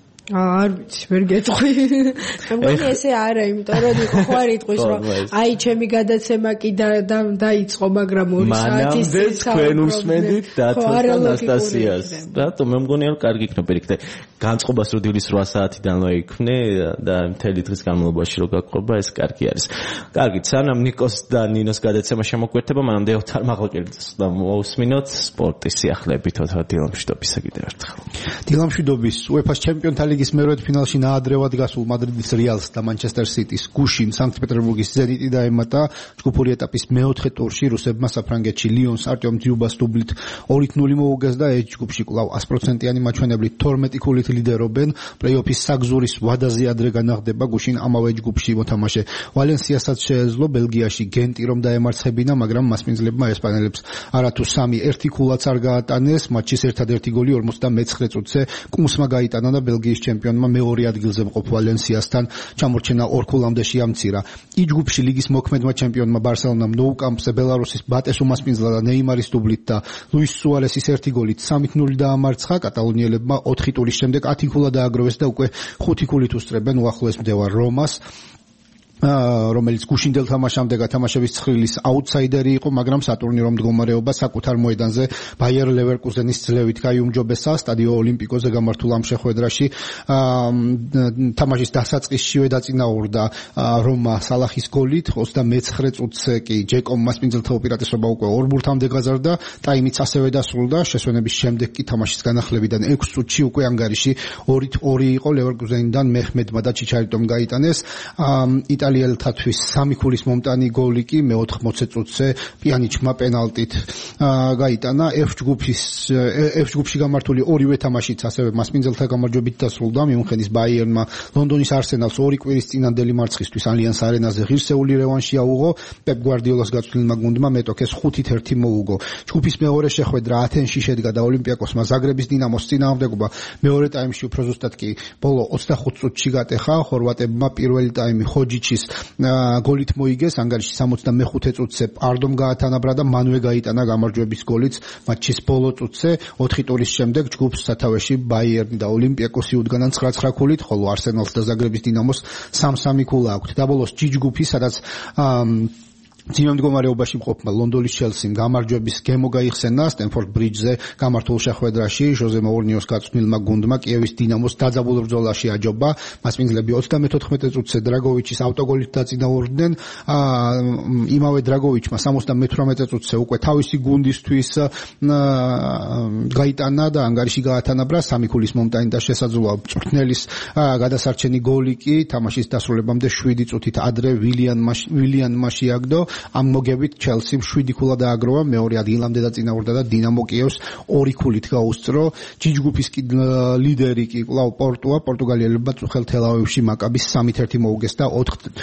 არ ვიცი, ვერ გეტყვი. მგონი ესე არა, იმიტომ რომ ნიკო ხო არ იტყვის, რომ აი ჩემი გადაცემა კი დაიწყო, მაგრამ ორი საათის წინ თქვენ უსმენთ დათოს და ანასტასიას. რატომ მე მგონი რომ კარგი იქნება იქ განწყობას რო დილის რვა საათიდან რო იქნე და მთელი დღის განმავლობაში რო გაგყობა, ეს კარგი არის. კარგით, სანამ ნიკოს და ნინოს გადაცემა შემოგვერთება, მანამდე ოთარ მაღალკელიძეს და მოусმინოთ სპორტის სიახლეებით ოთარ დილამშვიდობისა კიდევ ერთხელ. დილამშვიდობის UEFA ჩემპიონთა ლიგის მერვედ ფინალში ნაადრევად გასულ მადრიდის რეალს და მანჩესტერ სიტის გუშინ სანქტ-პეტერბურგის ზენიტი დაემატა ჯგუფური ეტაპის მეოთხე ტურში რუსებმა საფრანგეთში ლიონს არტემ ძიუბას დუბლით ორი ნული მოუგეს და ეს ჯგუფში კვლავ ას პროცენტიანი მაჩვენებლით თორმეტი ქულით ლიდერობენ. პლეი-ოფის საგზურის ვადაზე ადრე განახდება გუშინ ამავე ჯგუფში მოთამაშე ვალენსიასაც შეეძლო ბელგიაში გენტი რომ დაემარცხებინა, მაგრამ მასპინძლებმა ესპანელებს არათუ სამი ერთი ქულაც არ გაატანეს. მატჩის ერთადერთი გოლი ორმოცდამეცხრე წუთზე კუმსმა გაიტანა და ბელგიის ჩემპიონმა მეორე ადგილზე მყოფ ვალენსიასთან ჩამორჩენა ორ ქულამდე შეამცირა. ი ჯგუფში ლიგის მოქმედმა ჩემპიონმა ბარსელონამ ნოუ კამპზე ბელარუსის ბატეს უმასპინძლა და ნეიმარის დუბლით და ლუის სუარესის ერთი გოლით სამი ნული დაამარცხა. კატალონიელებმა ოთხი ტურის შემდეგ ათი ქულა დააგროვეს და უკვე ხუთი ქულით უსწრებენ უახლოეს მდევარ რომას, რომელიც გუშინდელ თამაშამდე გათამაშების ცხრილის აუტსაიდერი იყო, მაგრამ სატურნირო მდგომარეობა საკუთარ მოედანზე ბაიერ ლევერკუზენის ძლევით გაიუმჯობესა. სტადიო ოლიმპიკოზე გამართულ ამ შეხვედრაში თამაშის დასაწყისშივე დაწინაურდა რომა სალახის გოლით, ოცდამეცხრე წუთზე კი ჯეკომ მასპინძელთა უპირატესობა უკვე ორ ბურთამდე გაზარდა. ტაიმიც ასევე დასრულდა. შესვენების შემდეგ კი თამაშის განახლებიდან ექვს წუთში უკვე ანგარიში ორით ორი იყო ლევერკუზენიდან მეჰმედმა და ჩიჩარიტომ გაიტანეს. იტალიელთათვის სამი ქულის მომტანი გოლი კი მეოთხმოცე წუთზე პიანიჩმა პენალტით გაიტანა. F ჯგუფის F ჯგუფში გამართული ორივე თამაშიც ასევე მასპინძელთა გამარჯვებით დასრულდა. მიუნხენის ბაიერნმა ლონდონის არსენალს ორი კვირის წინანდელი მარცხისთვის ალიანს არენაზე ღირსეული რევანში აუღო. პეპ გვარდიოლას გაწვრთნილმა გუნდმა მეტოქეს ხუთით ერთი მოუგო. ჯგუფის მეორე შეხვედრა ათენში შედგა და ოლიმპიაკოსმა ზაგრების დინამოს წინააღმდეგობა მეორე ტაიმში უფრო ზუსტად კი ბოლო ოცდახუთ წუთში გატეხა. ხორვატებმა პირველი ტაიმი ხოჯიჩის გოლით მოიგეს, ანგარიში სამოცდამეხუთე წუთზე პარდომ გაათანაბრა და მანვე გაიტანა გამარჯვების გოლიც მატჩის ბოლო წუთზე. ოთხი ტურის შემდეგ ჯგუფს სათავეში ბაიერნი და ოლიმპიაკოსი უდგანან ცხრა ცხრა ქულით, ხოლო არსენალს და ზაგრების დინამოს სამ სამი ქულა აქვთ. და ბოლოს ჯი ჯგუფი, სადაც ძიმე მდგომარეობაში მყოფმა ლონდონის ჩელსიმ გამარჯვების გემო გაიხსენა სტენფორდ ბრიჯზე გამართულ შეხვედრაში. ჟოზე მოურინიოს გაწვრთნილმა გუნდმა კიევის დინამოს დაძაბულ ბრძოლაში აჯობა. მასპინძლები ოცდამეთოთხმეტე წუთზე დრაგოვიჩის ავტოგოლით დაწინაურდნენ. იმავე დრაგოვიჩმა სამოცდამეთვრამეტე წუთზე უკვე თავისი გუნდისთვის გაიტანა და ანგარიში გაათანაბრა სამი ქულის მომტანი და შესაძლოა მწვრთნელის გადასარჩენი გოლი კი თამაშის დასრულებამდე შვიდი წუთით ადრე ვილიანმა ვილიანმა შეაგდო. ამ მოგებით ჩელსიმ შვიდი ქულა დააგროვა, მეორე ადგილამდე დაწინაურდა და დინამო კიევს ორი ქულით გაუსწრო. ჯიჯგუფის ლიდერი კი კვლავ პორტუა. პორტუგალიელებმა წუხელ თელავივში მაკაბის სამით ერთი მოუგეს და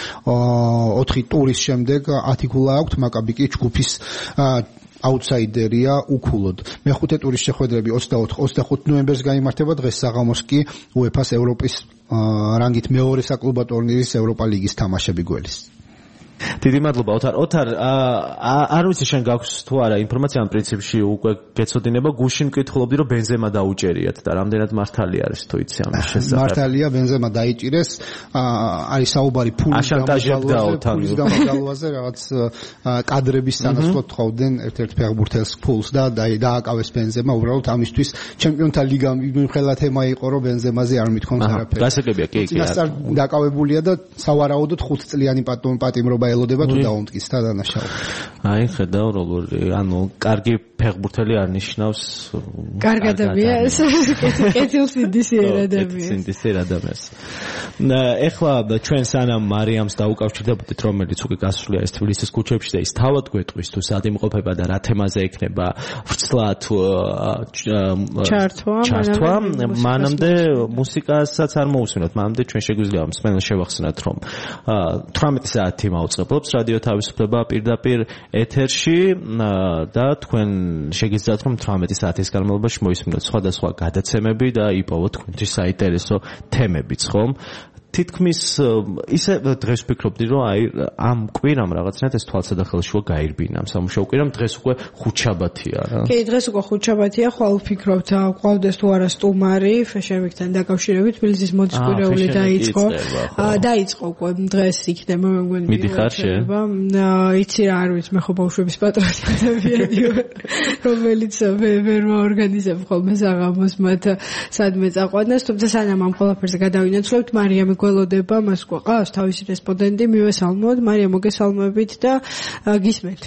ოთხი ტურის შემდეგ ათი ქულა აქვთ. მაკაბი კი ჯგუფის აუტსაიდერია უქულოდ. მეხუთე ტურის შეხვედრები ოცდაოთხ ოცდახუთ ნოემბერს გაიმართება. დღეს საღამოს კი უეფას ევროპის რანგით მეორე საკლუბო ტურნირის ევროპა ლიგის თამაშები გველის. დიდი მადლობა ოთარ. ოთარ, არ ვიცი შენ გაქვს თუ არა ინფორმაცია ამ პრინციპში უკვე გეცოდინება, გუშინ მკითხულობდი რომ ბენზემა დაუჭერიათ და რამდენად მართალი არის თუ იცი ამ შესახებ. მართალია, ბენზემა დაიჭირეს, არის საუბარი ფულის გამოგალვაზე, რაღაც კადრების სანაცვლოდ თხოვდნენ ერთ-ერთ ფეხბურთელს ფულს და დააკავეს ბენზემა, უბრალოდ ამისთვის ჩემპიონთა ლიგა მიმხელა თემა იყო რომ ბენზემაზე არ მithქონს არაფერი. გასაგებია, კი, კი. წინასწარ დაკავებულია და სავარაუდოდ ხუთ წლიანი პატიმრობა ელოდება თუ დაუნტკის და დანაშაულს. აი ხედავ როგორი, ანუ კარგი ფეხბურთელი არ ნიშნავს კარგ ადამიანს, კეთილსინდისიერ ადამიანს. კეთილსინდისიერ ადამიანს. ეხლა ჩვენ სანამ მარიამს დაუკავშირდებოდით, რომელიც უკვე გასულია ეს თბილისის ქუჩებში და ის თავად გვეტყვის თუ სად იმყოფება და რა თემაზე ექნება ვრცლა თუ ჩართვა, ჩართვა, მანამდე მუსიკასაც არ მოусმინოთ, მანამდე ჩვენ შეგვიძლია მსმენელს შევახსენოთ რომ თვრამეტი საათი მაუწყებლობს რადიო თავისუფლება პირდაპირ ეთერში და თქვენ შეგიძლიათ რომ თვრამეტი საათის განმავლობაში მოისმინოთ სხვადასხვა გადაცემები და იპოვოთ თქვენთვის საინტერესო თემებიც, ხომ? თითქმის ისე დღეს ვფიქრობდი რომ აი ამ კვირამ რაღაცნაირად ეს თვალსადახელშუა გაირბინა სამუშაო კვირამ დღეს უკვე ხუთშაბათია რა. კი, დღეს უკვე ხუთშაბათია, ხვალ ვფიქრობთ ყავდეს თუ არა სტუმარი Fashion Week-თან დაკავშირებით, თბილისის მოდის კვირეული დაიწყო. დაიწყო უკვე დღეს იქნება მე მგონი. მიდიხარ შენ? იცი რა არ ვიცი, მე ხო ბავშვების პატრონი ადამიანია, რომელიც ვერ მოორგანიზებ ხოლმე საღამოს მათ სადმე წაყვანას, თუმცა სანამ ამ ყველაფერზე გადავინაცვლებთ, მარიამი გველოდება, მას გვყავს თავისი რესპონდენტი, მივესალმოთ, მარიამ მოგესალმებით და გისმენთ.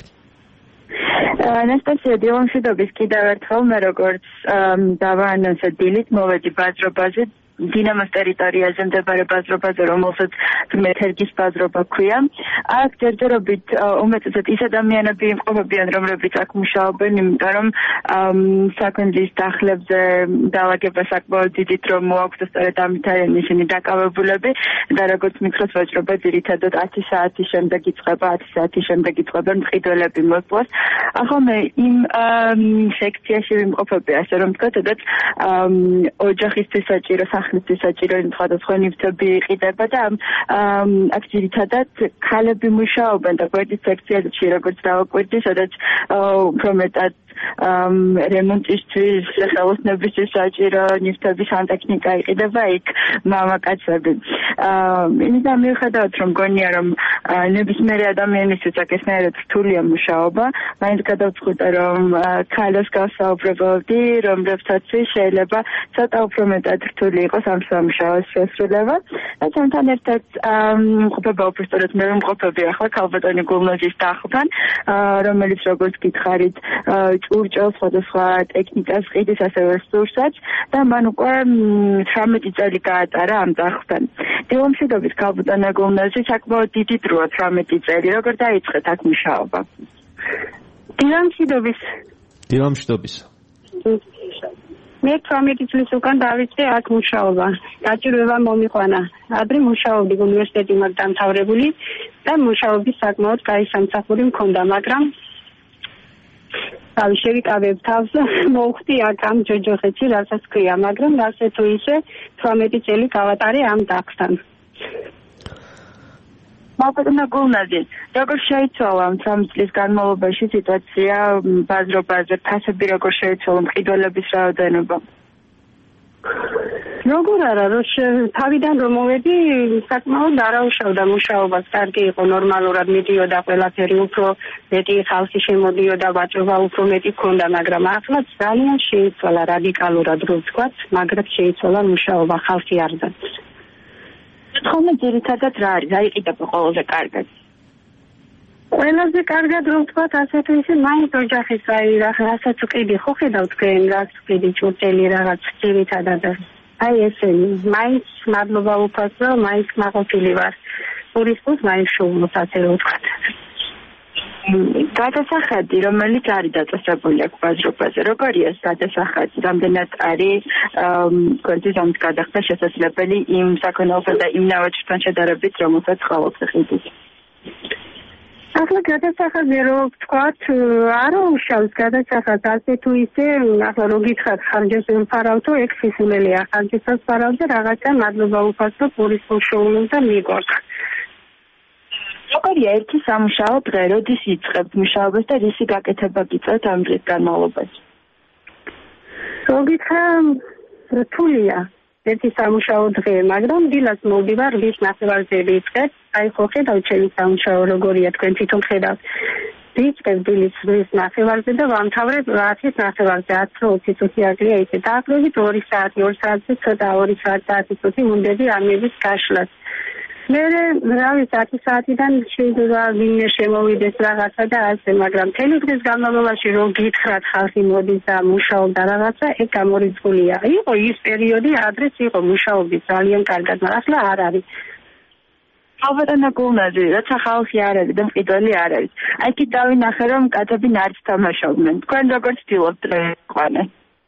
ანასტასია დილამშვიდობის კიდევ ერთხელ მე როგორც დავაანონსე დილით მოვედი ბაზრობაზე დინამოს ტერიტორიაზე მდებარე ბაზრობაზე, რომელსაც მეთერგის ბაზრობა ქვია. აქ ჯერჯერობით უმეტესად ის ადამიანები იმყოფებიან, რომლებიც აქ მუშაობენ, იმიტომ რომ საქმის დახლებზე დაალაგება საკმაოდ დიდი დრო მოაქვს და სწორედ ამით არიან ისინი დაკავებულები და როგორც მიქროს ვაჭრობა ძირითადად ათი საათის შემდეგ იწყება, ათი საათის შემდეგ იწყებენ მყიდველები მოსვლას. ახლა მე იმ სექციაში ვიმყოფები, ასე რომ ვთქვა, სადაც ოჯახისთვის საჭირო სახლის საჭირო სხვადასხვა ნივთები იყიდება და აქ ძირითადად ქალები მუშაობენ და გვერდის სექციაში როგორც დავაკვირდი, სადაც უფრო მეტად რემონტისთვის, ხელოსნებისთვის საჭირო ნივთების სანტექნიკა იყიდება იქ მამაკაცები. იმიდან მიუხედავად რომ გონია რომ ნებისმიერი ადამიანისთვის აქ ესნაირად რთულია მუშაობა, მაინც გადავწყვიტე რომ ქალებს გავსაუბრებოდი, რომლებსაც შეიძლება ცოტა უფრო მეტად რთული იყოს ამ სამუშაოს შესრულება. და ჩვენთან ერთად მყოფება უბრალოდ მე ვიმყოფები ახლა ქალბატონი გულნოზის დახლთან, რომელიც როგორც გითხარით ჭურჭელს სხვადასხვა ტექნიკას ყიდის, ასევე სურსაც და მან უკვე თვრამეტი წელი გაატარა ამ დახლთან. დილამშვიდობის ქალბატონი გულნოზი, საკმაოდ დიდი დროა თვრამეტი წელი. როგორ დაიწყეთ აქ მუშაობა? დილამშვიდობის. დილამშვიდობის. მე თვრამეტი წლის უკან დავიწყე აქ მუშაობა. დაჭირვება მომიყვანა. ადრე მუშაობდი უნივერსიტეტი მაქვს დამთავრებული და მუშაობის საკმაოდ კაი სამსახური მქონდა, მაგრამ თავი შევიკავებ თავს, მოვხდი აქ ამ ჯოჯოხეთში, რასაც ქვია, მაგრამ ასე თუ ისე თვრამეტი წელი გავატარე ამ დახლთან. მოგწონა გულნაზი, როგორ შეიცვალა ამ სამი წლის განმავლობაში სიტუაცია ბაზრობაზე, ფასები როგორ შეიცვალა, მყიდველების რაოდენობა? როგორ არა რომ თავიდან რომ მოვედი საკმაოდ არაუშავდა მუშაობას კარგი იყო ნორმალურად მიდიოდა ყველაფერი უფრო მეტი ხალხი შემოდიოდა ვაჭრობა უფრო მეტი ქონდა მაგრამ ახლა ძალიან შეიცვალა რადიკალურად რო ვთქვათ მაგრამ შეიცვალა მუშაობა ხალხი არ დადის თქმა ძირითადად რა არის რა იყიდება ყველაზე კარგად ყველაზე კარგად რომ ვთქვათ ასეთ ისე მაინც ოჯახის აი რასაც ყიდი ხო ხედავ თქვენ რაც ყიდი ჭურჭელი რაღაც ძირითადად აი ესენი მაინც მადლობა უფასო მაინც მაყოფილი ვარ პურისტუს მაინც შოულოს ასე რომ ვთქვათ გადასახადი რომელიც არის დაწესებული აქ ბაზრობაზე როგორია ეს გადასახადი რამდენად არის კონკრეტულად ამ გადახდა შესაძლებელი იმ საქონელსა და იმ ნავაჭრთან შედარებით რომელსაც ყავთ ხიდით ახლა გადასახადზე რომ ვთქვათ არ უშავს გადასახადს ასე თუ ისე ახლა რო გითხრათ ხარჯებს ვფარავთო ეგ სისულელეა ხარჯებსაც ფარავ და რაღაცა მადლობა უფასო პურისტულ შოულს და მიგვაქვს როგორია ერთი სამუშაო დღე როდის იწყებთ მუშაობას და რისი გაკეთება გიწევთ ამ დღის განმავლობაში რო გითხრა რთულია ერთი სამუშაო დღე მაგრამ დილას მოვდივარ რის ნახევარზე ვიწყებ აი ხო ხედავთ ჩემი სამუშაო როგორია თქვენ თვითონ ხედავთ ვიწყებ დილის რის ნახევარზე და ვამთავრებ ათის ნახევარზე ათი ოცი წუთი აკლია ისე დაახლოებით ორი საათი ორი საათზე ცოტა ორი საათი წუთი უნდები ამების გაშლას მე რავი ათი საათიდან შეიძლება ვინმე შემოვიდეს რაღაცა და ასე მაგრამ მთელი დღის განმავლობაში რომ გითხრათ ხალხი მოდის და მუშაობდა რაღაცა ეგ გამორიცხულია იყო ის პერიოდი ადრეც იყო მუშაობის ძალიან კარგად მაგრამ ახლა არ არის ალბათ ნაკოლნაძე რაცა ხალხი არ არის და მყიდველი არ არის აი კი დავინახე რომ კაცები ნარც თამაშობდნენ თქვენ როგორ ცდილობთ ყვანე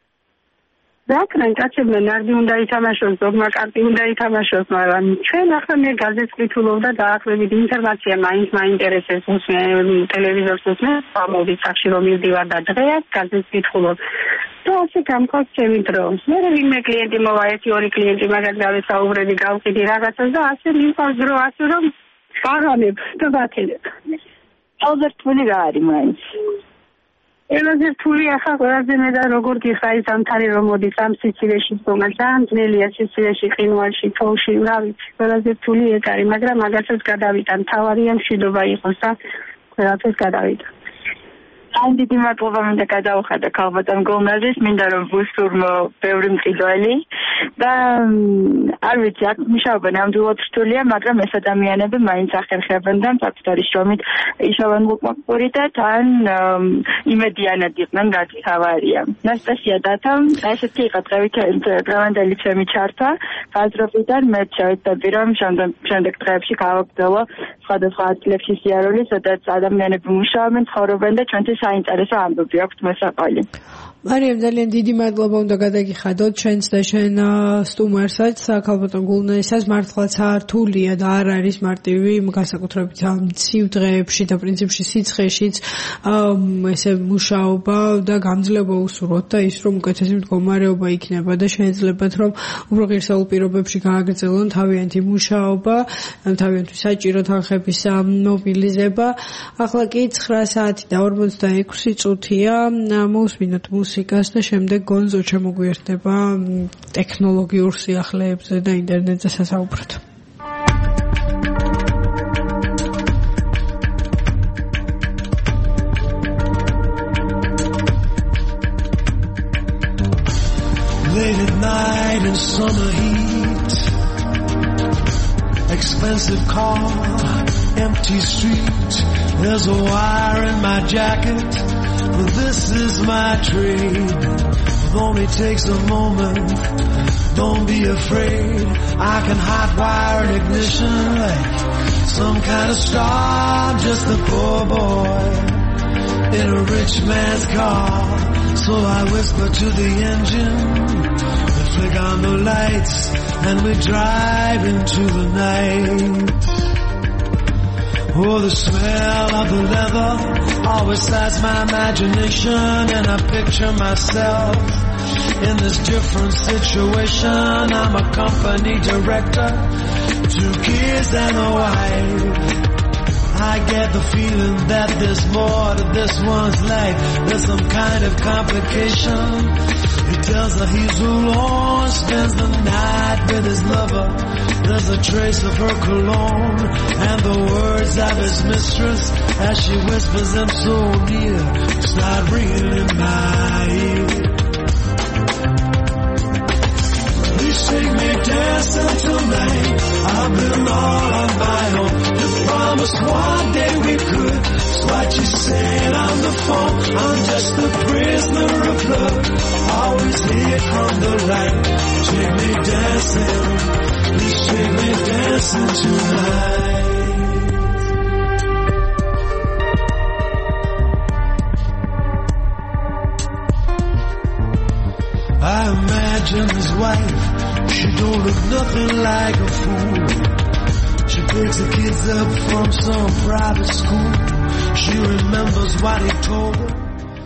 Dacă ce nări unde ai tamașos, dogma carti unde ai tamașos, მაგრამ ჩვენ ახლა მე გაზეთს ვკითხულობდა და ახლები ინფორმაცია მაინც მაინტერესებს უსმე ტელევიზორს უსმე ამოდი სახში რომ მივდივარ და დღეაც გაზეთს ვკითხულობ და ასე გამყავს ჩემი დრო მე ვინმე კლიენტი მოვა ერთი ორი კლიენტი მაგას გავესაუბრები გავყიდი რაღაცას და ასე მიყავს დრო ასე რომ ვაღამებ და ვაქცევ ალბათ თული რა არის მაინც Elazığ თული ახლა ყველაზე მე და როგორ გიხარი სამთარი რომ მოდის ამ სიცივეში თქმა ძალიან ძნელია სიცივეში ყინვალში თოვში რა ვიცი ყველაზე თული ეს არის მაგრამ მაგასაც გადავიტან თავარია მშვიდობა იყოს და ყველაფერს გადავიტან Am დიდი მადლობა მინდა გადავხადო ქალბატონ გოლნაძეს მინდა რომ ვუსურმო ბევრი მყიდველი და არ ვიცი აქ მუშაობა ნამდვილად რთულია მაგრამ ეს ადამიანები მაინც ახერხებენ და ფაქტობრივად არის შრომით იშოვან ლუკმაკური და თან იმედიანად იყვნენ რაც თავარია ნასტასია დათამ ესეთი იყო დღევანდელი ჩემი ჩართვა ბაზრობიდან მე შევეცდები რომ შემდეგ დღეებში გავაგრძელო სხვადასხვა ადგილებში სიარული სადაც ადამიანები მუშაობენ ცხოვრობენ და ჩვენთვის საინტერესო ამბები აქვს მოსაყოლი. მარიამ ძალიან დიდი მადლობა უნდა გადაგიხადოთ ჩვენს და შენ სტუმარსაც ქალბატონ გულნაისას მართლაც ართულია და არ არის მარტივი განსაკუთრებით ამ ცივ დღეებში და პრინციპში სიცხეშიც ესე მუშაობა და გამძლეობა უსურვოთ და ის რომ უკეთესი მდგომარეობა იქნება და შეიძლებათ რომ უფრო ღირსეულ პირობებში გააგრძელონ თავიანთი მუშაობა თავიანთი საჭირო თანხების მობილიზება ახლა კი ცხრა საათი და ორმოცდაექვსი წუთია მოусმინოთ მუსიკას და შემდეგ გონზო შემოგვიერთდება ტექნოლოგიურ სიახლეებზე და ინტერნეტზე სასაუბრად. Late at night in summer heat Expensive car, empty street There's a wire in my jacket But this is my trade It only takes a moment Don't be afraid I can hot wire an ignition Like some kind of star I'm just a poor boy In a rich man's car So I whisper to the engine We flick on the lights And we drive into the night Oh, the smell of the leather always sets my imagination and I picture myself in this different situation. I'm a company director, two kids and a wife. I get the feeling that there's more to this one's life. There's some kind of complication. He tells her he's alone, spends the night with his lover. There's a trace of her cologne and the words of his mistress as she whispers them so near, start ringing in my ear. Please take me dancing tonight. I've been all on my own. You promised one day we could. That's what you said on the phone. I'm just a prisoner of love, always here from the light. Take me dancing. Please take me dancing tonight. I imagine his wife, she don't look nothing like a fool. She picks the kids up from some private school. She remembers what he told her.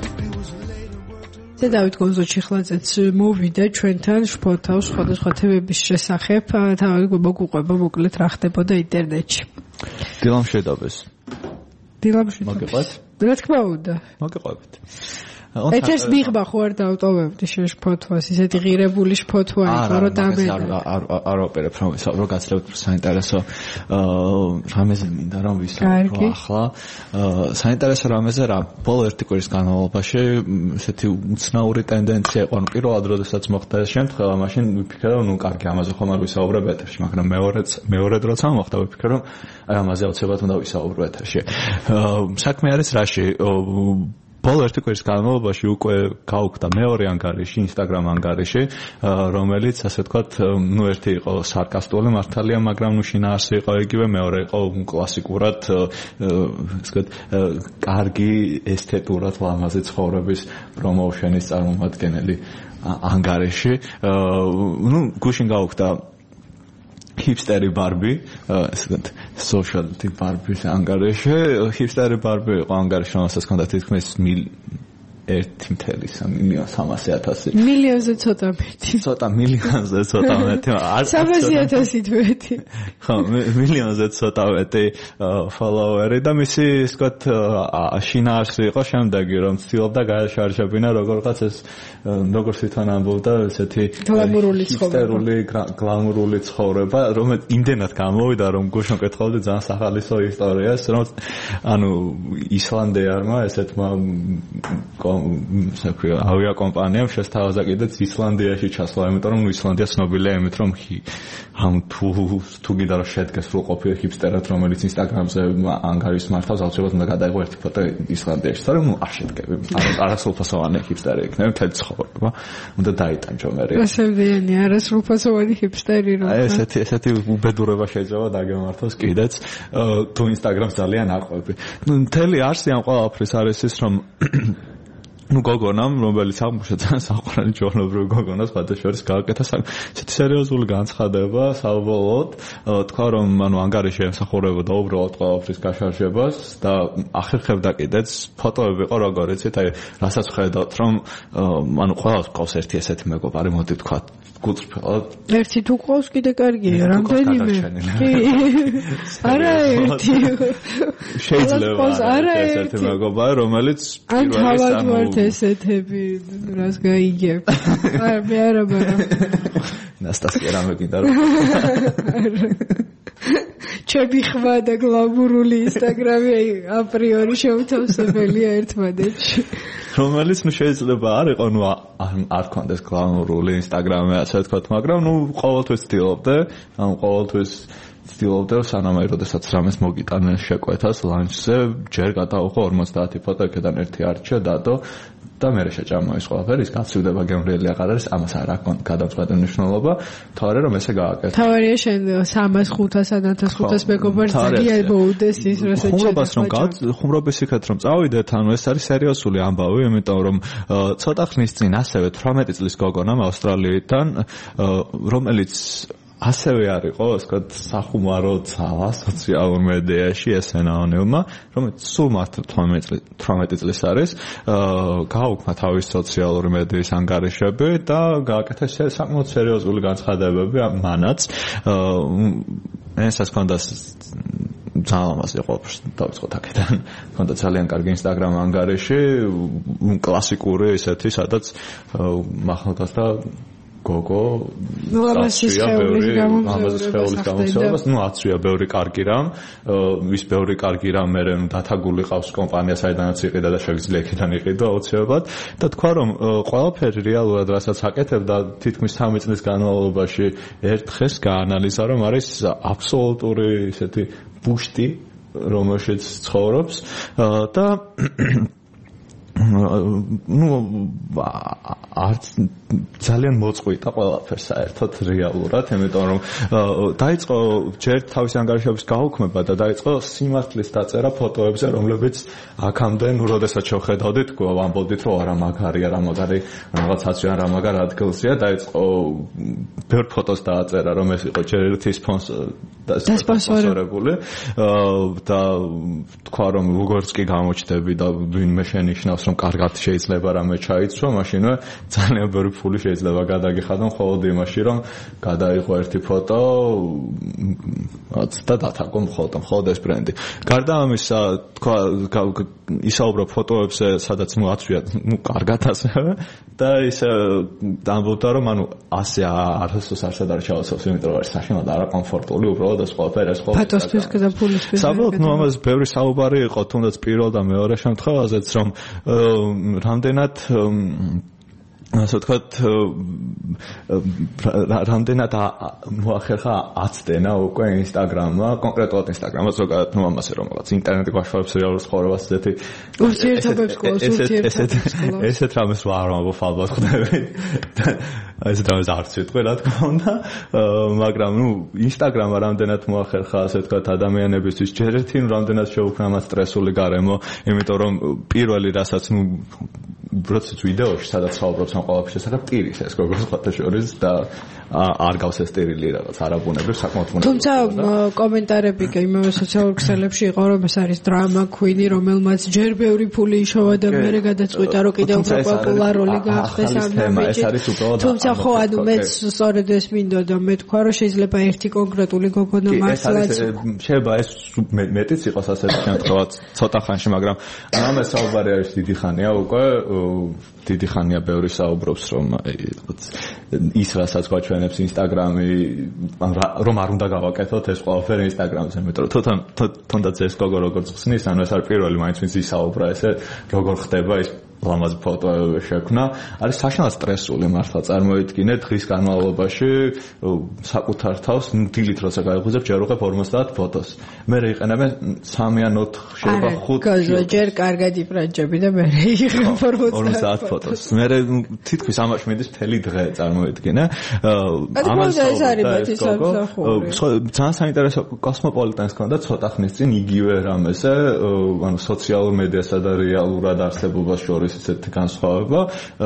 და დავით გონზოჩიხლაძეც მოვიდა ჩვენთან შფოთავს სხვადასხვა თემების შესახებ. თავი მოგუყვება მოკლედ რა ხდებოდა ინტერნეტში. დილამ შედაბეს. დილამ შედაბეს. მოგიყვეთ? რა თქმა უნდა. მოგიყვებით. ეთერს მიღმა ხო არ დავტოვებდი შეშფოთვას, ისეთი ღირებული შფოთვა იყო, რომ დამედა. არ არ ოპერებ რომ რომ გაცლებთ საინტერესო რამეზე მინდა რომ ვისაუბრო ახლა. საინტერესო რამეზე რა ბოლო ერთი კვირის განმავლობაში ესეთი უცნაური ტენდენცია იყო. პირველად როდესაც მოხდა ეს შემთხვევა, მაშინ ვიფიქრე რომ ნუ კარგი ამაზე ხომ არ ვისაუბრებ ეთერში, მაგრამ მეორეც მეორედ როცა მოხდა ვიფიქრე რომ აი ამაზე აუცილებლად უნდა ვისაუბრო ეთერში. საქმე არის რაში ბოლო ერთი კვირის განმავლობაში უკვე გაუქმდა მეორე ანგარიში, Instagram ანგარიში, რომელიც ასე ვთქვათ, ნუ ერთი იყო სარკასტული მართალია, მაგრამ ნუ შინაარსი იყო იგივე, მეორე იყო კლასიკურად, ასე ვთქვათ, კარგი ესთეტურად ლამაზი ცხოვრების პრომოუშენის წარმომადგენელი ანგარიში. ნუ გუშინ გაუქმდა hipsteri Barbie, ესეთ social Barbie ანგარიში, hipsteri Barbie იყო ანგარიში, რომელსაც ჰქონდა თითქმის ერთი მილიონი სამასი ათასი. მილიონზე ცოტა მეტი. ცოტა მილიონზე ცოტა მეტი. სამასი ათასით მეტი. ხო, მილიონზე ცოტა მეტი follower-ი და მისი, ასე ვთქვათ, შინაარსი იყო შემდეგი, რომ ცდილობდა გაეშარჟებინა როგორღაც ეს როგორც თვითონ ამბობდა, ესეთი გლამურული ცხოვრება. გლამურული ცხოვრება, რომელიც იმდენად გამოვიდა, რომ გუშინ კეთხოვდი ძალიან სახალისო ისტორიას, რომ ანუ ისლანდიარმა ესეთმა საქვია ავიაკომპანიამ შესთავაზა კიდეც ისლანდიაში ჩასვლა, იმიტომ რომ ისლანდია ცნობილია იმით, რომ ამ თუ თუ გინდა რომ შედგეს სრულყოფილი ჰიპსტერად, რომელიც Instagram-ზე ანგარიშს მართავს, აუცილებლად უნდა გადაიღო ერთი ფოტო ისლანდიაში. თორემ ნუ არ შედგები. არასრულფასოვანი ჰიპსტერი იქნება მთელი ცხოვრება. უნდა დაიტანჯო მე. ესევდიანი არასრულფასოვანი ჰიპსტერი რა. აი ესეთი ესეთი უბედურება შეიძლება დაგემართოს კიდეც თუ Instagram-ს ძალიან აყვები. ნუ მთელი არსი ამ ყველაფრის არის ის, რომ ну გოგონამ, რომელიც აღმოჩნდა ძალიან საყვარელი ჯორნობრივი გოგონა, სხვადასხვა გააკეთა ესეთი სერიოზული განცხადება, საბოლოოდ თქვა, რომ ანუ ანგარიში ემსახურებოდა უბრალოდ ყველაფრის გაშარჟებას და ახერხებდა კიდეც ფოტოები იყო როგორ იცით, აი რასაც ხედავთ, რომ ანუ ყველას ყავს ერთი ესეთი მეგობარი, მოდი თქვა გულწრფელად. ერთი თუ ყავს კიდე კარგია, რამდენიმე. არა ერთი. შეიძლება ესეთი მეგობარი, რომელიც პირველად ანუ ესეთები რას გაიგებ. არა, მე არა ბარა. ნასტასია რამე გინდა რომ ჩემი ხმა და გლამურული Instagram-ი აპრიორი შეუთავსებელია ერთმანეთში. რომელიც ნუ შეიძლება არ იყო ნუ არ კონდეს გლამურული Instagram-ი ასე ვთქვათ, მაგრამ ნუ ყოველთვის ცდილობდე, ანუ ყოველთვის ცდილობდე სანამ აი როდესაც რამეს მოგიტანეს შეკვეთას ლანჩზე, ჯერ გადავხო ორმოცდაათი ფოტო, იქიდან ერთი არჩია დადო და მე შეჭამა ის ყველაფერი, ის გაცივდება გემრიელი აღარ არის, ამას არ აქვს გადამწყვეტი მნიშვნელობა, თორე რომ ესე გააკეთე. თავარია შენ სამას ხუთას ან ათას ხუთას მეგობარს ძალიან მოუდეს ის რასაც ხუმრობას რომ ხუმრობის იქეთ რომ წავიდეთ, ანუ ეს არის სერიოზული ამბავი, იმიტომ რომ ცოტა ხნის წინ ასევე თვრამეტი წლის გოგონამ ავსტრალიიდან, რომელიც ასევე არ იყო, ასე ვთქვათ, სახუმარო ძალა სოციალურ მედიაში ესენაონელმა, რომელიც სულ მართლა თვრამეტი წლის არის, გააუქმა თავის სოციალური მედიის ანგარიშები და გააკეთა საკმაოდ სერიოზული განცხადებები მანაც. ესას ჰქონდა ძალიან ლამაზი ყოფს დავიწყოთ აქედან. მქონდა ძალიან კარგი Instagram ანგარიში, კლასიკური ესეთი, სადაც მახალთას და გოგო ლამაზი სხეულის გამომწვევას, ну აცვია ბევრი კარგი რამ, ის ბევრი კარგი რამ მე დათაგული ყავს კომპანია საიდანაც იყიდა და შეგვიძლია იქიდან იყიდო აუცილებლად და თქვა რომ ყველაფერი რეალურად რასაც აკეთებდა თითქმის სამი წლის განმავლობაში ერთხელ გაანალიზა რომ არის აბსოლუტური ესეთი ბუშტი რომელშიც ცხოვრობს და ну არც ძალიან მოწყვიტა ყველაფერს საერთოდ რეალურად, იმიტომ რომ დაიწყო ჯერ თავის ანგარიშების გაუქმება და დაიწყო სიმართლის დაწერა ფოტოებზე, რომლებიც აქამდე, ну, როდესაც შევხედავდით, ვამბობდით, რომ არა მაგარია, რა მაგარი, რაღაცაც რა მაგარ ადგილზეა, დაიწყო ბევრ ფოტოს დააწერა, რომ ეს იყო ჯერ ერთი სპონსორებული და თქვა რომ როგორც კი გამოჩნდები და ვინმე შენიშნავს რომ კარგად შეიძლება რამე ჩაიცვა, მაშინვე ძალიან ბევრი ფული შეიძლება გადაგიხადო მხოლოდ იმაში, რომ გადაიღო ერთი ფოტო და დათაგო მხოლოდ მხოლოდ ეს ბრენდი. გარდა ამისა, თქვა ისაუბრა ფოტოებზე, სადაც ნუ აცვია, ნუ კარგად ასევე და ის ამბობდა, რომ ანუ ასე არასდროს არსად არ ჩავაცავს, იმიტომ რომ არის საშინელად არაკომფორტული, უბრალოდ ეს ყველაფერი ეს ყველაფერი. ფოტოსთვის და ფულისთვის. საბოლოოდ ნუ ამას ბევრი საუბარი იყო, თუნდაც პირველ და მეორე შემთხვევაზეც, რომ რამდენად ასე ვთქვათ, რამდენად მოახერხა აცდენა უკვე Instagram-მა, კონკრეტულად Instagram-მა, ზოგადად ნუ ამაზე რომელაც ინტერნეტი გვაშფოთებს რეალურ ცხოვრებას ესეთი ურთიერთობებს ყავს, ურთიერთობებს. ესეთ რამეს ვარ ამბობ ალბათ ხდები. ეს დრამას არც ვიტყვი რა თქმა უნდა, მაგრამ ნუ Instagram-მა რამდენად მოახერხა ასე ვთქვათ ადამიანებისთვის, ჯერ ერთი ნუ რამდენად შეუქმნა მას სტრესული გარემო, იმიტომ რომ პირველი რასაც ნუ როდესაც ვიდეოში სადაც საუბრობს ამ ყველაფრის შესახებ ტირის ეს გოგოს ფოტოშორის და არ გავს ეს ტირილი რაღაც არაბუნები საკმაოდ ბუნებრივი. თუმცა კომენტარები კი იმავე სოციალურ ქსელებში იყო რომ ეს არის დრამა ქვინი, რომელმაც ჯერ ბევრი ფული იშოვა და მერე გადაწყვიტა რომ კიდევ უფრო პოპულარული გახდეს ამ მომენტში. თუმცა ხო ანუ მეც სწორედ ეს მინდოდა მე თქვა რომ შეიძლება ერთი კონკრეტული გოგონა მართლაც შეიძლება ეს მეტიც იყოს ასეთი შემთხვევა ცოტა ხანში, მაგრამ ამას საუბარი არის დიდი ხანია უკვე დიდი ხანია ბევრი საუბრობს რომ ის რასაც გვაჩვენებს Instagram-ი რომ არ უნდა გავაკეთოთ ეს ყველაფერი Instagram-ზე, მეტყვი რომ თუნდაც ეს გოგო როგორც ხსნის, ანუ ეს არ პირველი მაინც ვინც ისაუბრა ესე როგორ ხდება ის ლამაზი ფოტოები შექმნა, არის საშინელად სტრესული მართლა წარმოიდგინე დღის განმავლობაში საკუთარ თავს დილით როცა გაიღვიძებ ჯერ უყებ ორმოცდაათ ფოტოს. მე რეიყენებენ სამი ან ოთხ შეიძლება ხუთი. გაზო ჯერ კარგად იფრანჭები და მე რეიღებ ორმოცდაათ ფოტოს. მე თითქმის ამაში მიდის მთელი დღე წარმოიდგინე. ამას ეს არის მათი სამსახური. ძალიან საინტერესო კოსმოპოლიტენს ქონდა ცოტა ხნის წინ იგივე რამეზე, ანუ სოციალურ მედიასა და რეალურად არსებობას შორის ესეთი განსხვავება.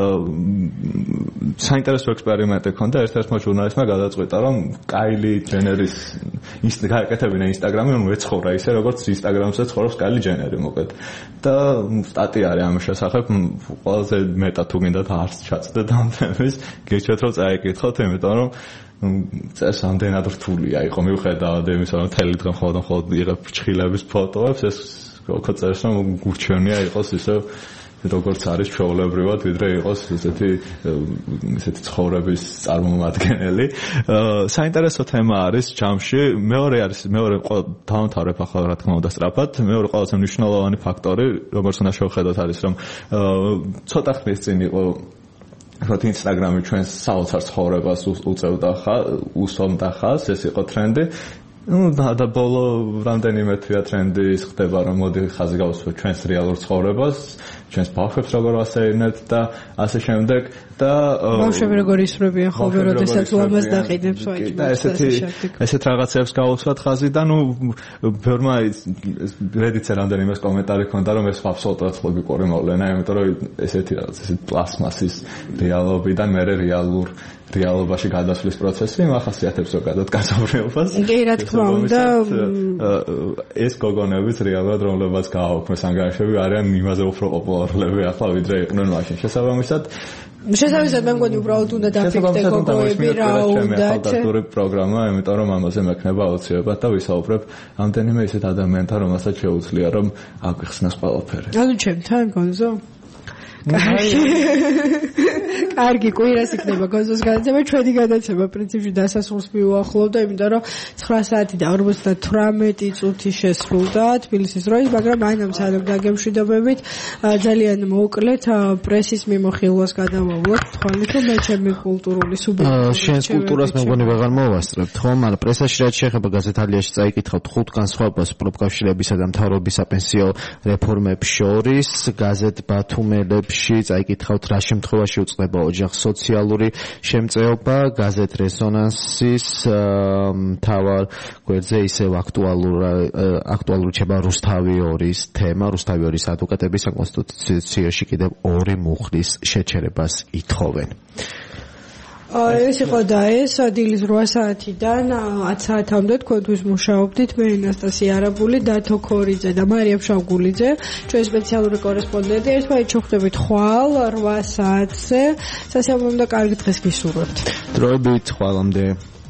საინტერესო ექსპერიმენტი ქონდა, ერთ-ერთმა ჟურნალისტმა გადაწყვიტა, რომ კაილი ჯენერის გააკეთებინა Instagram-ი, რომ ეცხოვრა ისე, როგორც Instagram-ზე ცხოვრობს კაილი ჯენერი მოკლედ. და სტატია არის ამ შესახებ, ყველაზე მეტად თუ გინდათ არც ჩაწდეთ ამ თემის, გიჩვენეთ რომ წაიკითხოთ, იმიტომ რომ წეს ამდენად რთულია იყო მიუხედავად იმისა, რომ თელი დღე მხოლოდ მხოლოდ იღებ ფრჩხილების ფოტოებს, ეს როგორ წერს, რომ გურჩევნია იყოს ისე როგორც არის ჩვეულებრივად, ვიდრე იყოს ესეთი ესეთი ცხოვრების წარმომადგენელი. საინტერესო თემა არის ჯამში, მეორე არის მეორე დავამთავრებ ახლა რა თქმა უნდა სწრაფად, მეორე ყველაზე მნიშვნელოვანი ფაქტორი, როგორც უნდა შევხედოთ არის, რომ ცოტა ხნის წინ იყო რომ Instagram-ი ჩვენს საოცარ ცხოვრებას უწევდა ხა, უსვამდა ხას, ეს იყო ტრენდი. ну да да ბოლო რამდენიმე თვია ტრენდი ის ხდება რომ მოდი ხაზი გავუსვათ ჩვენს რეალურ ცხოვრებას, ჩვენს ბავშვებს როგორ ასეირნებთ და ასე შემდეგ და ბავშვები როგორ ისვრებიან ხოლმე როდესაც ლამაზ დაყიდებს ვაჭი და ესეთი ესეთ რაღაცებს გავუსვათ ხაზი და ნუ ბევრმა Reddit-ზე რამდენიმე კომენტარი ქონდა რომ ეს აბსოლუტურად ლოგიკური მოვლენა, იმიტომ რომ ესეთი რაღაც ესეთი პლასმასის რეალობიდან მე რეალურ რეალობაში გადასვლის პროცესი ახასიათებს ზოგადად კაცობრიობას. კი, რა თქმა უნდა, ეს გოგონებიც რეალურად რომლებაც გააუქმეს ანგარიშები არიან იმაზე უფრო პოპულარული ახლა ვიდრე იყვნენ მაშინ. შესაბამისად შესაბამისად მე მგონი უბრალოდ უნდა დაფიქსდე გოგოები რა უნდათ. ხალხური პროგრამა, იმიტომ რომ ამაზე მექნება აუცილებლად და ვისაუბრებ ამდენიმე ისეთ ადამიანთან, რომელსაც შეუძლია რომ აგვიხსნას ყველაფერი. ანუ ჩემთან გონზო კარგი, კვირას იქნება გონზოს გადაცემა, ჩვენი გადაცემა პრინციპში დასასრულს მიუახლოვდა, იმიტომ რომ ცხრა საათი და ორმოცდათვრამეტი წუთი შესრულდა თბილისის დროით, მაგრამ აი ამ საათობ დაგემშვიდობებით ძალიან მოკლედ პრესის მიმოხილვას გადავავლოთ, თქვენ რომ მე ჩემი კულტურული სუბიექტი. შენს კულტურას მე მგონი ვეღარ მოვასწრებთ, ხომ? მაგრამ პრესაში რაც შეეხება გაზეთალიაში წაიკითხავთ ხუთ განსხვავებას პროფკავშირებისა და მთავრობის საპენსიო რეფორმებს შორის, გაზეთ ბათუმელებში წაიკითხავთ რა შემთხვევაში უწყდება ოჯახ სოციალური შემწეობა, გაზეთ რესონანსის მთავარ გვერდზე ისევ აქტუალური რჩება რუსთავი ორის თემა, რუსთავი ორის ადვოკატების საკონსტიტუციაში კიდევ ორი მუხლის შეჩერებას ითხოვენ. ეს იყო და ეს დილის რვა საათიდან ათ საათამდე თქვენთვის მუშაობდით მე ანასტასია არაბული, დათო ქორიძე და მარიამ შავგულიძე, ჩვენი სპეციალური კორესპონდენტი. ერთმანეთს ჩუხდებით ხვალ რვა საათზე. სასიამოვნო და კარგი დღეს გისურვებთ. დროებით ხვალამდე.